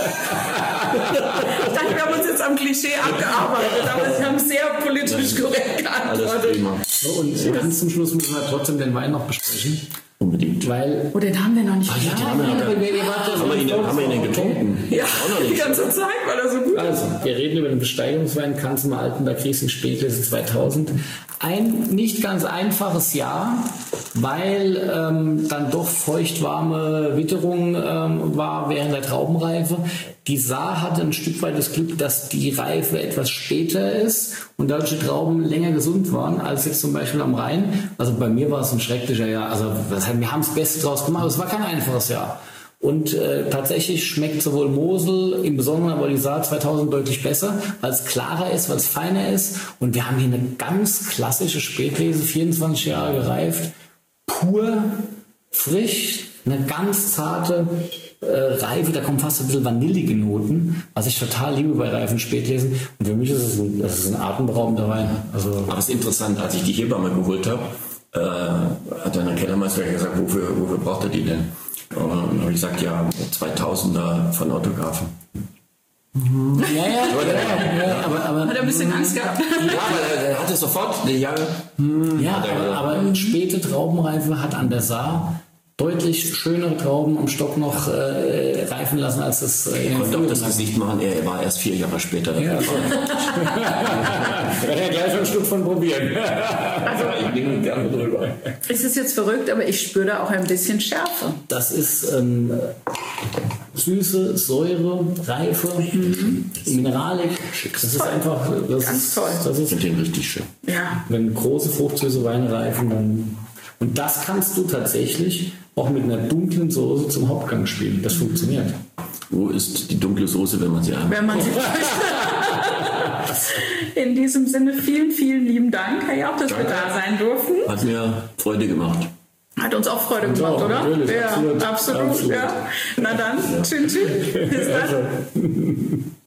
Ich dachte, wir haben uns jetzt am Klischee abgearbeitet, aber Sie haben sehr politisch korrekt geantwortet. Alles prima. Und ganz zum Schluss müssen wir trotzdem den Wein noch besprechen. Unbedingt. Den haben wir noch nicht. Haben wir ihn denn getrunken? Ja, die ganze Zeit, weil er so gut ist. Also, wir reden über den Besteigungswein Kanzemer Altenberg Riesling Spätlese 2000. Ein nicht ganz einfaches Jahr, weil dann doch feuchtwarme Witterung war während der Traubenreife. Die Saar hatte ein Stück weit das Glück, dass die Reife etwas später ist und dadurch die Trauben länger gesund waren als jetzt zum Beispiel am Rhein. Also bei mir war es ein schrecklicher Jahr. Also wir haben das Beste draus gemacht, aber es war kein einfaches Jahr. Und tatsächlich schmeckt sowohl Mosel, im Besonderen aber die Saar 2000 deutlich besser, weil es klarer ist, weil es feiner ist. Und wir haben hier eine ganz klassische Spätlese, 24 Jahre gereift, pur, frisch, eine ganz zarte Reife, da kommen fast ein bisschen vanillige Noten, was ich total liebe bei reifen Spätlesen. Und für mich ist es ein atemberaubender Wein. Also aber es ist interessant, als ich die Hebamme geholt habe, hat dann der Kellermeister gesagt, wofür braucht er die denn? Und dann habe ich gesagt, ja, 2000er von Autografen. Aber hat er ein bisschen Angst gehabt? Ja, aber er hatte sofort aber späte Traubenreife hat an der Saar deutlich schönere Trauben am Stock noch reifen lassen, als es er konnte auch das Gesicht machen, er war erst 4 Jahre später. Ja. Kann er gleich ein Stück von probieren. Also, es ist jetzt verrückt, aber ich spüre da auch ein bisschen Schärfe. Das ist Süße, Säure, Reife, Mineralik. Das ist einfach ganz toll. Das ist mit dem richtig schön. Ja. Wenn große fruchtsüße Weine reifen, dann. Und das kannst du tatsächlich auch mit einer dunklen Soße zum Hauptgang spielen. Das funktioniert. Wo ist die dunkle Soße, wenn man sie einmal... In diesem Sinne vielen, vielen lieben Dank, Herr Jauch, dass wir da sein durften. Hat mir Freude gemacht. Hat uns auch Freude gemacht, oder? Ja, absolut. Ja. Na dann, tschüss. Bis dann.